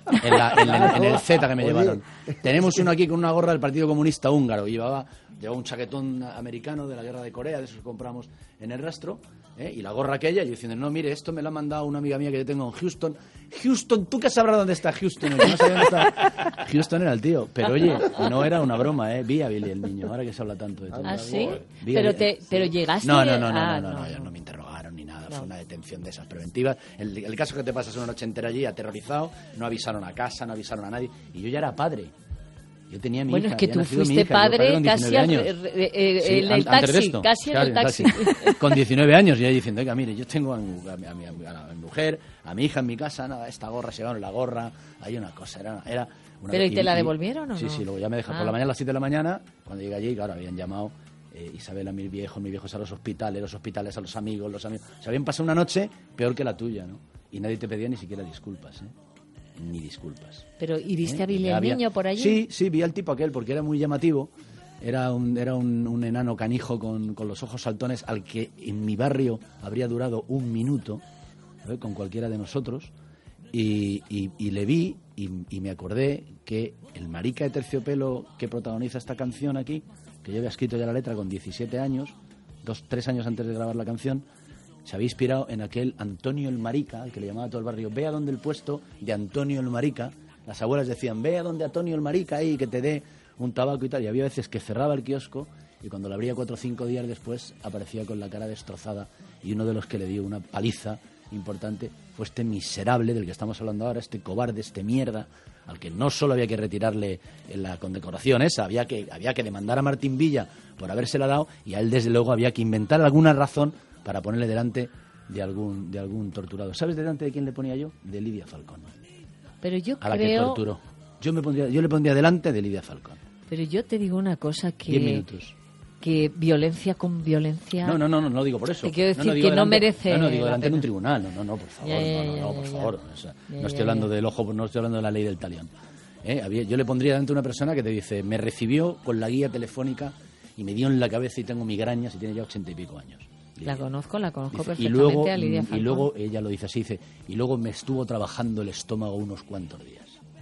en el Z que me llevaron. Tenemos uno aquí con una gorra del Partido Comunista Húngaro. Llevaba un chaquetón americano de la guerra de Corea, de esos que compramos en el Rastro, y la gorra aquella, y yo diciendo, no, mire, esto me lo ha mandado una amiga mía que yo tengo en Houston. Houston, ¿tú qué sabrás dónde está Houston? El que no sabía dónde está Houston era el tío. Pero oye, no era una broma, vi a Billy el niño, ahora que se habla tanto de todo. ¿Ah, sí? Pero llegaste... No, no me interrogaron ni nada, fue una detención de esas preventivas. El caso que te pasas una noche entera allí, aterrorizado, no avisaron a casa, no avisaron a nadie, y yo ya era padre. Yo tenía mi hija. Bueno, es que tú fuiste padre casi en el taxi. Casi en el taxi. Con 19 años, y ahí diciendo, oiga, mire, yo tengo a mi mujer, a mi hija en mi casa, nada, esta gorra, se llevaron la gorra, hay una cosa, era una... ¿Pero y te la devolvieron o no? Sí, luego ya me dejaron por la mañana a las 7 de la mañana, cuando llegué allí, claro, habían llamado Isabel a mis viejos a los hospitales a los amigos. Se habían pasado una noche peor que la tuya, ¿no? Y nadie te pedía ni siquiera disculpas, ni disculpas. Pero, ¿y viste a Billy el niño por allí? Sí, vi al tipo aquel porque era muy llamativo. Era un enano canijo con los ojos saltones al que en mi barrio habría durado un minuto, con cualquiera de nosotros. Y le vi y me acordé que el marica de terciopelo que protagoniza esta canción aquí, que yo había escrito ya la letra con 17 años, 3 años antes de grabar la canción, se había inspirado en aquel Antonio el Marica, al que le llamaba todo el barrio, ve a donde el puesto de Antonio el Marica. Las abuelas decían, ve a donde Antonio el Marica ahí, que te dé un tabaco y tal. Y había veces que cerraba el kiosco y cuando lo abría 4 o 5 días después aparecía con la cara destrozada, y uno de los que le dio una paliza importante fue este miserable del que estamos hablando ahora, este cobarde, este mierda, al que no solo había que retirarle la condecoración esa, había que demandar a Martín Villa por habérsela dado, y a él desde luego había que inventar alguna razón para ponerle delante de algún torturado. ¿Sabes delante de quién le ponía yo? De Lidia Falcón. Pero yo a la que torturó. Yo le pondría delante de Lidia Falcón. Pero yo te digo una cosa que... 10 minutos. Que violencia con violencia... No digo por eso. Te quiero decir que no merece... No digo delante de un tribunal. No, por favor. Por favor. O sea, no estoy hablando del ojo, no estoy hablando de la ley del talión. Yo le pondría delante de una persona que te dice, me recibió con la guía telefónica y me dio en la cabeza y tengo migrañas y tiene ya 80 y pico años. La conozco dice, a perfectamente Lidia Falcón. Y luego ella lo dice así, y luego me estuvo trabajando el estómago unos cuantos días.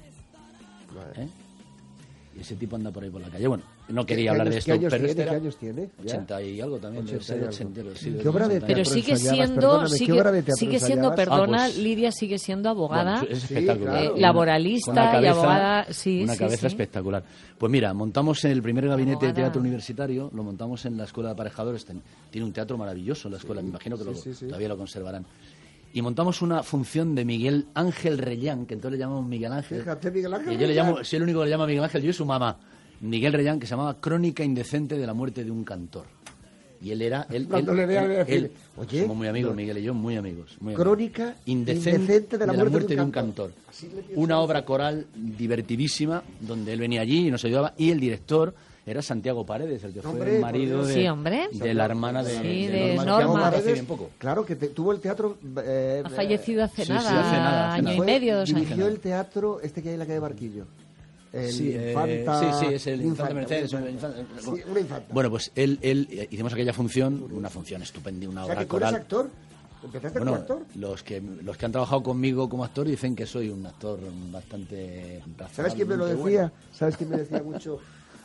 Y ese tipo anda por ahí por la calle. Bueno, no quería hablar de esto, pero ¿qué años tiene? 80 y algo también. ¿Qué obra de teatro pero sigue siendo, perdona, Lidia sigue siendo abogada, bueno, es espectacular. Laboralista y abogada, una cabeza espectacular. Pues mira, montamos el primer gabinete de teatro universitario, lo montamos en la Escuela de Aparejadores, tiene un teatro maravilloso la escuela, me imagino que todavía lo conservarán. Y montamos una función de Miguel Ángel Reyán, que entonces le llamamos Miguel Ángel. Fíjate, Miguel Ángel. Y yo le llamo, soy el único que le llama Miguel Ángel, yo y su mamá, Miguel Reyán, que se llamaba Crónica indecente de la muerte de un cantor. Y él era... Cuando le vea, él, oye, somos muy amigos, Miguel y yo, muy amigos. Crónica indecente de la muerte de un cantor. Una obra coral divertidísima, donde él venía allí y nos ayudaba, y el director era Santiago Paredes, el que fue el marido de la hermana de Norma. Claro, que tuvo el teatro... ha fallecido hace nada, año y medio, 2 años. Dirigió el teatro que hay en la calle Barquillo. Infanta, sí, es el Infanta Mercedes. Una infanta. Bueno, pues él hicimos aquella función, una función estupenda, una obra coral. ¿Eres actor? ¿Empezaste como actor? Los que han trabajado conmigo como actor dicen que soy un actor bastante... ¿Sabes quién me lo decía? Bueno. ¿Sabes quién me decía mucho?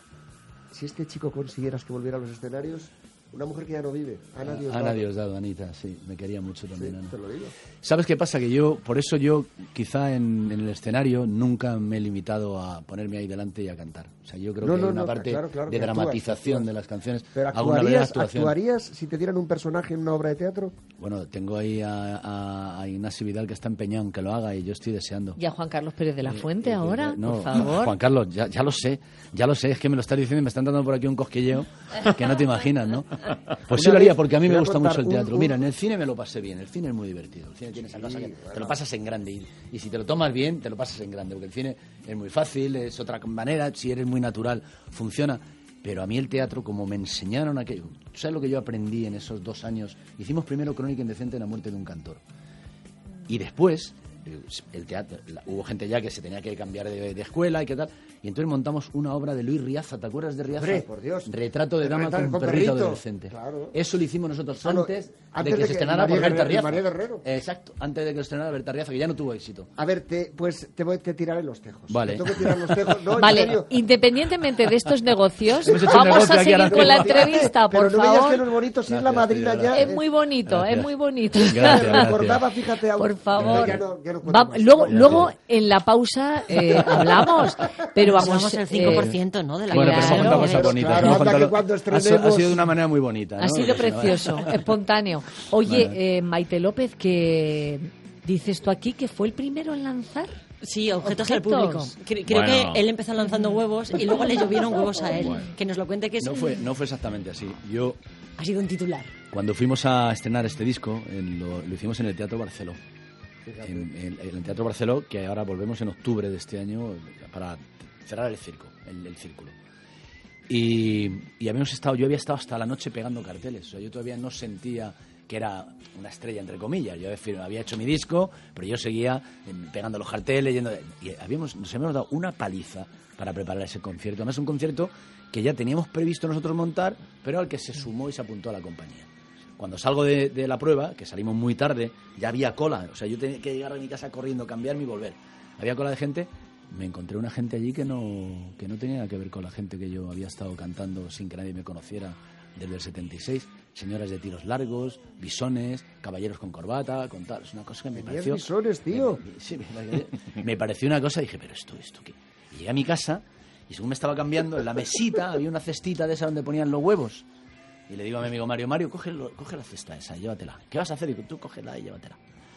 Si este chico consiguieras que volviera a los escenarios... Una mujer que ya no vive, Ana Diosdado, Anita, sí, me quería mucho también. Sí, Ana. Te lo digo. ¿Sabes qué pasa? Que por eso yo quizá en el escenario nunca me he limitado a ponerme ahí delante y a cantar. O sea, yo creo que hay una parte de dramatización de las canciones. Pero ¿actuarías si te dieran un personaje en una obra de teatro? Bueno, tengo ahí a Ignacio Vidal que está empeñado en que lo haga y yo estoy deseando. ¿Y a Juan Carlos Pérez de la Fuente ahora? No, por favor. Juan Carlos, ya lo sé, es que me lo estás diciendo y me están dando por aquí un cosquilleo que no te imaginas, ¿no? Pues sí lo haría, porque a mí me gusta mucho el teatro. Mira, en el cine me lo pasé bien, el cine es muy divertido. El cine tiene esa cosa que te lo pasas en grande. Y si te lo tomas bien, te lo pasas en grande. Porque el cine es muy fácil, es otra manera, si eres muy natural, funciona. Pero a mí el teatro, como me enseñaron aquello... ¿Sabes lo que yo aprendí en esos 2 años? Hicimos primero Crónica indecente de la muerte de un cantor. Y después, el teatro, hubo gente ya que se tenía que cambiar de escuela y qué tal... Y entonces montamos una obra de Luis Riaza, ¿te acuerdas de Riaza? ¡Hombre, por Dios! Retrato de dama con perrito adolescente. Claro. Eso lo hicimos nosotros antes de que se estrenara por Berta Riaza. María Guerrero. Exacto, antes de que se estrenara Berta Riaza, que ya no tuvo éxito. A ver, te tiraré los tejos. Vale. Te tengo que tirar los tejos. No, vale, independientemente de estos negocios, vamos a seguir con la entrevista, por favor. Pero no veas que no es bonito, si es la madrina ya... Es muy bonito, es muy bonito. Me acordaba, fíjate... Por favor. Luego, en la pausa, hablamos, pero vamos... el 5%, ¿no? De la bueno, pero hemos cosas bonitas. Ha sido de una manera muy bonita, ¿no? Ha sido precioso, espontáneo. Oye, Maite López, que dices tú aquí que fue el primero en lanzar. Sí, objetos al público. Creo que él empezó lanzando huevos y luego le llovieron huevos a él. Bueno. Que nos lo cuente que es... No fue exactamente así. Ha sido un titular. Cuando fuimos a estrenar este disco, lo hicimos en el Teatro Barceló. En el Teatro Barceló, que ahora volvemos en octubre de este año para cerrar el círculo. Y yo había estado hasta la noche pegando carteles. O sea, yo todavía no sentía que era una estrella, entre comillas. Yo había hecho mi disco, pero yo seguía pegando los carteles. Y nos habíamos dado una paliza para preparar ese concierto. Además, un concierto que ya teníamos previsto nosotros montar, pero al que se sumó y se apuntó a la compañía. Cuando salgo de la prueba, que salimos muy tarde, ya había cola. O sea, yo tenía que llegar a mi casa corriendo, cambiarme y volver. Había cola de gente. Me encontré una gente allí que no tenía nada que ver con la gente que yo había estado cantando sin que nadie me conociera desde el 76. Señoras de tiros largos, bisones, caballeros con corbata, con tal. Es una cosa que me pareció... bisones, tío? Me pareció una cosa y dije, pero esto ¿qué? Y llegué a mi casa y según me estaba cambiando, en la mesita había una cestita de esa donde ponían los huevos. Y le digo a mi amigo Mario, coge la cesta esa y llévatela. ¿Qué vas a hacer? Y digo, tú cógela y llévatela.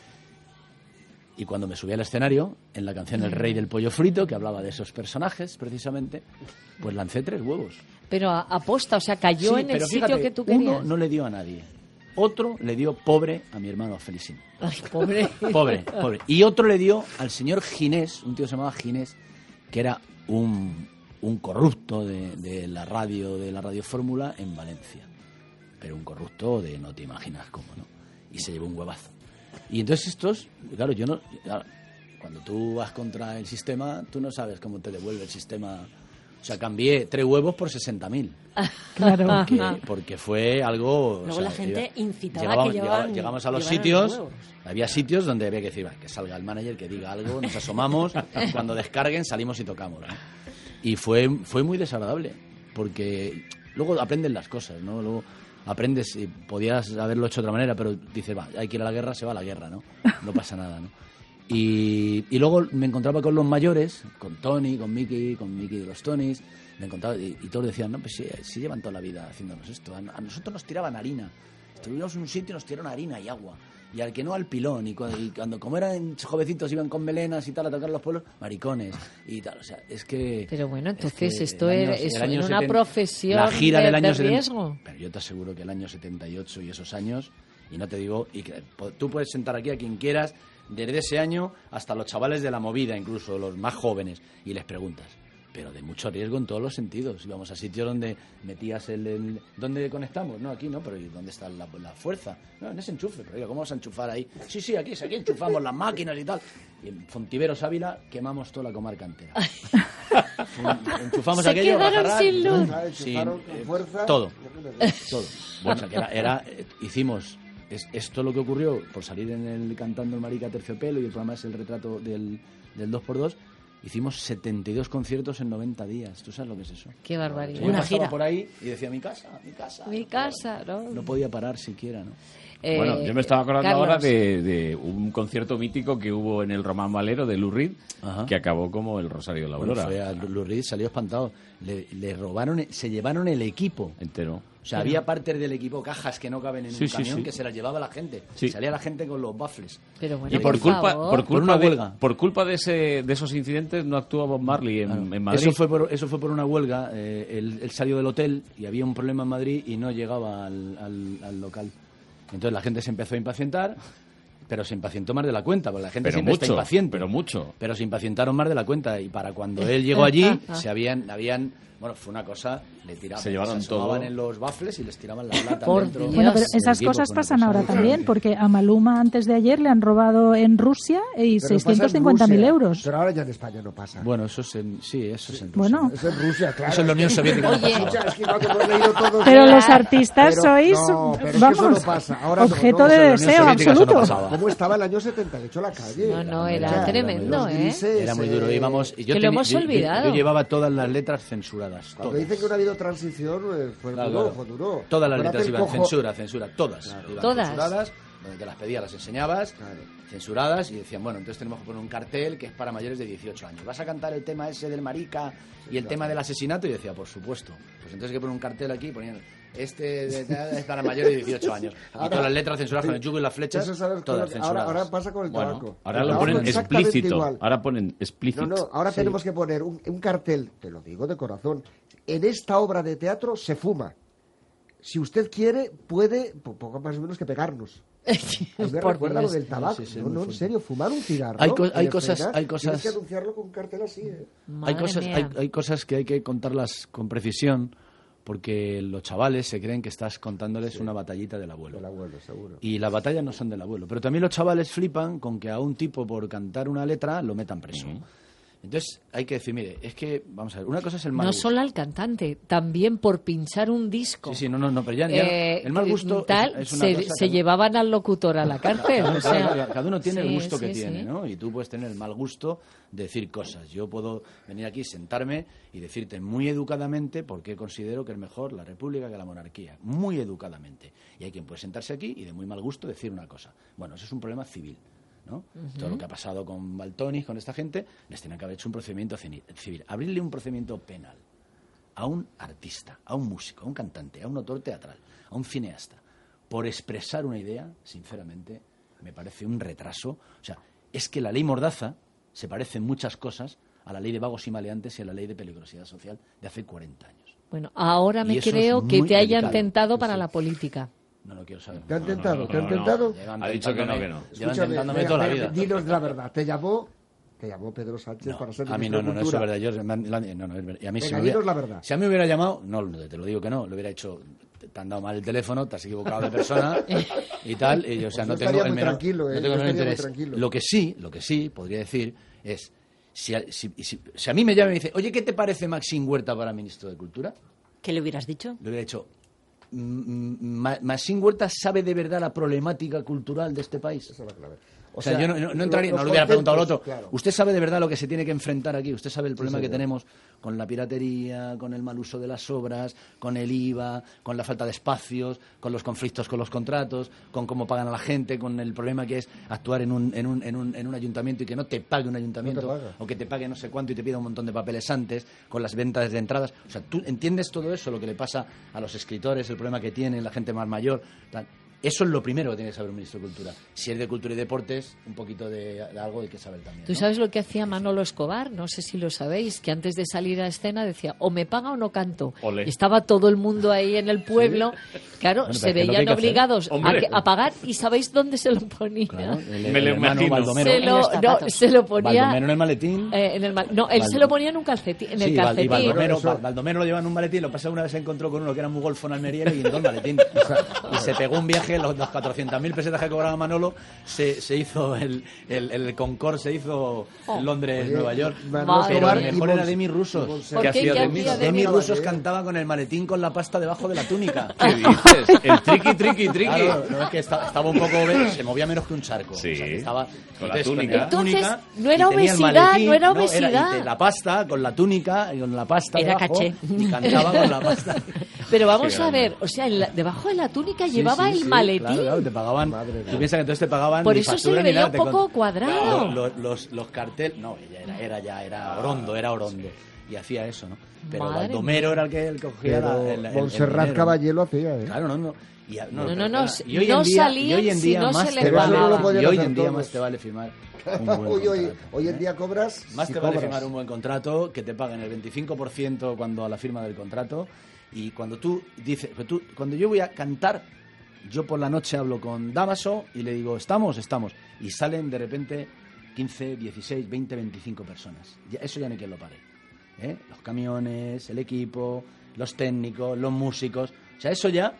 Y cuando me subí al escenario, en la canción El Rey del Pollo Frito, que hablaba de esos personajes, precisamente, pues lancé 3 huevos. Pero aposta, o sea, cayó en el sitio que tú querías. Uno no le dio a nadie. Otro le dio pobre a mi hermano Felicín. Ay, pobre. Pobre. Y otro le dio al señor Ginés, un tío que se llamaba Ginés, que era un corrupto de la radio Fórmula en Valencia. Pero un corrupto de no te imaginas cómo, ¿no? Y se llevó un huevazo. Y entonces estos, claro, cuando tú vas contra el sistema, tú no sabes cómo te devuelve el sistema. O sea, cambié 3 huevos por 60.000. Claro. Porque fue algo... Luego la gente incitaba llegamos a los sitios, había sitios donde había que decir, que salga el manager, que diga algo, nos asomamos, cuando descarguen salimos y tocamos, ¿no? Y fue muy desagradable, porque luego aprenden las cosas, ¿no? Luego aprendes, y podías haberlo hecho de otra manera, pero dices, hay que ir a la guerra, se va a la guerra, ¿no? No pasa nada, ¿no? Y luego me encontraba con los mayores, con Tony, con Mickey de los Tonys, me encontraba, y todos decían, no, pues sí llevan toda la vida haciéndonos esto. A nosotros nos tiraban harina. Estuvimos en un sitio y nos tiraron harina y agua. y al que no al pilón, y cuando como eran jovencitos iban con melenas y tal a tocar los pueblos, maricones y tal, o sea, es que... Pero bueno, entonces es esto es una profesión la gira del año de riesgo. Pero yo te aseguro que el año 78 y esos años, y no te digo, y que tú puedes sentar aquí a quien quieras, desde ese año hasta los chavales de la movida, incluso los más jóvenes, y les preguntas. Pero de mucho riesgo en todos los sentidos. Íbamos a sitios donde metías ¿dónde conectamos? No, aquí no, pero ¿y dónde está la fuerza? No, en ese enchufe. Pero oiga, ¿cómo vas a enchufar ahí? Sí, aquí enchufamos las máquinas y tal. Y en Fontiveros Ávila quemamos toda la comarca entera. Enchufamos aquello, quedaron sin luz. Todo. Bueno, o sea, hicimos... Esto es lo que ocurrió por salir cantando el Marica Terciopelo, y el programa es el retrato del 2x2. Hicimos 72 conciertos en 90 días. ¿Tú sabes lo que es eso? Qué barbaridad. Yo pasaba por ahí y decía, mi casa. Mi casa, ¿no? No podía parar siquiera, ¿no? Bueno, yo me estaba acordando Carlos. ahora de un concierto mítico que hubo en el Román Valero de Lou Reed, que acabó como el Rosario de la Aurora. Lou Reed salió espantado. Le robaron, se llevaron el equipo entero. O sea, había partes del equipo, cajas que no caben en un camión, que se las llevaba la gente. Sí. Salía la gente con los baffles. Pero bueno, y por culpa de esos incidentes no actuó Bob Marley en Madrid. Eso fue por una huelga. Él salió del hotel y había un problema en Madrid y no llegaba al local. Entonces la gente se empezó a impacientar, pero se impacientó más de la cuenta, porque la gente siempre está impaciente. Pero se impacientaron más de la cuenta, y para cuando él llegó allí, bueno, fue una cosa, le tiraban, se llevaron todo en los baffles y les tiraban la plata dentro. Bueno, pero esas cosas pasan ahora también, porque a Maluma antes de ayer le han robado en Rusia y 650.000 euros. Pero ahora ya en España no pasa. Bueno, eso es en Rusia. Bueno. Eso es en Rusia, claro. Eso es la Unión Soviética. Oye, es que cuando hemos leído todos pero los artistas sois, pero vamos, eso no pasa. Ahora objeto de deseo absoluto. ¿Cómo estaba el año 78 la calle? No, era tremendo, Era muy duro. Íbamos, que lo hemos olvidado. Yo llevaba todas las letras censuradas. Cuando dicen que no ha habido transición, fue duro. Todas las letras iban censura, todas. Claro. Iban todas. Censuradas, donde te las pedías, las enseñabas, censuradas, y decían, bueno, entonces tenemos que poner un cartel que es para mayores de 18 años. ¿Vas a cantar el tema ese del marica y el tema del asesinato? Y decía, por supuesto. Pues entonces hay que poner un cartel aquí, ponían es para mayores de 18 años. Y todas las letras censuradas con el yugo y las flechas, todas censuradas. Ahora pasa con el tabaco. Ahora lo ponen explícito. Igual. Ahora ponen explícito. No, ahora tenemos que poner un cartel, te lo digo de corazón. En esta obra de teatro se fuma. Si usted quiere, puede, poco más o menos, que pegarnos. Me recuerda lo del tabaco. No, en serio, fumar un cigarro. Hay cosas. Tienes que anunciarlo con un cartel así. Hay cosas que hay que contarlas con precisión, porque los chavales se creen que estás contándoles una batallita del abuelo. Del abuelo, seguro. Y las batallas no son del abuelo. Pero también los chavales flipan con que a un tipo por cantar una letra lo metan preso. Entonces hay que decir, mire, es que, vamos a ver, una cosa es el mal gusto. No solo al cantante, también por pinchar un disco. Sí, no, pero ya el mal gusto es una cosa se llevaban al locutor a la cárcel. O sea, cada uno tiene el gusto que tiene, ¿no? Y tú puedes tener el mal gusto de decir cosas. Yo puedo venir aquí, sentarme y decirte muy educadamente por qué considero que es mejor la república que la monarquía. Muy educadamente. Y hay quien puede sentarse aquí y de muy mal gusto decir una cosa. Bueno, eso es un problema civil, ¿no? Todo lo que ha pasado con Baltonis, con esta gente, les tienen que haber hecho un procedimiento civil. Abrirle un procedimiento penal a un artista, a un músico, a un cantante, a un autor teatral, a un cineasta, por expresar una idea, sinceramente, me parece un retraso. O sea, es que la ley Mordaza se parece en muchas cosas a la ley de vagos y maleantes y a la ley de peligrosidad social de hace 40 años. Bueno, ahora me creo que te hayan tentado para la política. No lo quiero saber. ¿Te han tentado? ¿Te han tentado? Ha dicho que no. Llevan tentándome toda la vida. Dinos la verdad. ¿Te llamó Pedro Sánchez para ser a mí no, eso es verdad. Es verdad. Y a mí dinos la verdad. Si a mí me hubiera llamado, no, te lo digo que no, lo hubiera hecho, te han dado mal el teléfono, te has equivocado de persona y tal, y, o sea, no tengo el menor interés. Lo que sí podría decir es, si a mí me llama y me dice, oye, ¿qué te parece Maxim Huerta para ministro de Cultura? ¿Qué le hubieras dicho? Le hubiera dicho, Maxim Huerta sabe de verdad la problemática cultural de este país. Esa es la clave. O sea, yo no entraría, no le hubiera preguntado al otro. Claro. Usted sabe de verdad lo que se tiene que enfrentar aquí. Usted sabe el problema que tenemos con la piratería, con el mal uso de las obras, con el IVA, con la falta de espacios, con los conflictos con los contratos, con cómo pagan a la gente, con el problema que es actuar en un ayuntamiento y que no te pague un ayuntamiento, o que te pague no sé cuánto y te pida un montón de papeles antes, con las ventas de entradas. O sea, tú entiendes todo eso, lo que le pasa a los escritores, el problema que tienen, la gente más mayor, tal. Eso es lo primero que tiene que saber un ministro de Cultura. Si es de Cultura y Deportes, un poquito de algo hay que saber también, ¿Tú sabes lo que hacía Manolo Escobar? No sé si lo sabéis, que antes de salir a escena decía, o me paga o no canto. Olé. Y estaba todo el mundo ahí en el pueblo. ¿Sí? Claro, bueno, se veían obligados a pagar. ¿Y sabéis dónde se lo ponía? Claro, me lo imagino. Se lo ponía... Baldomero en el maletín. Se lo ponía en un calcetín. En el calcetín. Y Baldomero lo lleva en un maletín. Lo pasa una vez se encontró con uno que era muy golfo en Almería y le guindó el maletín. Y se pegó un viaje, los 400.000 pesetas que cobraba Manolo, se hizo el Concorde, se hizo Londres, Nueva York. Pero el mejor era Demi Rusos. ¿Qué hacía Demi Rusos cantaba con el maletín con la pasta debajo de la túnica. ¿Qué dices? El triqui. Claro, no, es que estaba un poco... Se movía menos que un charco. Sí, o sea, que estaba, con la túnica. Entonces, no era obesidad, no era obesidad. Y la pasta con la túnica y con la pasta era debajo, caché. Y cantaba con la pasta. Pero vamos a ver, o sea, debajo de la túnica llevaba el maletín. Claro, te pagaban. Tú piensas que entonces te pagaban. Por eso se le veía un poco cuadrado. Los carteles. No, era Orondo. Y hacía eso, ¿no? Pero Baldomero era el que cogía el Montserrat Caballé lo hacía, ¿eh? Claro, no. Y hoy en día más te vale firmar un buen contrato. Hoy en día cobras. Más te vale firmar un buen contrato, que te paguen el 25% cuando a la firma del contrato. Y cuando tú dices, cuando yo voy a cantar, yo por la noche hablo con Damaso y le digo, ¿estamos? Y salen de repente 15, 16, 20, 25 personas. Eso ya no hay quien lo pague. Los camiones, el equipo, los técnicos, los músicos. O sea, eso ya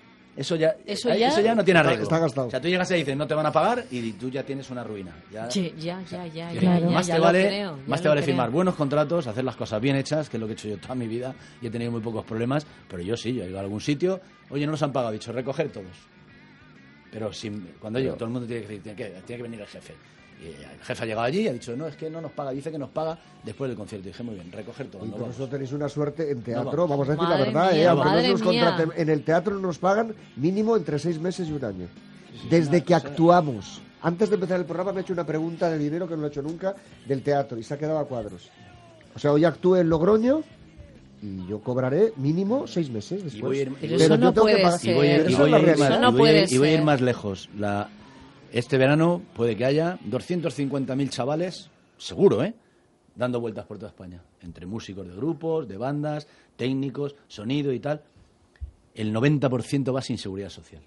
no tiene arreglo. Está gastado. O sea, tú llegas y dices, no te van a pagar y tú ya tienes una ruina. Más te vale firmar buenos contratos, hacer las cosas bien hechas, que es lo que he hecho yo toda mi vida y he tenido muy pocos problemas, pero yo he ido a algún sitio, oye, no nos han pagado, he dicho, recoger todos. Pero todo el mundo tiene que decir, tiene que venir el jefe. Y el jefe ha llegado allí y ha dicho, no, es que no nos paga, dice que nos paga después del concierto. Y dije, muy bien, recoger todo. Por eso tenéis una suerte en teatro, vamos a decir la verdad, en el teatro nos pagan mínimo entre 6 meses y un año. Desde que actuamos. Antes de empezar el programa me he hecho una pregunta de dinero que no lo he hecho nunca del teatro y se ha quedado a cuadros. O sea, hoy actúe en Logroño y yo cobraré mínimo 6 meses después. Pero eso no puede ser. Y voy a ir más lejos. Este verano puede que haya 250.000 chavales, seguro, dando vueltas por toda España, entre músicos de grupos, de bandas, técnicos, sonido y tal. El 90% va sin seguridad social.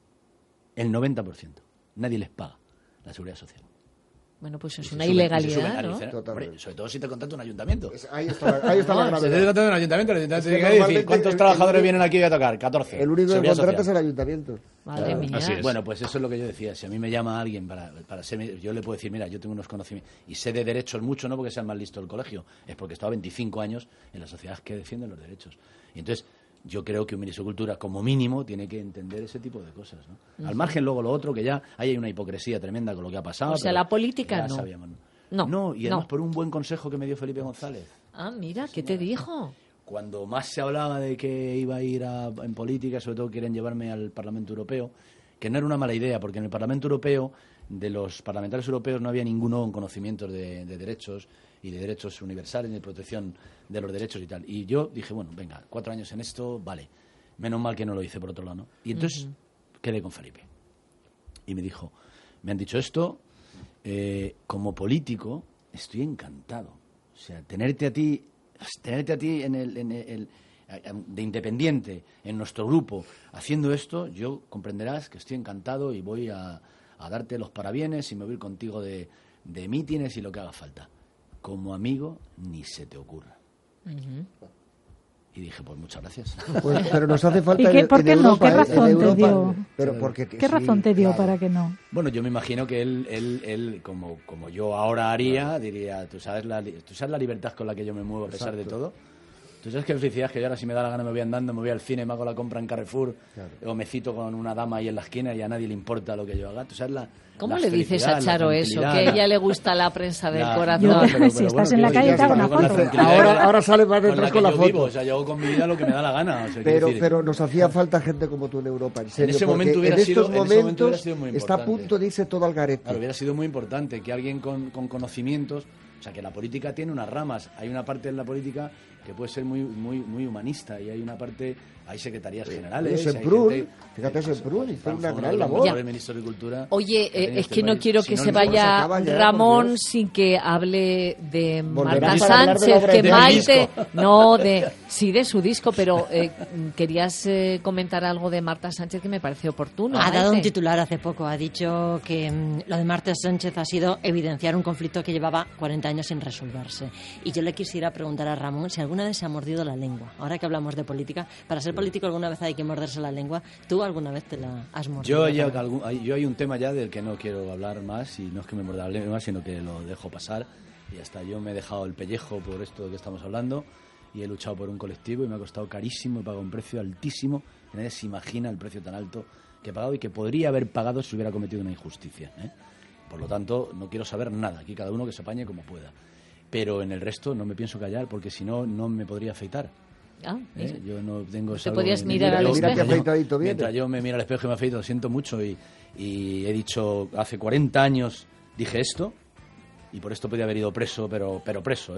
El 90%. Nadie les paga la seguridad social. Bueno, pues es una ilegalidad, ¿no? Sobre todo si te contrata un ayuntamiento. Ahí está la gravedad. Si te contrata un ayuntamiento, el ayuntamiento tiene que decir ¿cuántos trabajadores vienen aquí a tocar? 14. El único que contrata es el ayuntamiento. Madre mía. Bueno, pues eso es lo que yo decía. Si a mí me llama alguien para ser... Yo le puedo decir, mira, yo tengo unos conocimientos y sé de derechos mucho, no porque sea el más listo del colegio, es porque he estado 25 años en la sociedad que defiende los derechos. Y entonces... Yo creo que un ministro de Cultura, como mínimo, tiene que entender ese tipo de cosas, ¿no? Al margen, luego, lo otro, que ya hay una hipocresía tremenda con lo que ha pasado. O sea, la política no. No, y además por un buen consejo que me dio Felipe González. Ah, mira, ¿qué te dijo? Cuando más se hablaba de que iba a ir en política, sobre todo quieren llevarme al Parlamento Europeo, que no era una mala idea, porque en el Parlamento Europeo, de los parlamentarios europeos, no había ninguno con conocimientos de derechos y de derechos universales, ni de protección de los derechos y tal. Y yo dije, bueno, venga, 4 años en esto, vale. Menos mal que no lo hice por otro lado, ¿no? Y entonces quedé con Felipe. Y me dijo, me han dicho esto, como político estoy encantado. O sea, tenerte a ti de independiente en nuestro grupo haciendo esto, yo comprenderás que estoy encantado y voy a darte los parabienes y me voy a ir contigo de mítines y lo que haga falta. Como amigo, ni se te ocurra. Y dije, pues muchas gracias. Pues, pero nos hace falta ¿Por qué no? ¿Qué razón te dio? ¿Qué razón te dio para que no? Bueno, yo me imagino que él como yo ahora haría, diría, ¿tú sabes la libertad con la que yo me muevo a pesar de todo? ¿Tú sabes qué felicidad que yo ahora si me da la gana me voy andando, me voy al cine, me hago la compra en Carrefour, o me cito con una dama ahí en la esquina y a nadie le importa lo que yo haga? ¿Tú sabes ¿Cómo le dices a Charo eso? Que a ella le gusta la prensa del corazón. Si estás en la calle te hago una foto. Ahora sale más detrás con la foto. Vivo, o sea, yo hago con mi vida lo que me da la gana. O sea, pero nos hacía falta gente como tú en Europa, en serio. En ese momento hubiera sido muy importante. Está a punto de irse todo al garete. Claro, hubiera sido muy importante que alguien con conocimientos... O sea, que la política tiene unas ramas. Hay una parte de la política que puede ser muy humanista, y hay una parte, hay secretarías generales, fíjate, Semprún hizo una gran labor. El ministro de Cultura. Oye, es que no quiero que se vaya Ramón sin que hable de Marta Sánchez, que Maite, de su disco, pero querías comentar algo de Marta Sánchez que me parece oportuno. Ha dado un titular hace poco, ha dicho que lo de Marta Sánchez ha sido evidenciar un conflicto que llevaba 40 años sin resolverse. Y yo le quisiera preguntar a Ramón si alguna vez se ha mordido la lengua. Ahora que hablamos de política, para ser político alguna vez hay que morderse la lengua. ¿Tú alguna vez te la has mordido? Yo hay un tema ya del que no quiero hablar más, y no es que me muerda la lengua, sino que lo dejo pasar, y hasta yo me he dejado el pellejo por esto que estamos hablando, y he luchado por un colectivo y me ha costado carísimo, he pagado un precio altísimo, que nadie se imagina el precio tan alto que he pagado y que podría haber pagado si hubiera cometido una injusticia, ¿eh? Por lo tanto, no quiero saber nada, aquí cada uno que se apañe como pueda, pero en el resto no me pienso callar, porque si no, no me podría afeitar. Yo no tengo ¿Te podías mirar al espejo? Mientras yo me miro al espejo y me afeito, lo siento mucho, y he dicho, hace 40 años dije esto, y por esto podía haber ido preso, pero preso,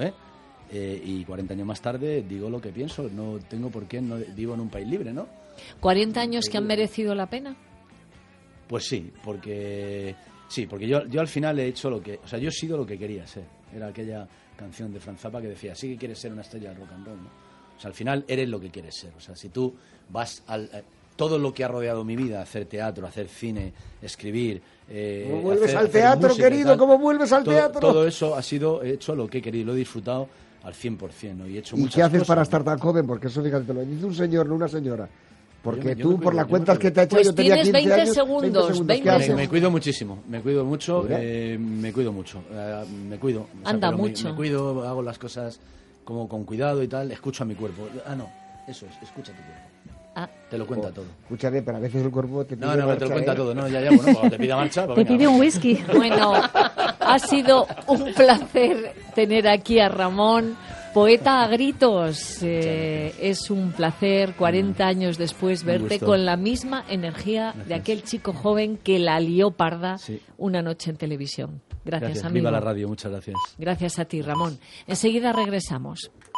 y 40 años más tarde digo lo que pienso, no tengo por qué, no vivo en un país libre, ¿no? ¿40 años que han merecido la pena? Pues sí, porque yo al final he hecho yo he sido lo que quería ser. Era aquella canción de Franz Zappa que decía, sí que quieres ser una estrella del rock and roll, ¿no? O sea, al final eres lo que quieres ser. O sea, si tú vas todo lo que ha rodeado mi vida, hacer teatro, hacer cine, escribir... ¿Cómo vuelves al teatro, música, querido? ¿Cómo vuelves al teatro? Todo eso he hecho lo que he querido, lo he disfrutado al 100%, ¿no? Y he hecho muchas cosas. ¿Y qué haces para estar tan joven? Porque eso, fíjate, te lo dice un señor, no una señora. Porque tú, por las cuentas que te ha hecho, pues yo tenía 15 años... 20 segundos. Me cuido muchísimo, me cuido mucho, me cuido. Anda mucho. Me cuido, hago las cosas como con cuidado y tal, escucho a mi cuerpo. Eso es, escucha tu cuerpo. Te lo cuenta todo. Escúchame, pero a veces el cuerpo te pide marcha. No, te lo cuenta todo. Cuando te pida marcha... Te pide un whisky. Bueno, ha sido un placer tener aquí a Ramón, poeta a gritos. Es un placer, 40 años después, verte con la misma energía de aquel chico joven que la lió parda una noche en televisión. Gracias, amigo. Viva la radio, muchas gracias. Gracias a ti, Ramón. Enseguida regresamos.